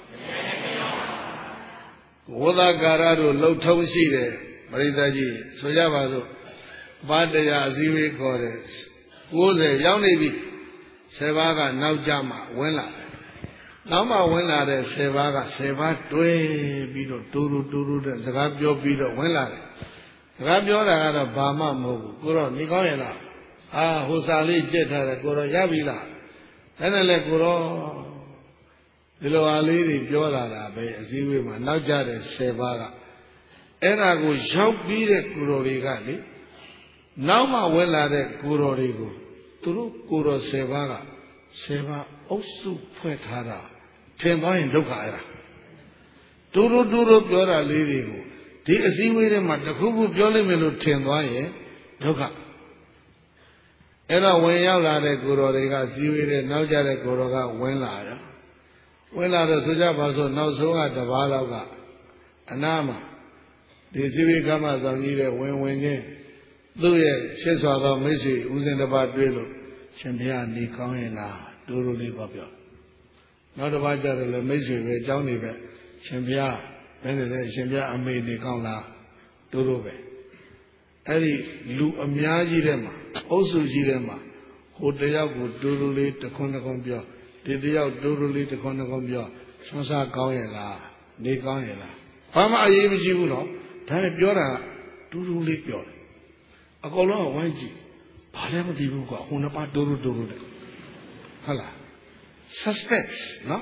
ဝိသကာရတို့လှုပ်ထုံးရှိတယ်ပရိသတ်ကြီးဆိုကြပါစို့ဘာတရားအစည်းအဝေးခေါ်တယ်ကိုးဆယ်ရောက်နေပြီဆယ်ပါးကနောက်ကြမှာဝင်လာတယ်နောက်မှဝင်လာတဲ့ဆယ်ပါးကဆယ်ပါးတွဲပြီးတော့တူတူတူတူတဲ့စကားပြောပြီးတော့ဝင်လာတယ်စကားပြောတာကတော့ဘာမှမဟုတ်ဘူးကိုတော့နေကောင်းရဲ့လားအာဟိုစာလေးကြက်ထားတယ်ကိုတော့ရပြီလားအဲ့ဒါလည်းကိုတော့ဒီလိုအားလေးတွေပြောလာတာပဲအစည်းအဝေးမှာနောက်ကြတဲ့ဆယ်ပါးကအဲ့ဒါကိုရောက်ပြီးတဲ့ကိုတော်တွေကလေနောက်မှဝင်လာတဲ့ကိုတော်တွေကိုသူတို့ကိုတော်ဆယ်ပါးကဆယ်ပါးအုပ်စုဖွဲ့ထားတာထင်သွားရင်ဒုက္ခအဲ့ဒါတူတူတူတူပြောတာလေးတွေကိုဒီအစည်းအဝေးထဲမှာတစ်ခုခုပြောလိုက်မယ်လို့ထင်သွားရင်ဒုက္ခအဲ့တော့ဝင်ရောက်လာတဲ့ကိုတော်တွေကစည်းဝေးတဲ့နောက်ကြတဲ့ကိုတော်ကဝင်လာရောဝင်လာတော့ဆိုကြပါစို့နောက်ဆုံးကတပါးလောက်ကအနားမှာဒီစည်းဝေးကမ္မဆောင်ကြီးတဲ့ဝင်ဝင်ချင်းသူ့ရဲ့ချစ်စွာသောမိတ်ဆွေဦးဇင်းတစ်ပါးတွေ့လို့ရှင်ဘုရားနေကောင်းရဲ့လားတိုးတိုးလေးသွားပြောနောက်တစ်ပါးကျတော့လေမိတ်ဆွေပဲအကြောင်းနေပဲရှင်ဘုရားဘယ်နဲ့လဲရှင်ဘုရားအမေနေကောင်းလားတိုးတိုးပဲအဲ့ဒီလူအများကြီးထဲမှာအုပ်စုကြီးထဲမှာဟိုတယောက်ကိုတိုးတိုးလေးတခွန်းတခွန်းပြောဒီတယောက်တိုးတိုးလေးတခွန်းတခွန်းပြောဆွမ်းစားကောင်းရဲ့လားနေကောင်းရဲ့လားဘာမှအရေးမကြီးဘူးနော်ဒါနဲ့ပြောတာတိုးတိုးလေးပြောတယ်အကုန်လုံးကဝိုင်းကြည့်ဘာလဲမသိဘူးကွာဟိုနှစ်ပါးတိုးတိုးတိုးတိုးတယ်ဟုတ်လား suspects နော်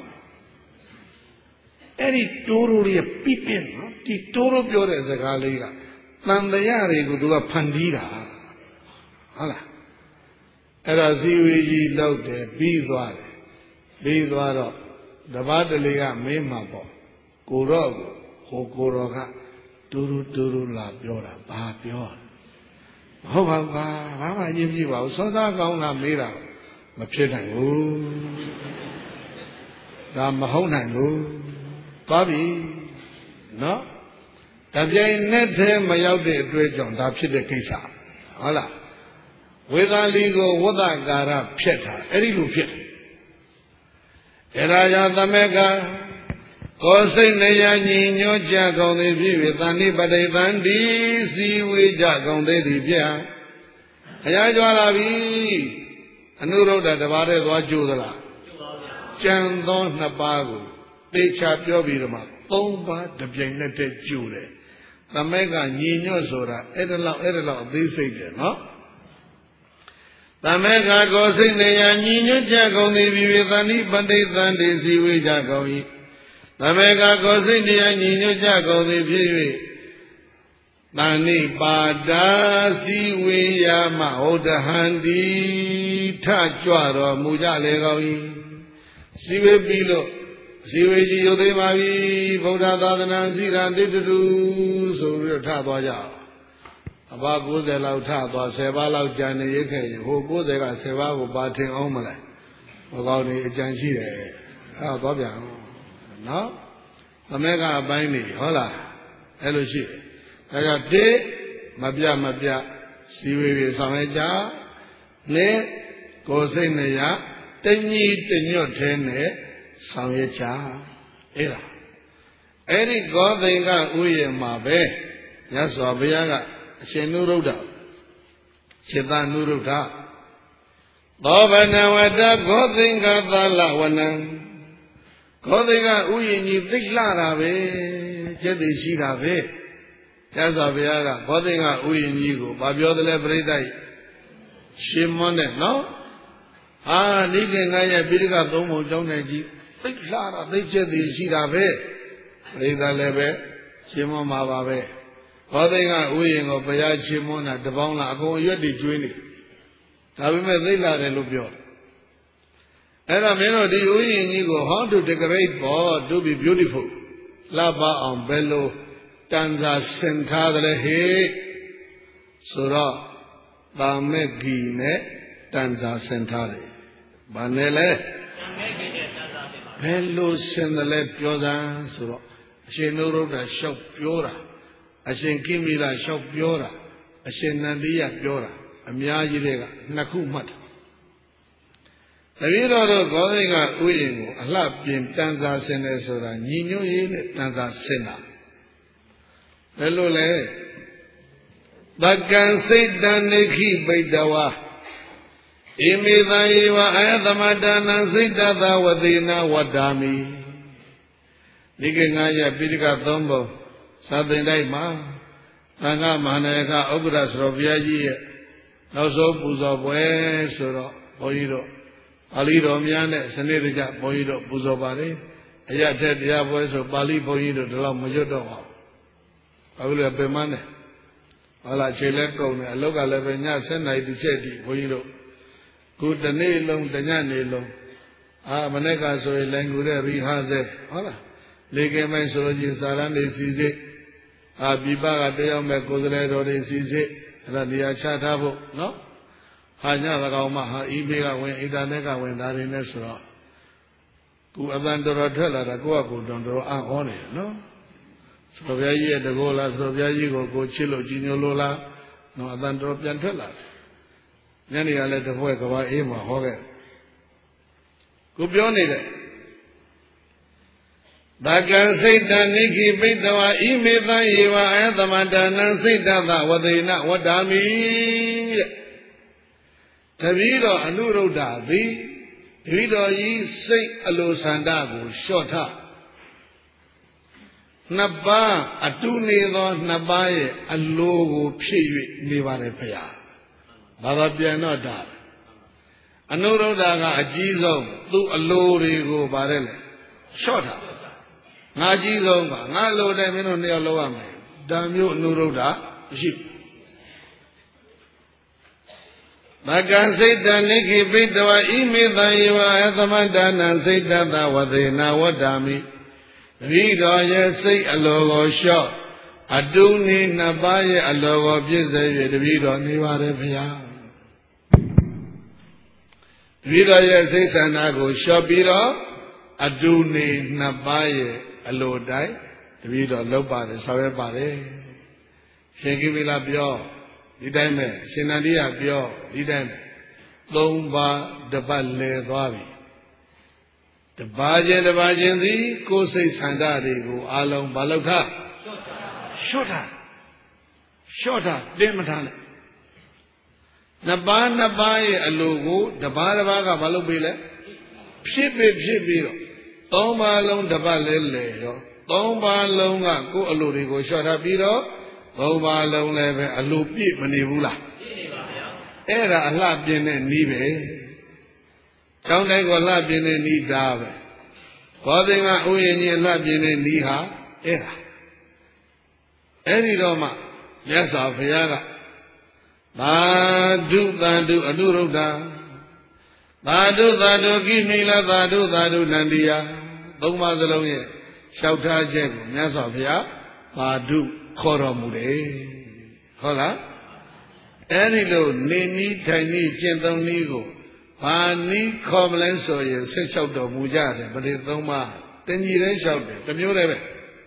အဲ့ဒီတိုးတိုးလေးပြပြင်းနော်ဒီတိုးတိုးပြောတဲ့စကားလေးကတန်တရားတွေကိုသူကဖန်တီးတာဟုတ်လားအဲ့ဒါဇီဝကြီးလောက်တယ်ပြီးသွားတယ်ပြီးသွားတော့တပတ်တလေကမင်းမှာပေါ့ကိုတော့ဟိုကိုတော်ကတူတူတူတူလာပြောတာဘာပြောမဟုတ်ပါဘူးကွာဘာမှအရေးမကြီးပါဘူးစောစားကောင်းတာမေးတာမဖြစ်နိုင်ဘူးဒါမဟုတ်နိုင်ဘူးသွားပြီနော်တပြိုင်နက်တည်းမရောက်တဲ့အတွေ့အကြုံဒါဖြစ်တဲ့ကိစ္စဟုတ်လားဝေသာလီကိုဝတ္တကာရဖြစ်တာအဲ့ဒီလိုဖြစ်တယ်အဲ့ဒါကြောင့်သမက်ကကိုယ်စိတ်နေရညီညွတ်ကြကုန်သည်ဖြစ်၍တဏိပတိတန်ဒီစီဝေကြကုန်သည်သည်ပြအရာကြွားလာပြီအနုရုဒ္ဓတပါးတည်းသွားကြိုးသလားကြံသောနှစ်ပါးကိုသေချာပြောပြီးတော့မှသုံးပါးတပြိုင်နက်တည်းကြိုးတယ်သမက်ကညီညွတ်ဆိုတာအဲ့ဒါလောက်အဲ့ဒါလောက်အသေးစိတ်တယ်နော်သမက်ကကိုယ်စိတ်နေရညီညွတ်ကြကုန်သည်ဖြစ်၍တဏိပတိတန်ဒီစီဝေကြကုန်၏သမက်ကကိုယ်စိတ်တရားညီညွတ်ကြကုန်သည်ဖြစ်၍တဏိပါဒာစီဝေယမဟုတ်တဟံတိထကြွတော်မူကြလေကောင်း၏စီဝေပြီးလို့စီဝေကြီးရုပ်သိမ်းပါပြီဗုဒ္ဓသာသနာစီရာတိတတူဆိုပြီးတော့ထသွားကြအောင်အဘကိုးဆယ်လောက်ထသွားဆယ်ပါးလောက်ကြံနေရခဲ့ရင်ဟိုကိုးဆယ်ကဆယ်ပါးကိုပါထင်အောင်မလဲဘကောင်းနေအကြံရှိတယ်အဲ့တော့သွားပြန်နော်သမက်ကအပိုင်းနေဟုတ်လားအဲ့လိုရှိတယ်ဒါကြောင့်တိမပြမပြစီဝေဝေဆောင်ရကြနဲ့ကိုယ်စိတ်နေရတညီတညွတ်သေးနဲ့ဆောင်ရကြအဲ့ဒါအဲ့ဒီဂောသိင်္ဂဥယျာဉ်မှာပဲမြတ်စွာဘုရားကအရှင်နုရုဒ္ဓစေတနုရုဒ္ဓသောဗနဝတ္တဂောသိင်္ဂသလဝနံဂောသိင်္ဂဥယျာဉ်ကြီးသိလှတာပဲကျက်သိရှိတာပဲမြတ်စွာဘုရားကဂောသိင်္ဂဥယျာဉ်ကြီးကိုဘာပြောသလဲပြိဿတ်ရှင်မွန်းတဲ့နော်ဟာနိကေငါရဲ့ပိဋကသုံးပုံကျောင်းနေကြီးသိလှတာသိကျက်သိရှိတာပဲပြိဿတ်လည်းပဲရှင်မွန်းမှာပါပဲဂောသိင်္ဂဥယျာဉ်ကိုဘုရားရှင်မွန်းတာတပေါင်းလားအကုန်အရွက်တွေကျွေးနေဒါပေမဲ့သိလှတယ်လို့ပြောအဲ့တော့မင်းတို့ဒီဥယျာဉ်ကြီးကို how to decorate for to be beautiful လှပအောင်ဘယ်လိုတန်စာဆင်ထားသလဲဟေ့ဆိုတော့တာမက်ဂီနဲ့တန်စာဆင်ထားတယ်။ဘာနဲ့လဲတာမက်ဂီနဲ့တန်စာဆင်ပါဘယ်လိုဆင်တယ်လဲပြောစမ်းဆိုတော့အရှင်နုရုဒ္ဓလျှောက်ပြောတာအရှင်ကိမိလလျှောက်ပြောတာအရှင်နန္ဒီယပြောတာအများကြီးတွေကနှစ်ခုမှတ်တာတပည့်တော်တို့ဂောသိင်္ဂဥယျာဉ်ကိုအလှပြင်တန်စာဆင်တယ်ဆိုတာညီညွတ်ရေးနဲ့တန်စာဆင်တာဘယ်လိုလဲတက္ကံစိတ်တနိခိပိတဝါဣမိသယေဝအယသမတနာစိတ်တသဝတိနာဝတ္တာမိဒီကငါရပိဋကသုံးပုံသာသင်တိုင်းမှာသံဃမဟာနာယကဥက္ကဋ္ဌဆိုတော်ဘုရားကြီးရဲ့နောက်ဆုံးပူဇော်ပွဲဆိုတော့ဘုန်းကြီးတို့ပါဠိတော်များနဲ့စနစ်တကျဘုန်းကြီးတို့ပူဇော်ပါလေအရထက်တရားပွဲဆိုပါဠိဘုန်းကြီးတို့ဒီလောက်မရွတ်တော့ပါဘူးဘာလို့လဲပြင်မနဲ့ဟာလာခြေလက်ကုန်တယ်အလုတ်ကလည်းပဲညဆယ်နာရီတစ်ချက်တည်းဘုန်းကြီးတို့ခုတနေ့လုံးတညနေလုံးအာမနေ့ကဆိုရင်လိုင်ကူတဲ့ရီဟာဆဲဟုတ်လားလေကဲမိုင်းဆိုလို့ကြီးစာရန်နေစီစစ်အာပြပကတယောက်မဲ့ကိုယ်စလဲတော်တွေစီစစ်အဲ့ဒါနေရာချထားဖို့နော်ဟာညသကောင်မှဟာအီးမေးကဝင်အင်တာနက်ကဝင်ဒါတွေနဲ့ဆိုတော့ကိုအတန်တော်တော်ထွက်လာတာကိုကကိုတော်တော်အံ့ဩနေနော်ဆိုတော့ဘုရားကြီးရဲ့တကောလားဆိုတော့ဘုရားကြီးကိုကိုချစ်လို့ကြီးညိုလို့လားနော်အတန်တော်ပြန်ထွက်လာတယ်ညနေကလည်းတပွဲကဘာအေးမှာဟောခဲ့ကိုပြောနေတယ်ဘာကံစိတ်တနိခိပိတဝဣမေသယေဝအယသမန္တနံစိတ်တသဝဒေနဝတ္တာမိတဲ့တပည့်တော်အနုရုဒ္ဓသည်တပည့်တော်ဤစိတ်အလိုဆန္ဒကိုလျှော့ထနှစ်ပါးအတူနေသောနှစ်ပါးရဲ့အလိုကိုဖြည့်၍နေပါတယ်ဖေဟာဘာသာပြန်တော့တာအနုရုဒ္ဓကအကြီးဆုံးသူ့အလိုတွေကိုဗါတယ်လေလျှော့ထငါကြီးဆုံးပါငါလိုတယ်မင်းတို့နှစ်ယောက်လောက်ရမယ်ဒါမျိုးအနုရုဒ္ဓမရှိဘကံစိတ်တနိခိပိတဝဣမေသယေဝအသမန္တနာစိတ်တသဝသေနဝတ္တာမိတပည့်တော်ရဲ့စိတ်အလိုကိုလျှော့အတုနေနှစ်ပါးရဲ့အလိုကိုပြည့်စုံ၍တပည့်တော်နေပါတယ်ဗျာတပည့်တော်ရဲ့စိတ်ဆန္ဒကိုလျှော့ပြီးတော့အတုနေနှစ်ပါးရဲ့အလိုတိုင်းတပည့်တော်လုပ်ပါတယ်ဆောင်ရွက်ပါတယ်ရှင်ကိမိလာပြောဒီတိုင်းပဲရှင်နန္ဒီယပြောဒီတိုင်းပဲသုံးပါးတပတ်လဲသွားပြီတပါးချင်းတပါးချင်းသည်ကိုယ်စိတ်ဆန္ဒတွေကိုအလုံးမလုပ်ထားလျှော့ထားလျှော့ထားတင်းမထားနဲ့နှစ်ပါးနှစ်ပါးရဲ့အလိုကိုတပါးတစ်ပါးကမလုပ်ပေးလဲဖြစ်ဖြစ်ဖြစ်ပြီးတော့သုံးပါးလုံးတပတ်လဲလဲရောသုံးပါးလုံးကကိုယ်အလိုတွေကိုလျှော့ထားပြီးတော့သုံးပါးလုံးလည်းပဲအလိုပြည့်မနေဘူးလားပြည့်နေပါဗျာအဲ့ဒါအလှပြင်းတဲ့နီးပဲကျောင်းတိုင်းကလှပြင်းတဲ့နီးဒါပဲဘောဓိကဥယျာဉ်ကြီးအလှပြင်းတဲ့နီးဟာအဲ့ဒါအဲ့ဒီတော့မှမြတ်စွာဘုရားကသာဓုသာဓုအနုရုဒ္ဓသာဓုသာဓုကိမိလသာဓုသာဓုနန္ဒီယသုံးပါးစလုံးရဲ့လျှောက်ထားချက်ကိုမြတ်စွာဘုရားသာဓုခေါ်တော်မူတယ်ဟုတ်လားအဲ့ဒီလိုနေနီးထိုင်နီးကျင့်သုံးနည်းကိုဘာနီးခေါ်မလဲဆိုရင်ဆက်လျှောက်တော်မူကြတယ်ပရိသုံးပါးတင်ကြီးတဲ့လျှောက်တယ်တစ်မျိုးတည်းပဲ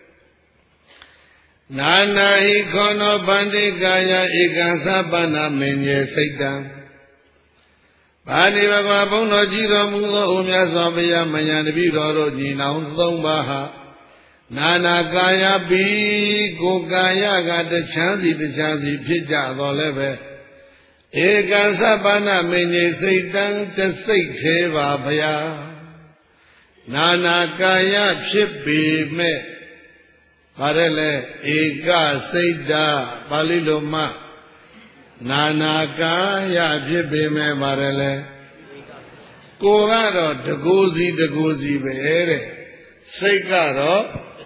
နာနာဟိခောနောဗန္တိကာယဧကံသပ္ပနာမင်းရဲ့စိတ်တံဘာနေဘဂဝါဘုန်းတော်ကြည်တော်မူသောအိုမြတ်စွာဘုရားမယံတပိတော်တို့ညီနောင်သုံးပါးဟာနာနာကာယပိကိုကာယကတချမ်းစီတချမ်းစီဖြစ်ကြတော်လည်းပဲဧကံသဗ္ဗနာမင်းကြီးစိတ်တံတစိတ်သေးပါဗျာနာနာကာယဖြစ်ပေမဲ့ဘာလဲလဲဧကစိတ်တာပါဠိလိုမှနာနာကာယဖြစ်ပေမဲ့ဘာလဲကိုကတော့တကူစီတကူစီပဲတဲ့စိတ်ကတော့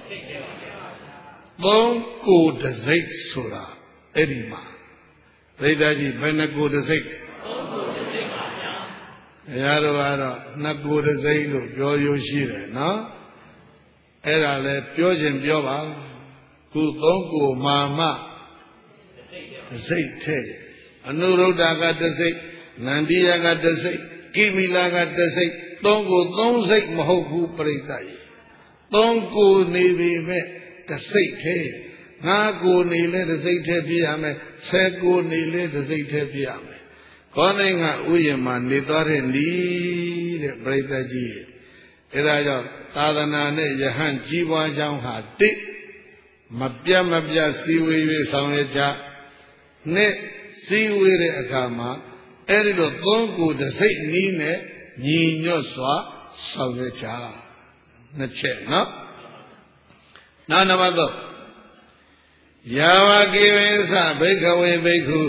သုံးကိုယ်တစ်စိတ်ဆိုတာအဲ့ဒီမှာပြိတ္တာကြီးဘယ်နှကိုယ်တစ်စိတ်သုံးကိုယ်တစ်စိတ်ပါဗျာဘုရားတော်ကတော့နှစ်ကိုယ်တစ်စိတ်လို့ပြောရရှိတယ်နော်အဲ့ဒါလဲပြောခြင်းပြောပါခုသုံးကိုယ်မာမတစ်စိတ်ထဲအနုရုဒ္ဓကတစ်စိတ်နန္ဒီယကတစ်စိတ်ကိမိလာကတစ်စိတ်သုံးကိုယ်သုံးစိတ်မဟုတ်ဘူးပြိတ္တာကြီးသုံးကိုယ်နေပြီမဲ့တစိတ်သေးငါကိုနေလဲတစိတ်သေးပြရမယ်ဆယ်ကိုနေလဲတစိတ်သေးပြရမယ်ကောသိင်္ဂဥယျာဉ်မှာနေသွားတဲ့နီးတဲ့ပြိတ္တကြီးအဲဒါကြောင့်သာသနာနဲ့ယဟန်ကြီးပွားကြောင်းဟာတိမပြတ်မပြတ်စည်းဝေး၍ဆောင်ရွက်ကြနှစ်စည်းဝေးတဲ့အခါမှာအဲဒီလိုသုံးကိုတစိတ်နီးနဲ့ညီညွတ်စွာဆောင်ရွက်ကြနှစ်ချက်နော်နောက်နံပါတ်သုံးယာဝကိဝေသဘိက္ခဝေဘိက္ခု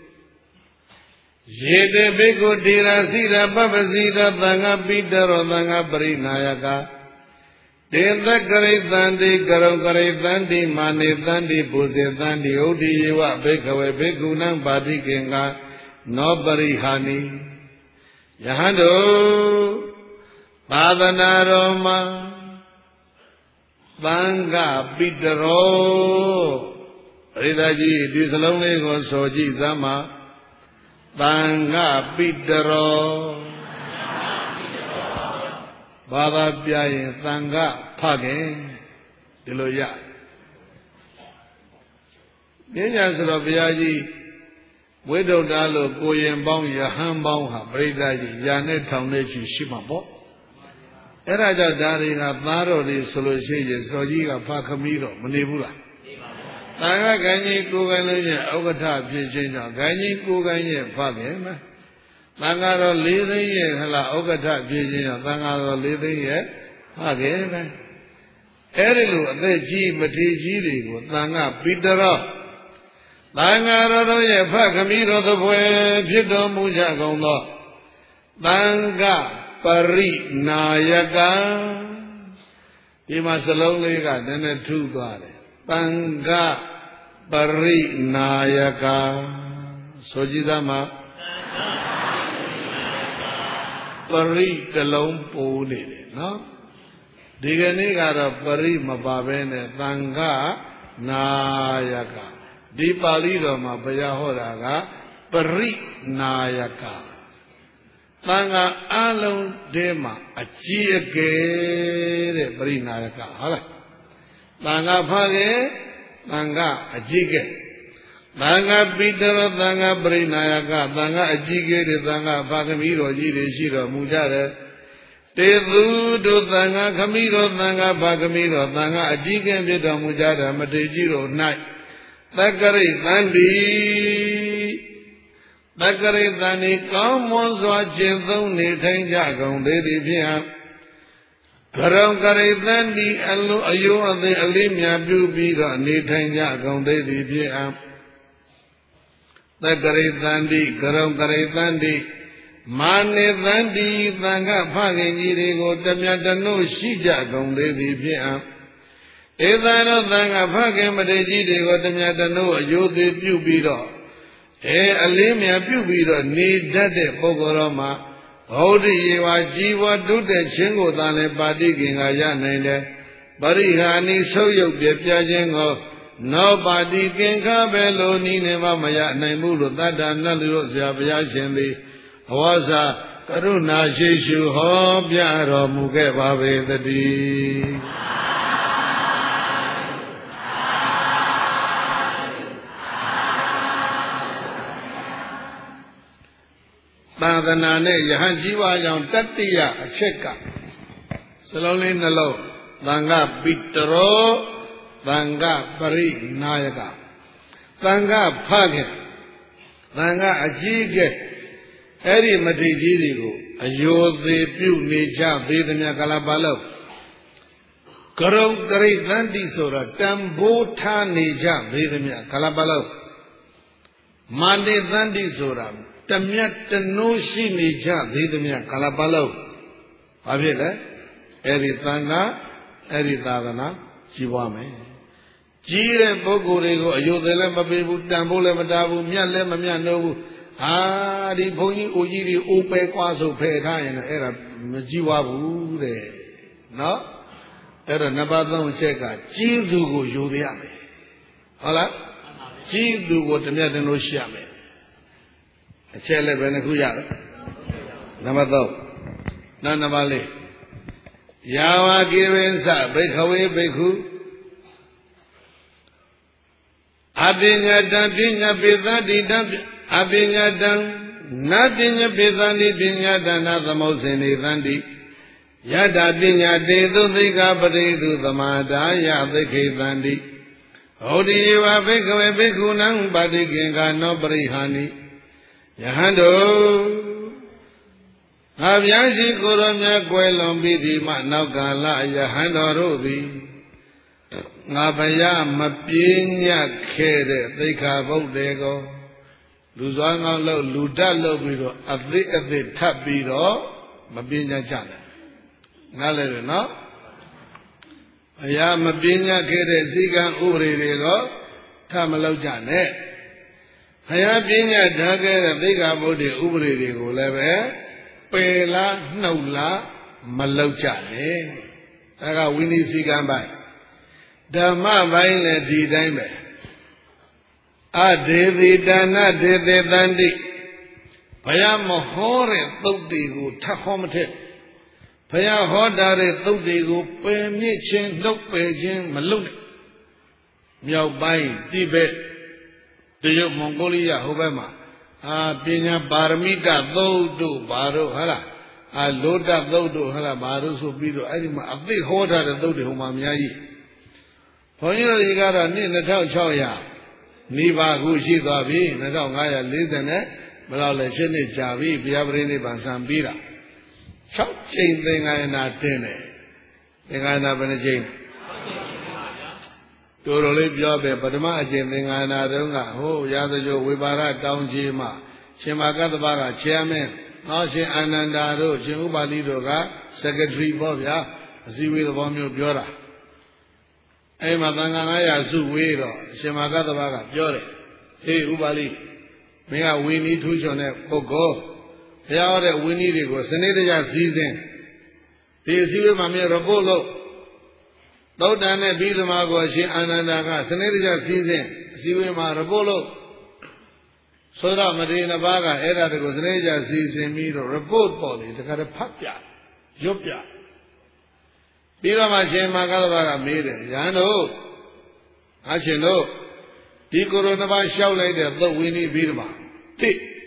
ယေတေဘိက္ခုတိရာစီရပပ္ပစီရသံဃပိတရောသံဃပရိနာယကတေသကရိသန္တိကရုံကရိသန္တိမာနေသန္တိပူဇေသန္တိဥဒိယေဝဘိက္ခဝေဘိက္ခုနံပါတိကေငါနောပရိဟာနိယဟန်တို့သာသနာတော်မှာသံဃပိတရောပရိသတ်ကြီးဒီစလုံးလေးကိုဆိုကြည့်သမ်းပါသံဃပိတရောဘာသာပြရင်သံဃဖခင်ဒီလိုရဉာဏ်ဆိုတော့ဘုရားကြီးဝိဒုဒ္ဓလို့ကိုရင်ပေါင်းယဟန်ပေါင်းဟာပရိသတ်ကြီးယာနဲ့ထောင်နဲ့ချီရှိမှာပေါ့အဲ့ဒါကြောင့်ဒါတွေကသားတော်တွေဆိုလို့ရှိရင်စောကြီးကဖခမီးတော့မနေဘူးလားနေပါဘူးတာကဂန်ကြီးကိုကိုင်းလို့ရဲ့ဥက္ကဋ္ဌဖြစ်ခြင်းကြောင့်ဂန်ကြီးကိုကိုင်းရဲ့ဖခင်မသံဃာတော်လေးသိန်းရဲ့ဟလာဥက္ကဋ္ဌဖြစ်ခြင်းကြောင့်သံဃာတော်လေးသိန်းရဲ့ဖခင်ပဲအဲ့ဒီလိုအသက်ကြီးမထေကြီးတွေကိုသံဃာပိတရောသံဃာတော်တို့ရဲ့ဖခမီးတော်သဖွယ်ဖြစ်တော်မူကြကုန်သောသံဃာပရိနာယကဒီမှာစလုံးလေးကနည်းနည်းထူးသွားတယ်သံဃာပရိနာယကဆိုကြည့်သားမှာပရိတလုံးပိုးနေတယ်နော်ဒီကနေ့ကတော့ပရိမပါဘဲနဲ့သံဃာနာယကဒီပါဠိတော်မှာဘုရားဟောတာကပရိနာယကသံဃာအလုံးထဲမှာအကြီးအကဲတဲ့ပရိနာယကဟုတ်လားသံဃာဖခင်သံဃာအကြီးကဲသံဃာပိတရသံဃာပရိနာယကသံဃာအကြီးကဲတဲ့သံဃာဖခင်မီးတော်ကြီးတွေရှိတော်မူကြတယ်တေသူတို့သံဃာခမီးတော်သံဃာဖခင်မီးတော်သံဃာအကြီးကဲဖြစ်တော်မူကြတယ်မထေကြီးတို့၌သက္ကရိသန္တိသက္ကရိသန္တိကောင်းမွန်စွာကျင့်သုံးနေထိုင်ကြကုန်သေးသည်ဖြင့်ကရုံကရိသန္တိအလိုအယုအသေးအလေးမြပြုပြီးတော့နေထိုင်ကြကုန်သေးသည်ဖြင့်သက္ကရိသန္တိကရုံကရိသန္တိမာနေသန္တိသံဃဖခင်ကြီးတွေကိုတမြတ်တနို့ရှိကြကုန်သေးသည်ဖြင့်ဧသံတို့သံဃဖခင်မထေကြီးတွေကိုတမြတ်တနို့အယုသေးပြုပြီးတော့အဲအလေးမြပြုပြီးတော့နေတတ်တဲ့ပုဂ္ဂိုလ်တော်မှာဘုဒ္ဓယေဝជីវတုတဲ့ခြင်းကိုသာလည်းပါတိခင်ကရနိုင်တယ်ပရိဟာနိဆုပ်ယုတ်ပြပြခြင်းကိုနောပါတိကင်္ခပဲလို့နီးနေမှမရနိုင်ဘူးလို့တတ္တနတ်လို့ဆရာဘုရားရှင်သည်အဝါစာကရုဏာရှိရှုဟောပြတော်မူခဲ့ပါပေတည်းသာသနာနဲ့ယဟန်ကြီးပွားကြောင့်တတ္တိယအချက်ကစလုံးလေးနှလုံးသံဃပိတရောသံဃပရိနာယကသံဃဖခင်သံဃအကြီးကဲအဲ့ဒီမထေကြီးတွေကိုအယောသေးပြုနေကြသေးသမျှကလပါလို့ကရုံကရိသန္တိဆိုတာတံဘိုးထားနေကြသေးသမျှကလပါလို့မာနေသန္တိဆိုတာတမြတ်တနိုးရှိနေကြသေးသမျှကာလပတ်လုံးဘာဖြစ်လဲအဲ့ဒီသံဃာအဲ့ဒီသာသနာကြီးပွားမယ်ကြီးတဲ့ပုဂ္ဂိုလ်တွေကိုအယုသေးလည်းမပေးဘူးတန်ဖို့လည်းမတားဘူးမြတ်လည်းမမြတ်နှုတ်ဘူးဟာဒီဘုန်းကြီးအိုကြီးတွေအိုပဲကွာဆိုဖယ်ထားရင်လည်းအဲ့ဒါမကြီးပွားဘူးတဲ့နော်အဲ့တော့နံပါတ်သုံးအချက်ကကြီးသူကိုယုသေးရမယ်ဟုတ်လားကြီးသူကိုတမြတ်တနိုးရှိရမယ်အချက်လည်းပဲနှစ်ခုရတော့နံပါတ်သုံးနောက်နံပါတ်လေးယာဝကိဝိသဘိခဝေဘိက္ခုအပညာတံပညာပိသတိတံအပညာတံနပညာပိသတိပညာတနာသမုစေနေသန္တိယတပညာတေသုသိက္ခပရိသုသမာဒါယသိခေသန္တိဟောတိယဝဘိခဝေဘိက္ခုနံပါတိကင်္ဂနောပရိဟာနိယဟန်တို့ငါဗျာရှိကိုရောမြတ်ကွယ်လွန်ပြီးဒီမှနောက်ကာလယဟန်တော်တို့သည်ငါဗျာမပြင်းညက်ခဲ့တဲ့သိက္ခာပုဒ်တွေကိုလူစွမ်းကောင်းလို့လူတတ်လို့ပြီးတော့အသိအသိထပ်ပြီးတော့မပြင်းညက်ကြတယ်ငါလည်းတယ်နော်ဗျာမပြင်းညက်ခဲ့တဲ့စီကံဥပဒေတွေကိုထပ်မလုပ်ကြနဲ့ဘုရားပညာထားခဲ့တဲ့သိက္ခာပုဒ်တွေဥပဒေတွေကိုလည်းပဲပယ်လားနှုတ်လားမလောက်ကြနဲ့ဒါကဝိနည်းစည်းကမ်းပိုင်းဓမ္မပိုင်းလည်းဒီတိုင်းပဲအဒေဝိတနာဒေသေတန္တိဘုရားမဟောတဲ့သုတ်တွေကိုထပ်ဟောမထက်ဘုရားဟောတာတဲ့သုတ်တွေကိုပယ်မြစ်ခြင်းနှုတ်ပယ်ခြင်းမလုပ်နဲ့မြောက်ပိုင်းတိဘက်တရုတ်မွန်ဂိုလီးယားဟိုဘက်မှာအာပညာပါရမိတသုတ်တို့ဘာတို့ဟုတ်လားအာလောတသုတ်တို့ဟုတ်လားဘာတို့ဆိုပြီးတော့အဲ့ဒီမှာအသိဟောထားတဲ့သုတ်တွေဟိုမှာအများကြီးဘုန်းကြီးတွေကတော့နှစ်နှစ်ထောင်ခြောက်ရာနိဗ္ဗာန်ကိုရှိသွားပြီနှစ်ထောင်ငါးရာလေးဆယ်နဲ့ဘယ်လောက်လဲရှင်းနေကြပြီဘုရားပရိနိဗ္ဗာန်ဆံပြီးတာ၆ချိန်သင်္ကန်းနာတင်းတယ်သင်္ကန်းနာဘယ်နှချိန်တော်တော်လေးပြောပဲပထမအချိန်သင်္ကန်းနာတုန်းကဟိုရာဇဂိုဝိပါရတောင်းကြီးမှာရှင်မကတ္တဗကချေမင်းနောက်ရှင်အာနန္ဒာတို့ရှင်ဥပါလိတို့က secretary ပေါ့ဗျာအစည်းအဝေးသဘောမျိုးပြောတာအဲ့မှာသံဃာငါးရာစုဝေးတော့ရှင်မကတ္တဗကပြောတယ်ဟေးဥပါလိမင်းကဝီနီးထူးချွန်တဲ့ပုဂ္ဂိုလ်ဘုရားဟောတဲ့ဝီနီးတွေကိုစနစ်တကျစည်းစိမ်ဒီအစည်းအဝေးမှာမြေ report လုပ်သုတ်တန်နဲ့ပြီးသမားကိုရှင်အာနန္ဒာကစနစ်တကျစည်းစိမ်အစည်းအဝေးမှာ report လုပ်ဆိုတော့မထေရဘာကအဲ့ဒါတွေကိုစနစ်တကျစည်းစိမ်ပြီးတော့ report ပေါ်လေတခါတည်းဖတ်ပြရွတ်ပြပြီးတော့မှရှင်မကသဘာကမေးတယ်ရဟန်းတို့အရှင်တို့ဒီကိုရိုနာဗိုင်းလျှောက်လိုက်တဲ့သုတ်ဝင်းကြီးပြီးတော့မှတိ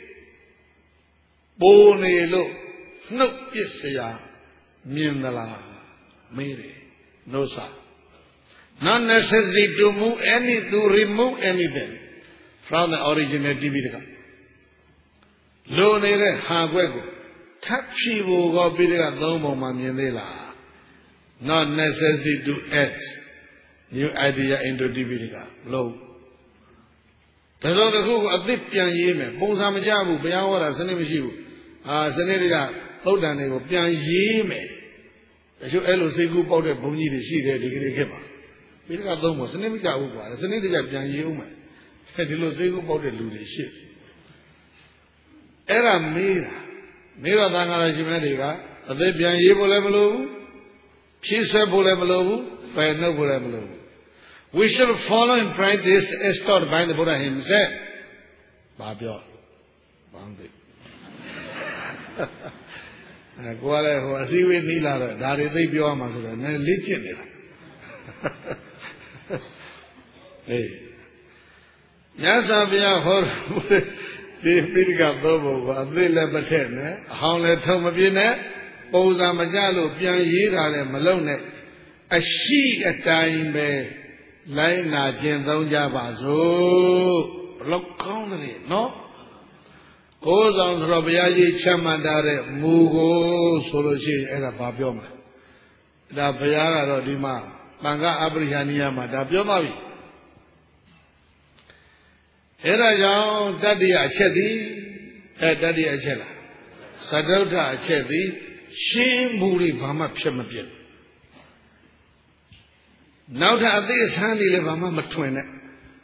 ပိုးနေလို့နှုတ်ပစ္စရာမြင်သလားမေးတယ် no sir not necessary to move any to remove anything from the original တိပိဋကလိုနေတဲ့ဟာခွက်ကိုထပ်ဖြည့်ဖို့ကပိဋကသုံးပုံမှာမြင်သေးလား not necessary to add new idea into တိပိဋကလို့ဒါဆိုတခုကိုအသစ်ပြန်ရေးမယ်ပုံစံမကြဘူးဘုရားဟောတာစနစ်မရှိဘူးအာစနစ်တွေကသုတ်တန်တွေကိုပြန်ရေးမယ်တချို့အဲ့လိုစိတ်ကူးပေါက်တဲ့ဘုန်းကြီးတွေရှိတယ်ဒီကနေ့ခေတ်မှာပိဋကသုံးပုံစနစ်မကြဘူးကွာစနစ်တကျပြန်ရေးအောင်မယ်ဒီလိုစိတ်ကူးပေါက်တဲ့လူတွေရှိအဲ့ဒါမေးတာမေးတော့သံဃာတော်ရှင်မြတ်တွေကအသစ်ပြန်ရေးဖို့လည်းမလိုဘူးဖြည့်ဆွဲဖို့လည်းမလိုဘူးပယ်နှုတ်ဖို့လည်းမလိုဘူး we should follow and practice as taught by the Buddha himself ဘာပြောဘာမသိအဲကိုယ်လည်းဟိုအစည်းအဝေးနီးလာတော့ဒါတွေသိပြောရမှာဆိုတော့နည်းလေ့ကျင့်နေတာအေးမြတ်စွာဘုရားဟောဒီပိဋကသုံးပုံကအသိလည်းမထက်နဲ့အဟောင်းလည်းထုံမပြင်းနဲ့ပုံစံမကြလို့ပြန်ရေးတာလည်းမလုံနဲ့အရှိအတိုင်းပဲလိုင်းနာခြင်းသုံးကြပါစို့ဘလောက်ကောင်းတယ်နော်ကိုးဆောင်ဆိုတော့ဘုရားကြီးချမှတ်ထားတဲ့မူကိုဆိုလို့ရှိရင်အဲ့ဒါဘာပြောမလဲဒါဘုရားကတော့ဒီမှာတန်ခါအပရိဟာနိယမှာဒါပြောပါပြီအဲ့ဒါကြောင့်တတ္တိယအချက်သည်အဲတတ္တိယအချက်လားသဒ္ဒုဋ္ဌအချက်သည်ရှင်းမှုတွေဘာမှဖြစ်မပြတ်နောက်ထပ်အသေးအဆန်းတွေလည်းဘာမှမထွင်နဲ့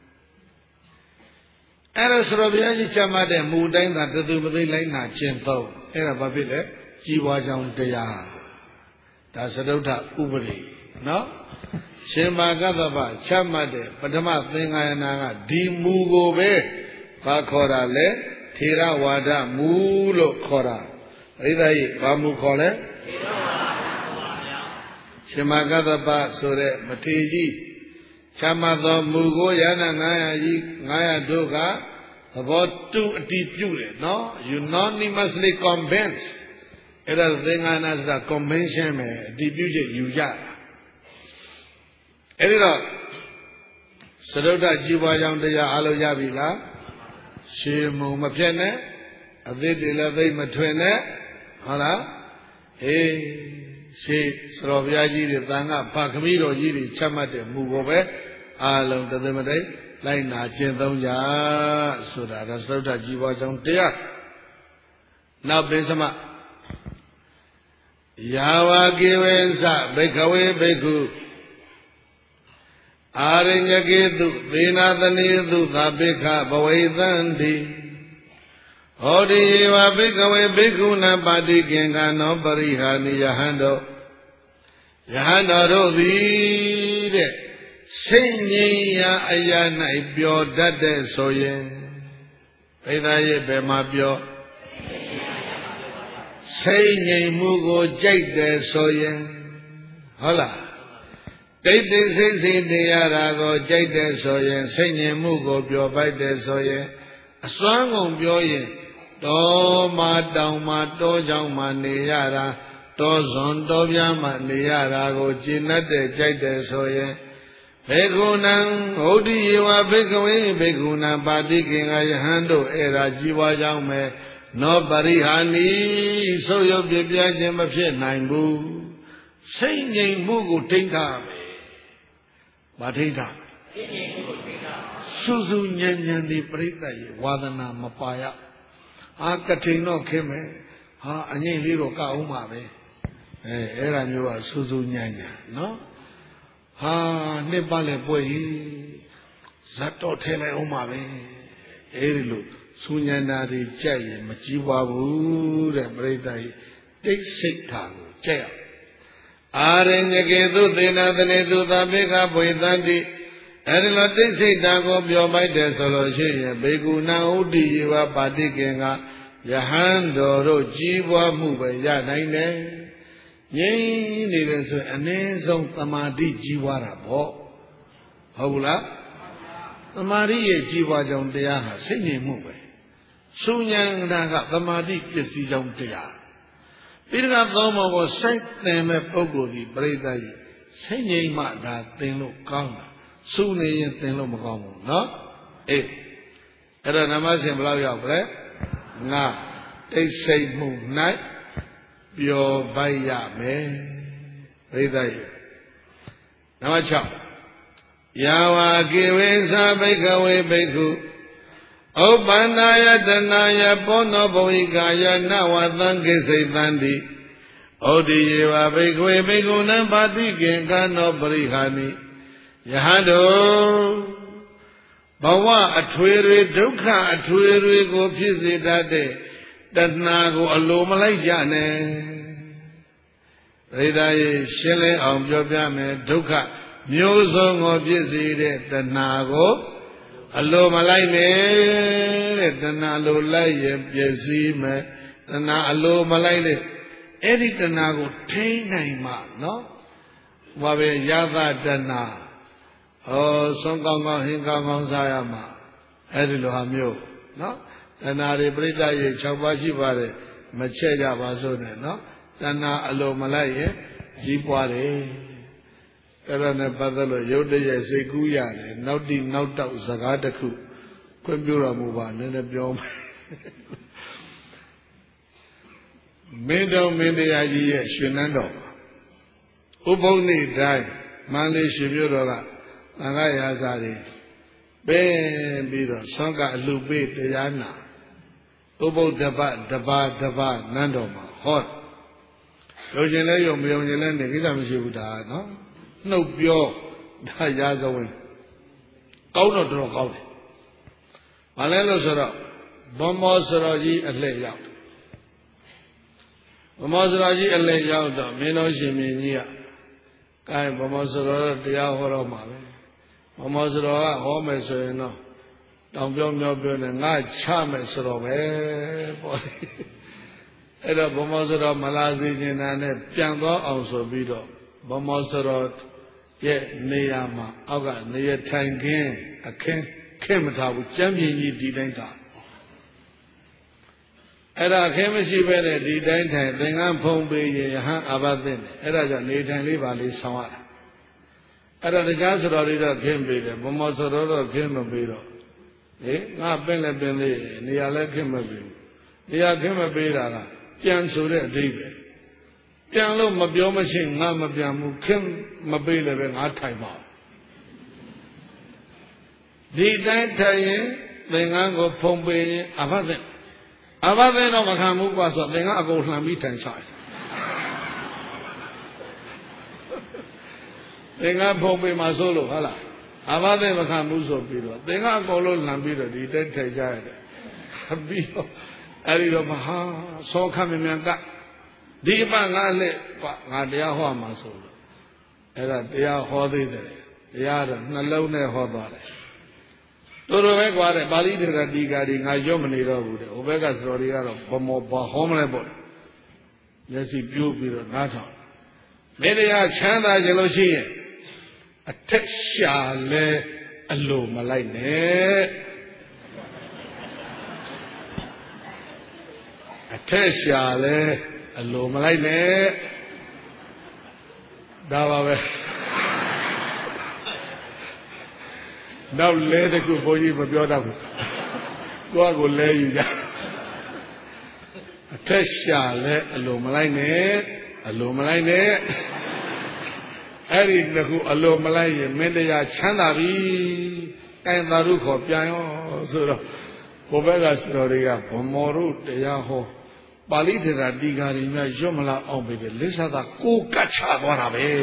အဲ့ဒါဆိုတော့ဘုရားကြီးချမှတ်တဲ့မူတိုင်းသာတသူမသိလိုက်နာကျင့်သုံးအဲ့ဒါဘာဖြစ်လဲကြီးပွားကြောင်းတရားဒါသဒ္ဒုဋ္ဌဥပရိနော်ရှင်မာကတ္တဗချမှတ်တဲ့ပထမသင်္ဃာယနာကဒီမူကိုပဲဘာခေါ်တာလဲထေရဝါဒမူလို့ခေါ်တာပရိသတ်ကြီးဘာမူခေါ်လဲထေရဝါဒပါဗျာရှင်မာကတ္တဗဆိုတဲ့မထေရကြီးချမှတ်သောမူကိုယန္နာငါးရာကြီးငါးရာတို့ကသဘောတူအတည်ပြုတယ်နော် unanimously convinced အဲ့ဒါသင်္ဃာနာဆိုတာ convention ပဲအတည်ပြုချက်ယူကြအဲ့ဒီတော့သဒ္ဒုဋ္ဌကြီးပွားကြောင်းတရားအားလုံးရပြီလားရှေမုံမပြတ်နဲ့အသစ်တွေလည်းသိမထွင်နဲ့ဟုတ်လားအေးရှေစတော်ဘုရားကြီးတွေတန်ခါဖခမီးတော်ကြီးတွေချမှတ်တဲ့မူကိုပဲအားလုံးတသမတိလိုက်နာကျင့်သုံးကြဆိုတာဒါသဒ္ဒုဋ္ဌကြီးပွားကြောင်းတရားနောက်ပိသမယာဝကေဝေသဘိက္ခဝေဘိက္ခုအာရိညကေတုသေနာတနေတုသာဘိက္ခဘဝေသန္တိဟောတိယေဝဘိက္ခဝေဘိက္ခုနပါတိကင်္ဂနောပရိဟာနိယဟံတောယဟန်တော်တို့သည်တဲ့စိတ်ငြိမ်ရာအရာ၌ပျော်တတ်တဲ့ဆိုရင်ဘိသားရဲ့ဘယ်မှာပျော်စိတ်ငြိမ်မှုကိုကြိုက်တယ်ဆိုရင်ဟုတ်လားတိတ်တိတ်ဆိတ်ဆိတ်နေရတာကိုကြိုက်တယ်ဆိုရင်စိတ်ငြိမ်မှုကိုပျော်ပိုက်တယ်ဆိုရင်အစွမ်းကုန်ပြောရင်တော်မှာတောင်မှာတောကြောင်မှာနေရတာတောဇွန်တောပြားမှာနေရတာကိုကျင့်တတ်တဲ့ကြိုက်တယ်ဆိုရင်ဘေကုဏံဟုတ်တိယေဝဘေကဝေဘေကုဏံပါတိကင်္ဂယဟန်တို့အဲ့ဒါကြီးပွားကြောင်းမဲ့နောပရိဟာနိဆုပ်ယုပ်ပြပြခြင်းမဖြစ်နိုင်ဘူးစိတ်ငြိမ်မှုကိုထိန်းထားမယ်။မထိန်းထားစိတ်ငြိမ်မှုကိုထိန်းထားစူးစူးညံ့ညံ့ဒီပြိတ္တရဲ့ဝါဒနာမပါရအာကထိန်တော့ခင်းမယ်ဟာအငိမ့်လေးတော့ကအောင်ပါပဲအဲအဲ့ဒါမျိုးကစူးစူးညံ့ညံ့နော်ဟာနှစ်ပတ်လည်းပွဲကြီးဇတ်တော်ထဲလိုက်အောင်ပါပဲအဲဒီလိုစူးညံ့တာတွေကြက်ရင်မကြည့်ပါဘူးတဲ့ပြိတ္တရဲ့တိတ်စိတ်ထားကိုကြက်ရအာရညကေသုသေနသနေသုသဗေကဘွေတန္တိအဲဒီလိုတိတ်စိတ်တာကိုပြောပိုက်တယ်ဆိုလို့ရှိရင်ဘေကုဏဥဒ္ဓိယေဝပါတိကင်္ဂယဟန်တော်တို့ကြီးပွားမှုပဲရနိုင်တယ်ငြိမ်းနေတယ်ဆိုရင်အနည်းဆုံးသမာဓိကြီးပွားတာပေါ့ဟုတ်ဘူးလားသမာဓိရဲ့ကြီးပွားကြောင့်တရားဟာစိတ်ငြိမ်မှုပဲစူဉဏ်တာကသမာဓိပစ္စည်းကြောင့်တရားပိဋကသုံးပါးကိုစိုက်တယ်မဲ့ပုဂ္ဂိုလ်ဒီပြိတ္တကြီးစိတ်ငြိမ်မှဒါသင်လို့ကောင်းတာစူနေရင်သင်လို့မကောင်းဘူးနော်အေးအဲ့တော့နမရှင်ဘယ်လောက်ရောက်ပြီလဲငါတိတ်ဆိတ်မှု၌ပျော်ပိုက်ရမယ်ပြိတ္တကြီးနံပါတ်၆ယာဝကေဝေသဘိကဝေဘိက္ခုဥပ္ပန္နာယတနာယပောနောဘဝိကာယနဝသံကိစိတံတိဩဒိယေဝဘိကဝေဘိက္ခုနံပါတိကင်္ဂနောပရိဟာနိယဟန်တို့ဘဝအထွေတွေဒုက္ခအထွေတွေကိုဖြစ်စေတတ်တဲ့တဏှာကိုအလိုမလိုက်ကြနဲ့ပြိတ္တာရေရှင်းလင်းအောင်ပြောပြမယ်ဒုက္ခမျိုးစုံကိုဖြစ်စေတဲ့တဏှာကိုအလိုမလိုက်နဲ့တဲ့တဏှာလိုလိုက်ရင်ပျက်စီးမယ်တဏှာအလိုမလိုက်နဲ့အဲ့ဒီတဏှာကိုထိန်းနိုင်မှနော်ဘာပဲယသတဏှာဩဆုံးကောင်းကောင်းဟင်းကောင်းကောင်းစားရမှာအဲ့ဒီလိုဟာမျိုးနော်တဏှာတွေပြိတ္တရေ၆ပါးရှိပါတယ်မချက်ကြပါစို့နဲ့နော်တဏှာအလိုမလိုက်ရင်ကြီးပွားတယ်အဲ့ဒါနဲ့ပတ်သက်လို့ရုပ်တရက်စိတ်ကူးရတယ်နောက်တိနောက်တောက်စကားတစ်ခုခွင့်ပြုတော်မူပါနည်းနည်းပြောမယ်မင်းတော်မင်းတရားကြီးရဲ့ရှင်နန်းတော်ဥပုသ်နေ့တိုင်းမန္တလေးရှင်မြို့တော်ကသံဃာရာဇာတွေပဲပြီးတော့ဆွမ်းကအလှပေးတရားနာဥပုသ္တပတပါတပါနန်းတော်မှာဟောလုံကျင်လဲယုံမယုံကျင်လဲနေကိစ္စမရှိဘူးဒါနော်နှုတ်ပြောဒါရာဇဝင်ကောင်းတော့တော်ကောင်းတယ်။ဘာလဲလို့ဆိုတော့ဗမောစရောကြီးအလှည့်ရောက်ဗမောစရောကြီးအလှည့်ရောက်တော့မင်းတော်ရှင်မြင်းကြီးကအဲဗမောစရောတရားဟောတော့မှာပဲဗမောစရောကဟောမယ်ဆိုရင်တော့တောင်ပြောမြောက်ပြောနေငါချမယ်ဆိုတော့ပဲပေါ့အဲ့တော့ဗမောစရောမလာစေချင်တာနဲ့ပြန်သွားအောင်ဆိုပြီးတော့ဗမောစရောရဲ့နေရာမှာအောက်ကနေရထိုင်ခင်းအခင်းခင်းမထားဘူးကျမ်းပြင်းကြီးဒီတိုင်းထားအဲ့ဒါခင်းမရှိပဲနဲ့ဒီတိုင်းထိုင်သင်္ကန်းဖုံးပေးရင်ယဟန်အာဘသင့်တယ်အဲ့ဒါကြောင့်နေထိုင်လေးပါလေးဆောင်းရတာအဲ့ဒါတရားစတော်တွေတော့ခင်းပေးတယ်ဘမောစတော်တော့ခင်းမပေးတော့ဟေးငါပင်လည်းပင်သေးနေရာလည်းခင်းမပေးဘူးနေရာခင်းမပေးတာကပြန်ဆိုတဲ့အဓိပ္ပာယ်ပြန်လို့မပြောမချင်းငါမပြန်ဘူးခင်မပေးလည်းပဲငါထိုင်ပါဒီတိုင်းထိုင်ရင်သင်္ကန်းကိုဖုံးပေးရင်အဘသက်အဘသက်တော့မခံဘူးကွာဆိုသင်္ကန်းအကုန်လှန်ပြီးထိုင်ချတယ်သင်္ကန်းဖုံးပေးမှဆိုလို့ဟုတ်လားအဘသက်မခံဘူးဆိုပြီးတော့သင်္ကန်းအကုန်လုံးလှန်ပြီးတော့ဒီတိုင်းထိုင်ကြရတယ်ပြီးတော့အဲ့ဒီတော့မဟာစောခမမြန်ကဒီအပငါနဲ့ငါတရားဟောမှာဆိုလို့အဲ့ဒါတရားဟောသေးတယ်တရားတော့နှလုံးနဲ့ဟောသွားတယ်တို့လိုပဲကွာတဲ့ပါဠိတရားဒီကာဒီငါရွတ်မနေတော့ဘူးတဲ့ဟိုဘက်ကစတော်တွေကတော့ဘမောဘာဟောမလဲပေါ့မျက်စိပြိုးပြီးတော့နားထောင်မေတ္တာချမ်းသာခြင်းလို့ရှိရင်အထက်ရှာလဲအလိုမလိုက်နဲ့ထဲ့ရှာလဲအလိုမလိုက်နဲ့ဒါပါပဲနောက်လဲတခုဘုန်းကြီးမပြောတတ်ဘူးကိုယ့်ကိုလဲယူကြအထက်ရှာလဲအလိုမလိုက်နဲ့အလိုမလိုက်နဲ့အဲ့ဒီတခုအလိုမလိုက်ရင်မင်းတရားချမ်းသာပြီတိုင်သာရုခေါ်ပြန်ရောဆိုတော့ဘုဘက်ကစတော်တွေကဗမော်တို့တရားဟောပါဠိထေရတီကာတွေများရွတ်မလားအောင်ပြီလစ္ဆသာကိုကတ်ချသွားတာပဲ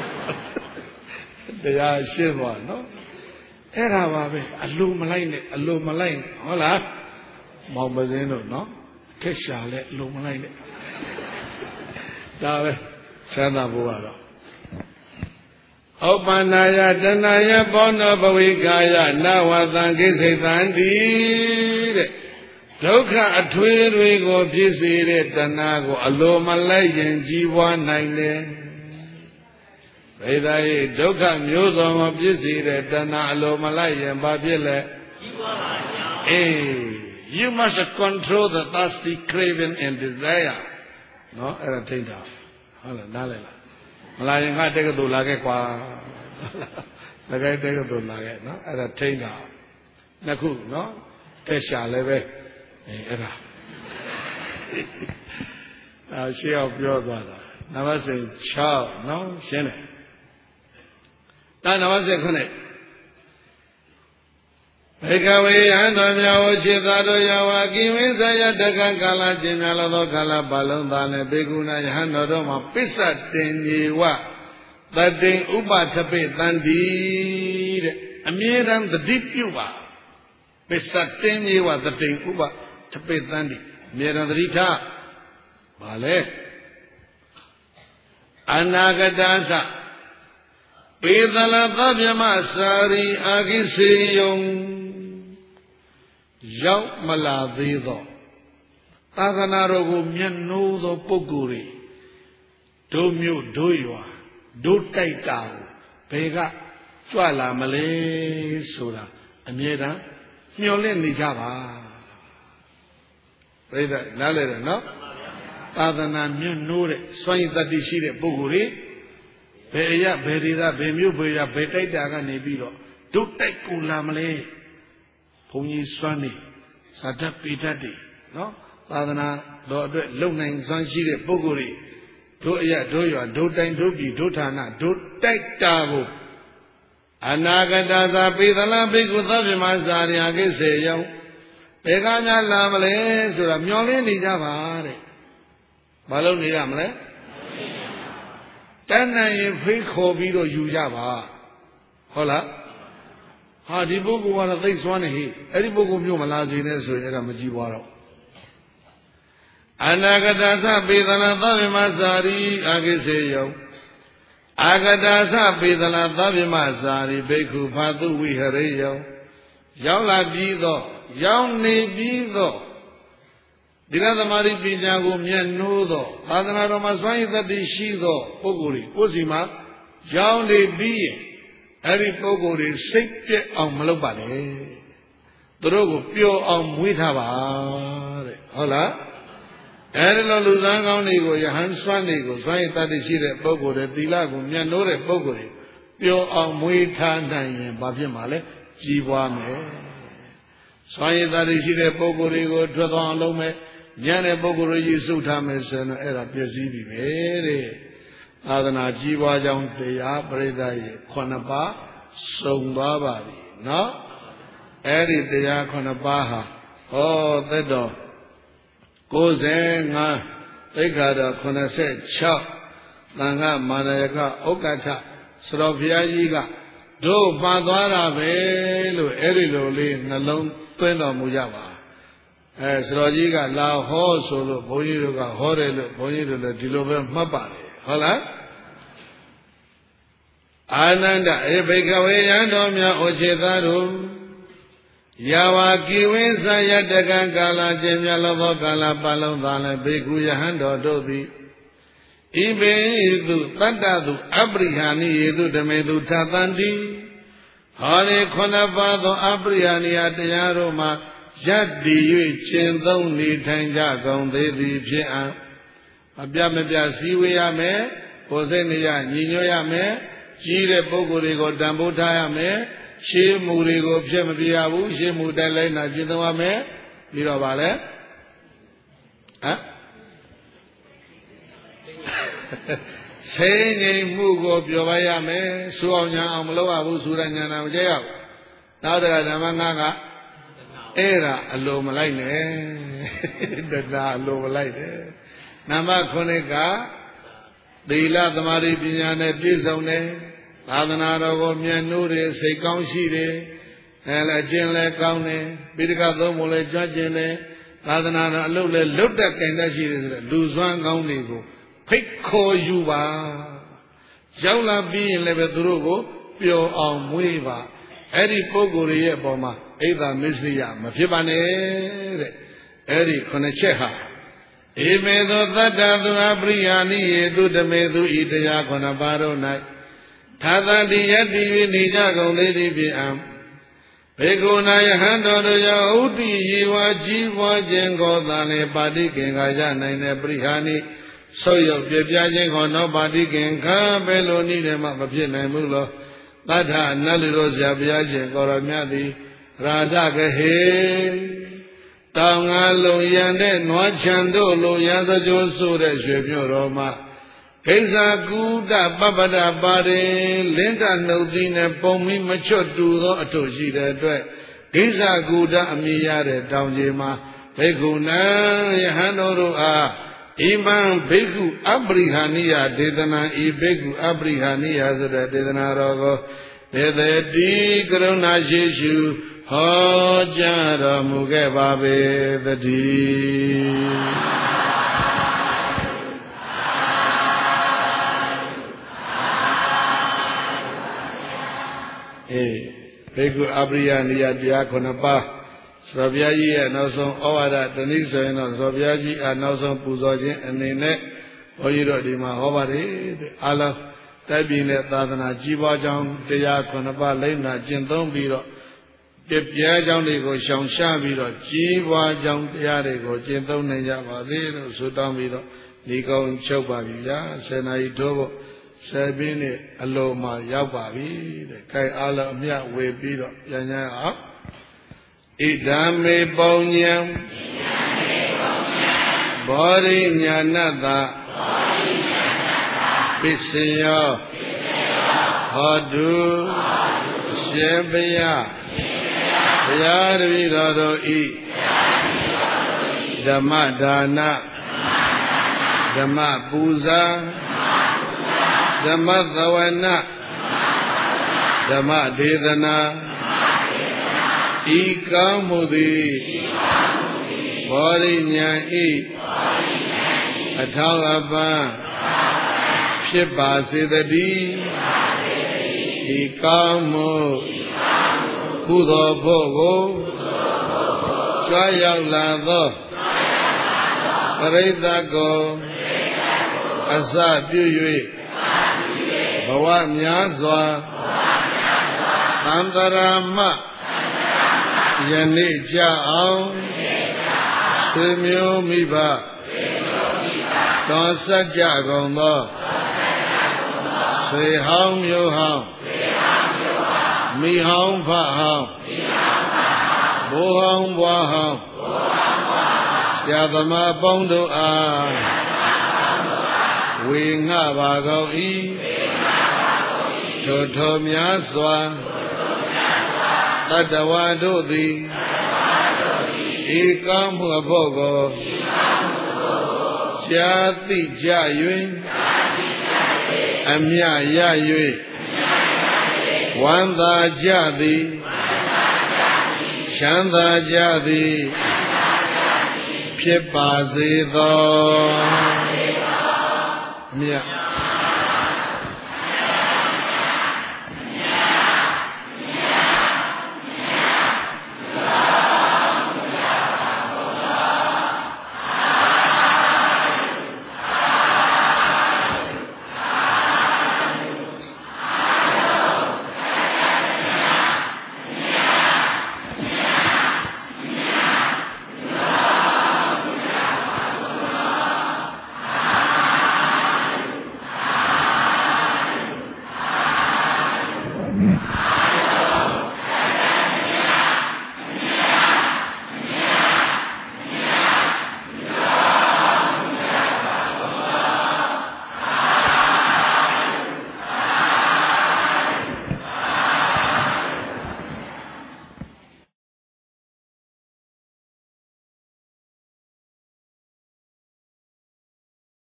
တရားရှင်းသွားနော်အဲ့ဒါပါပဲအလိုမလိုက်နဲ့အလိုမလိုက်ဟုတ်လားမောင်ပစင်းတို့နော်ထက်ရှာလဲအလိုမလိုက်နဲ့ဒါပဲဆန္ဒဘုရားတော့ဥပ္ပန္နာယတဏယဘောနောဘဝိကာယနဝသံကိစိတံတိတဲ့ဒုက္ခအထွေးတွေကိုဖြစ်စေတဲ့တဏှာကိုအလိုမလိုက်ရင်ကြီးပွားနိုင်တယ်ဗေဒယေဒုက္ခမျိုးစုံကိုဖြစ်စေတဲ့တဏှာအလိုမလိုက်ရင်ဘာဖြစ်လဲကြီးပွားပါဗျာအေး you must control the thirsty craving and desire နော်အဲ့ဒါထိတ်တာဟုတ်လားနားလည်လားမလာရင်ငါတက်ကတူလာခဲ့ကွာစကိုင်းတက်ကတူလာခဲ့နော်အဲ့ဒါထိတ်တာနှစ်ခုနော်တက်ရှာလည်းပဲအဲအဲ့ဒါအာရှေ့အောင်ပြောသွားတာနံပါတ်6နော်ရှင်းတယ်ဒါနံပါတ်7ခုနဲ့ဘေကဝေယံတော်မြတ်ဝจิตသာတို့ယဝကိဝိဇယတကကာလကျင်များသောကာလပါလုံးသားနဲ့ဘေကုဏယဟန်တော်တို့မှာပစ္စတင်ညီဝတတိဥပထပိတန္တိတဲ့အမြဲတမ်းတတိပြုပါပစ္စတင်ညီဝတတိဥပထပိတန္တိအမြဲတမ်းတတိထားပါလေအနာဂတသပေသလသဗ္ဗမစာရိအာကိစေယံရောက်မလာသေးသောသာသနာတော်ကိုမျက်နှိုးသောပုဂ္ဂိုလ်တွေတို့မြို့တို့ရွာတို့တိုက်တာကိုဘယ်ကကြွလာမလဲဆိုတာအမြဲတမ်းမျှော်လင့်နေကြပါပြိဿနားလည်တယ်နော်သာသနာမျက်နှိုးတဲ့စွန့်ရည်တတိရှိတဲ့ပုဂ္ဂိုလ်တွေဘယ်အရာဘယ်ဒေသဘယ်မြို့ဘယ်ရဘယ်တိုက်တာကနေပြီးတော့တို့တိုက်ကိုလာမလဲဘုန်းကြီးစွမ်းနေဇာတပိတတ်တွေနော်သာသနာတော်အတွက်လုံနိုင်စွမ်းရှိတဲ့ပုဂ္ဂိုလ်တွေတို့အရာတို့ရွာတို့တိုင်းတို့ပြည်တို့ဌာနတို့တိုက်တာကိုအနာဂတသာပေသလဘိက္ခုသဗ္ဗမဇာရိယကိစေယောဘယ်ကများလာမလဲဆိုတာမျှော်လင့်နေကြပါတဲ့ဘာလို့နေရမလဲတဏ္ဍရင်ဖိတ်ခေါ်ပြီးတော့ယူကြပါဟုတ်လားဟာဒီပုဂ္ဂိုလ်ကတော့သိစွမ်းနေဟိအဲ့ဒီပုဂ္ဂိုလ်မျိုးမလာစေနဲ့ဆိုရင်အဲ့ဒါမကြည့်ပါတော့အနာဂတသပေသလသဗ္ဗမဇာရိအာကိစေယောအာဂတသပေသလသဗ္ဗမဇာရိဘိက္ခုဖာတုဝိဟရိယောရောက်လာပြီးတော့ရောက်နေပြီးတော့ဒီလသမารိပညာကိုမျက်နှိုးသောသာသနာတော်မှာစွမ်းရည်တတိရှိသောပုဂ္ဂိုလ်တွေကိုယ်စီမှာရောက်နေပြီးရင်အဲ့ဒီပုဂ္ဂိုလ်တွေစိတ်ပြက်အောင်မလုပ်ပါနဲ့သူတို့ကိုပျော်အောင်မွေးထားပါတဲ့ဟုတ်လားအဲ့ဒီလိုလူသားကောင်းတွေကိုယဟန်စွမ်းတွေကိုစွမ်းရည်တတိရှိတဲ့ပုဂ္ဂိုလ်တွေသီလကိုမျက်နှိုးတဲ့ပုဂ္ဂိုလ်တွေပျော်အောင်မွေးထားနိုင်ရင်ဘာဖြစ်မှာလဲကြီးပွားမယ်စွမ်းရည်တတိရှိတဲ့ပုဂ္ဂိုလ်တွေကိုထွက်သွားအောင်လုပ်မယ်ညံတဲ့ပုဂ္ဂိုလ်ကြီးစုထားမယ်ဆိုရင်အဲ့ဒါပြည့်စည်ပြီပဲတဲ့သာသနာကြီးပွားကြောင်းတရားပရိသတ်ရဲ့ခုနှစ်ပါးစုံသွားပါပြီနော်အဲ့ဒီတရားခုနှစ်ပါးဟာဟောသက်တော်ကိုးဆယ်ငါးသိက္ခာတော်ခုနှစ်ဆယ်ခြောက်သံဃမာနယကဥက္ကဋ္ဌစတော်ဘုရားကြီးကတို့ပါသွားတာပဲလို့အဲ့ဒီလိုလေးနှလုံးသွင်းတော်မူကြပါအဲစတော်ကြီးကလာဟောဆိုလို့ဘုန်းကြီးတို့ကဟောတယ်လို့ဘုန်းကြီးတို့လည်းဒီလိုပဲမှတ်ပါတယ်ဟုတ်လားအာနန္ဒအေဘိကဝေယံတော်မြတ်ဩခြေသားတို့ယာဝကိဝိသယတကံကာလကျင်မြတ်သောကာလပတ်လုံးသာလည်းဘေကုယဟန်တော်တို့သည်ဣဘေသူတတ္တသူအပရိဟာနိယေသူဓမေသူထသန္တိဟောဒီခုနှစ်ပါးသောအပရိဟာနိယတရားတို့မှာရပ်တည်၍ကျင့်သုံးနေထိုင်ကြကုန်သေးသည်ဖြစ်အံ့အပြမပြစည်းဝေးရမယ်ကိုယ်စိတ်နေရညီညွတ်ရမယ်ကြီးတဲ့ပုဂ္ဂိုလ်တွေကိုတန်ဖိုးထားရမယ်ရှေးမူတွေကိုဖြစ်မပြရဘူးရှေးမူတိုင်းလိုက်နာကျင့်သုံးရမယ်ပြီးတော့ဗာလဲဟမ်စိတ်ငြိမ်မှုကိုပြောပါရမယ်စူအောင်ညာအောင်မလုပ်ရဘူးစူရညာနာမကြရဘူးနောက်တကဓမ္မငါကအဲ့ဒါအလိုမလိုက်နဲ့တဏှာအလိုမလိုက်နဲ့နံပါတ်ခုနှစ်ကသီလသမာဓိပညာနဲ့ပြည့်စုံတယ်သာသနာတော်ကိုမြတ်နိုးတယ်စိတ်ကောင်းရှိတယ်အဲလည်းကျင့်လည်းကောင်းတယ်ပိဋကသုံးပုံလည်းကြွကျင်တယ်သာသနာတော်အလုပ်လည်းလွတ်တတ်ကြင်တတ်ရှိတယ်ဆိုတော့လူစွမ်းကောင်းတွေကိုဖိတ်ခေါ်ယူပါရောက်လာပြီးရင်လည်းပဲသူတို့ကိုပျော်အောင်မွေးပါအဲ့ဒီပုဂ္ဂိုလ်ရဲ့အပေါ်မှာအိဒါမစ္စရိယမဖြစ်ပါနဲ့တဲ့အဲ့ဒီခုနှစ်ချက်ဟာဧမေသောသတ္တသူအပရိယာနိယေသူဓမေသူဤတရားခုနှစ်ပါးတို့၌သာသတိယတည်၍နေကြကုန်သေးသည်ဖြင့်အံဘေကုဏယဟံတော်တို့ရောဥတ္တိယေဝကြီးပွားခြင်းကိုသာလေပါတိကင်္ဂါရနိုင်တဲ့ပရိဟာနိဆုတ်ရောက်ပြပြခြင်းကိုနောပါတိကင်္ဂါဘယ်လိုနည်းနဲ့မှမဖြစ်နိုင်ဘူးလို့သတ္ထနတ်လူတို့ဆရာဘုရားရှင်ကိုရောမြတ်သည်ရာဇကဟေတောင်ငါလုံရန်တဲ့နွားချံတို့လိုရသကြိုးဆိုတဲ့ရွှေမြို့တော်မှာဣဇာကုဒပပဒပါရင်လင်းတနှုတ်သီးနဲ့ပုံမိမချွတ်တူသောအထုရှိတဲ့အတွက်ဣဇာကုဒအမိရတဲ့တောင်ကြီးမှာဘေကုဏံယဟန်တော်တို့အားဣမံဘေကုအပရိဟာနိယဒေသနာဤဘေကုအပရိဟာနိယဆိုတဲ့ဒေသနာတော်ကိုဒေသတိကရုဏာရှိရှုဟောကြားတော်မူခဲ့ပါပေသတည်းအေးဘေကုအပရိဟာနိယတရားခုနှစ်ပါးသရဘုရားကြီးရဲ့နောက်ဆုံးဩဝါဒတနည်းဆိုရင်တော့သရဘုရားကြီးအားနောက်ဆုံးပူဇော်ခြင်းအနေနဲ့ဘုန်းကြီးတို့ဒီမှာဟောပါတယ်အားလုံးတိုက်ပြည်နဲ့သာသနာကြီးပွားကြောင်းတရားခုနှစ်ပါးလိမ့်နာကျင့်သုံးပြီးတော့ပြပြဲကြောင်းတွေကိုရှောင်ရှားပြီးတော့ကြီးပွားကြောင်းတရားတွေကိုကျင့်သုံးနိုင်ကြပါစေလို့ဆုတောင်းပြီးတော့ဒီကောင်းချုပ်ပါပြီဗျာဆယ်နာရီထိုးဖို့ဆယ်ပြင်းနဲ့အလုံးမှာရောက်ပါပြီတဲ့ခိုင်အားလုံးအမြဝေပြီးတော့ပြန်ကြအောင်ဣဒံမေပုံညံဘောရိညာဏတ္တပစ္စယောဟောတုရှင်ဘုရားဘုရားတပည့်တော်တို့ဤဓမ္မဒါနဓမ္မပူဇာဓမ္မသဝနာဓမ္မဒေသနာဤကောင်းမှုသည်ဘောရိညာဤအထောက်အပံ့ဖြစ်ပါစေတည်းဤကောင်းမှုကုသိုလ်ဖို့ကိုကြွားရောက်လာသောပရိသတ်ကိုအစပြု၍ဘဝများစွာသံတရာမယနေ့ကြအောင်ဆွေမျိုးမိဘတော်စကြကုန်သောဆွေဟောင်းမျိုးဟောင်းမိဟောင်းဖဟောင်းဘိုးဟောင်းဘွားဟောင်းဆရာသမားပေါင်းတို့အားဝေငှပါကုန်၏ထိုထိုများစွာတတ္တဝါတို့သည်ဤကောင်းမှုအဖို့ကိုရှားသိကြ၍အမြရ၍ဝမ်းသာကြသည်ချမ်းသာကြသည်ဖြစ်ပါစေသောအမြ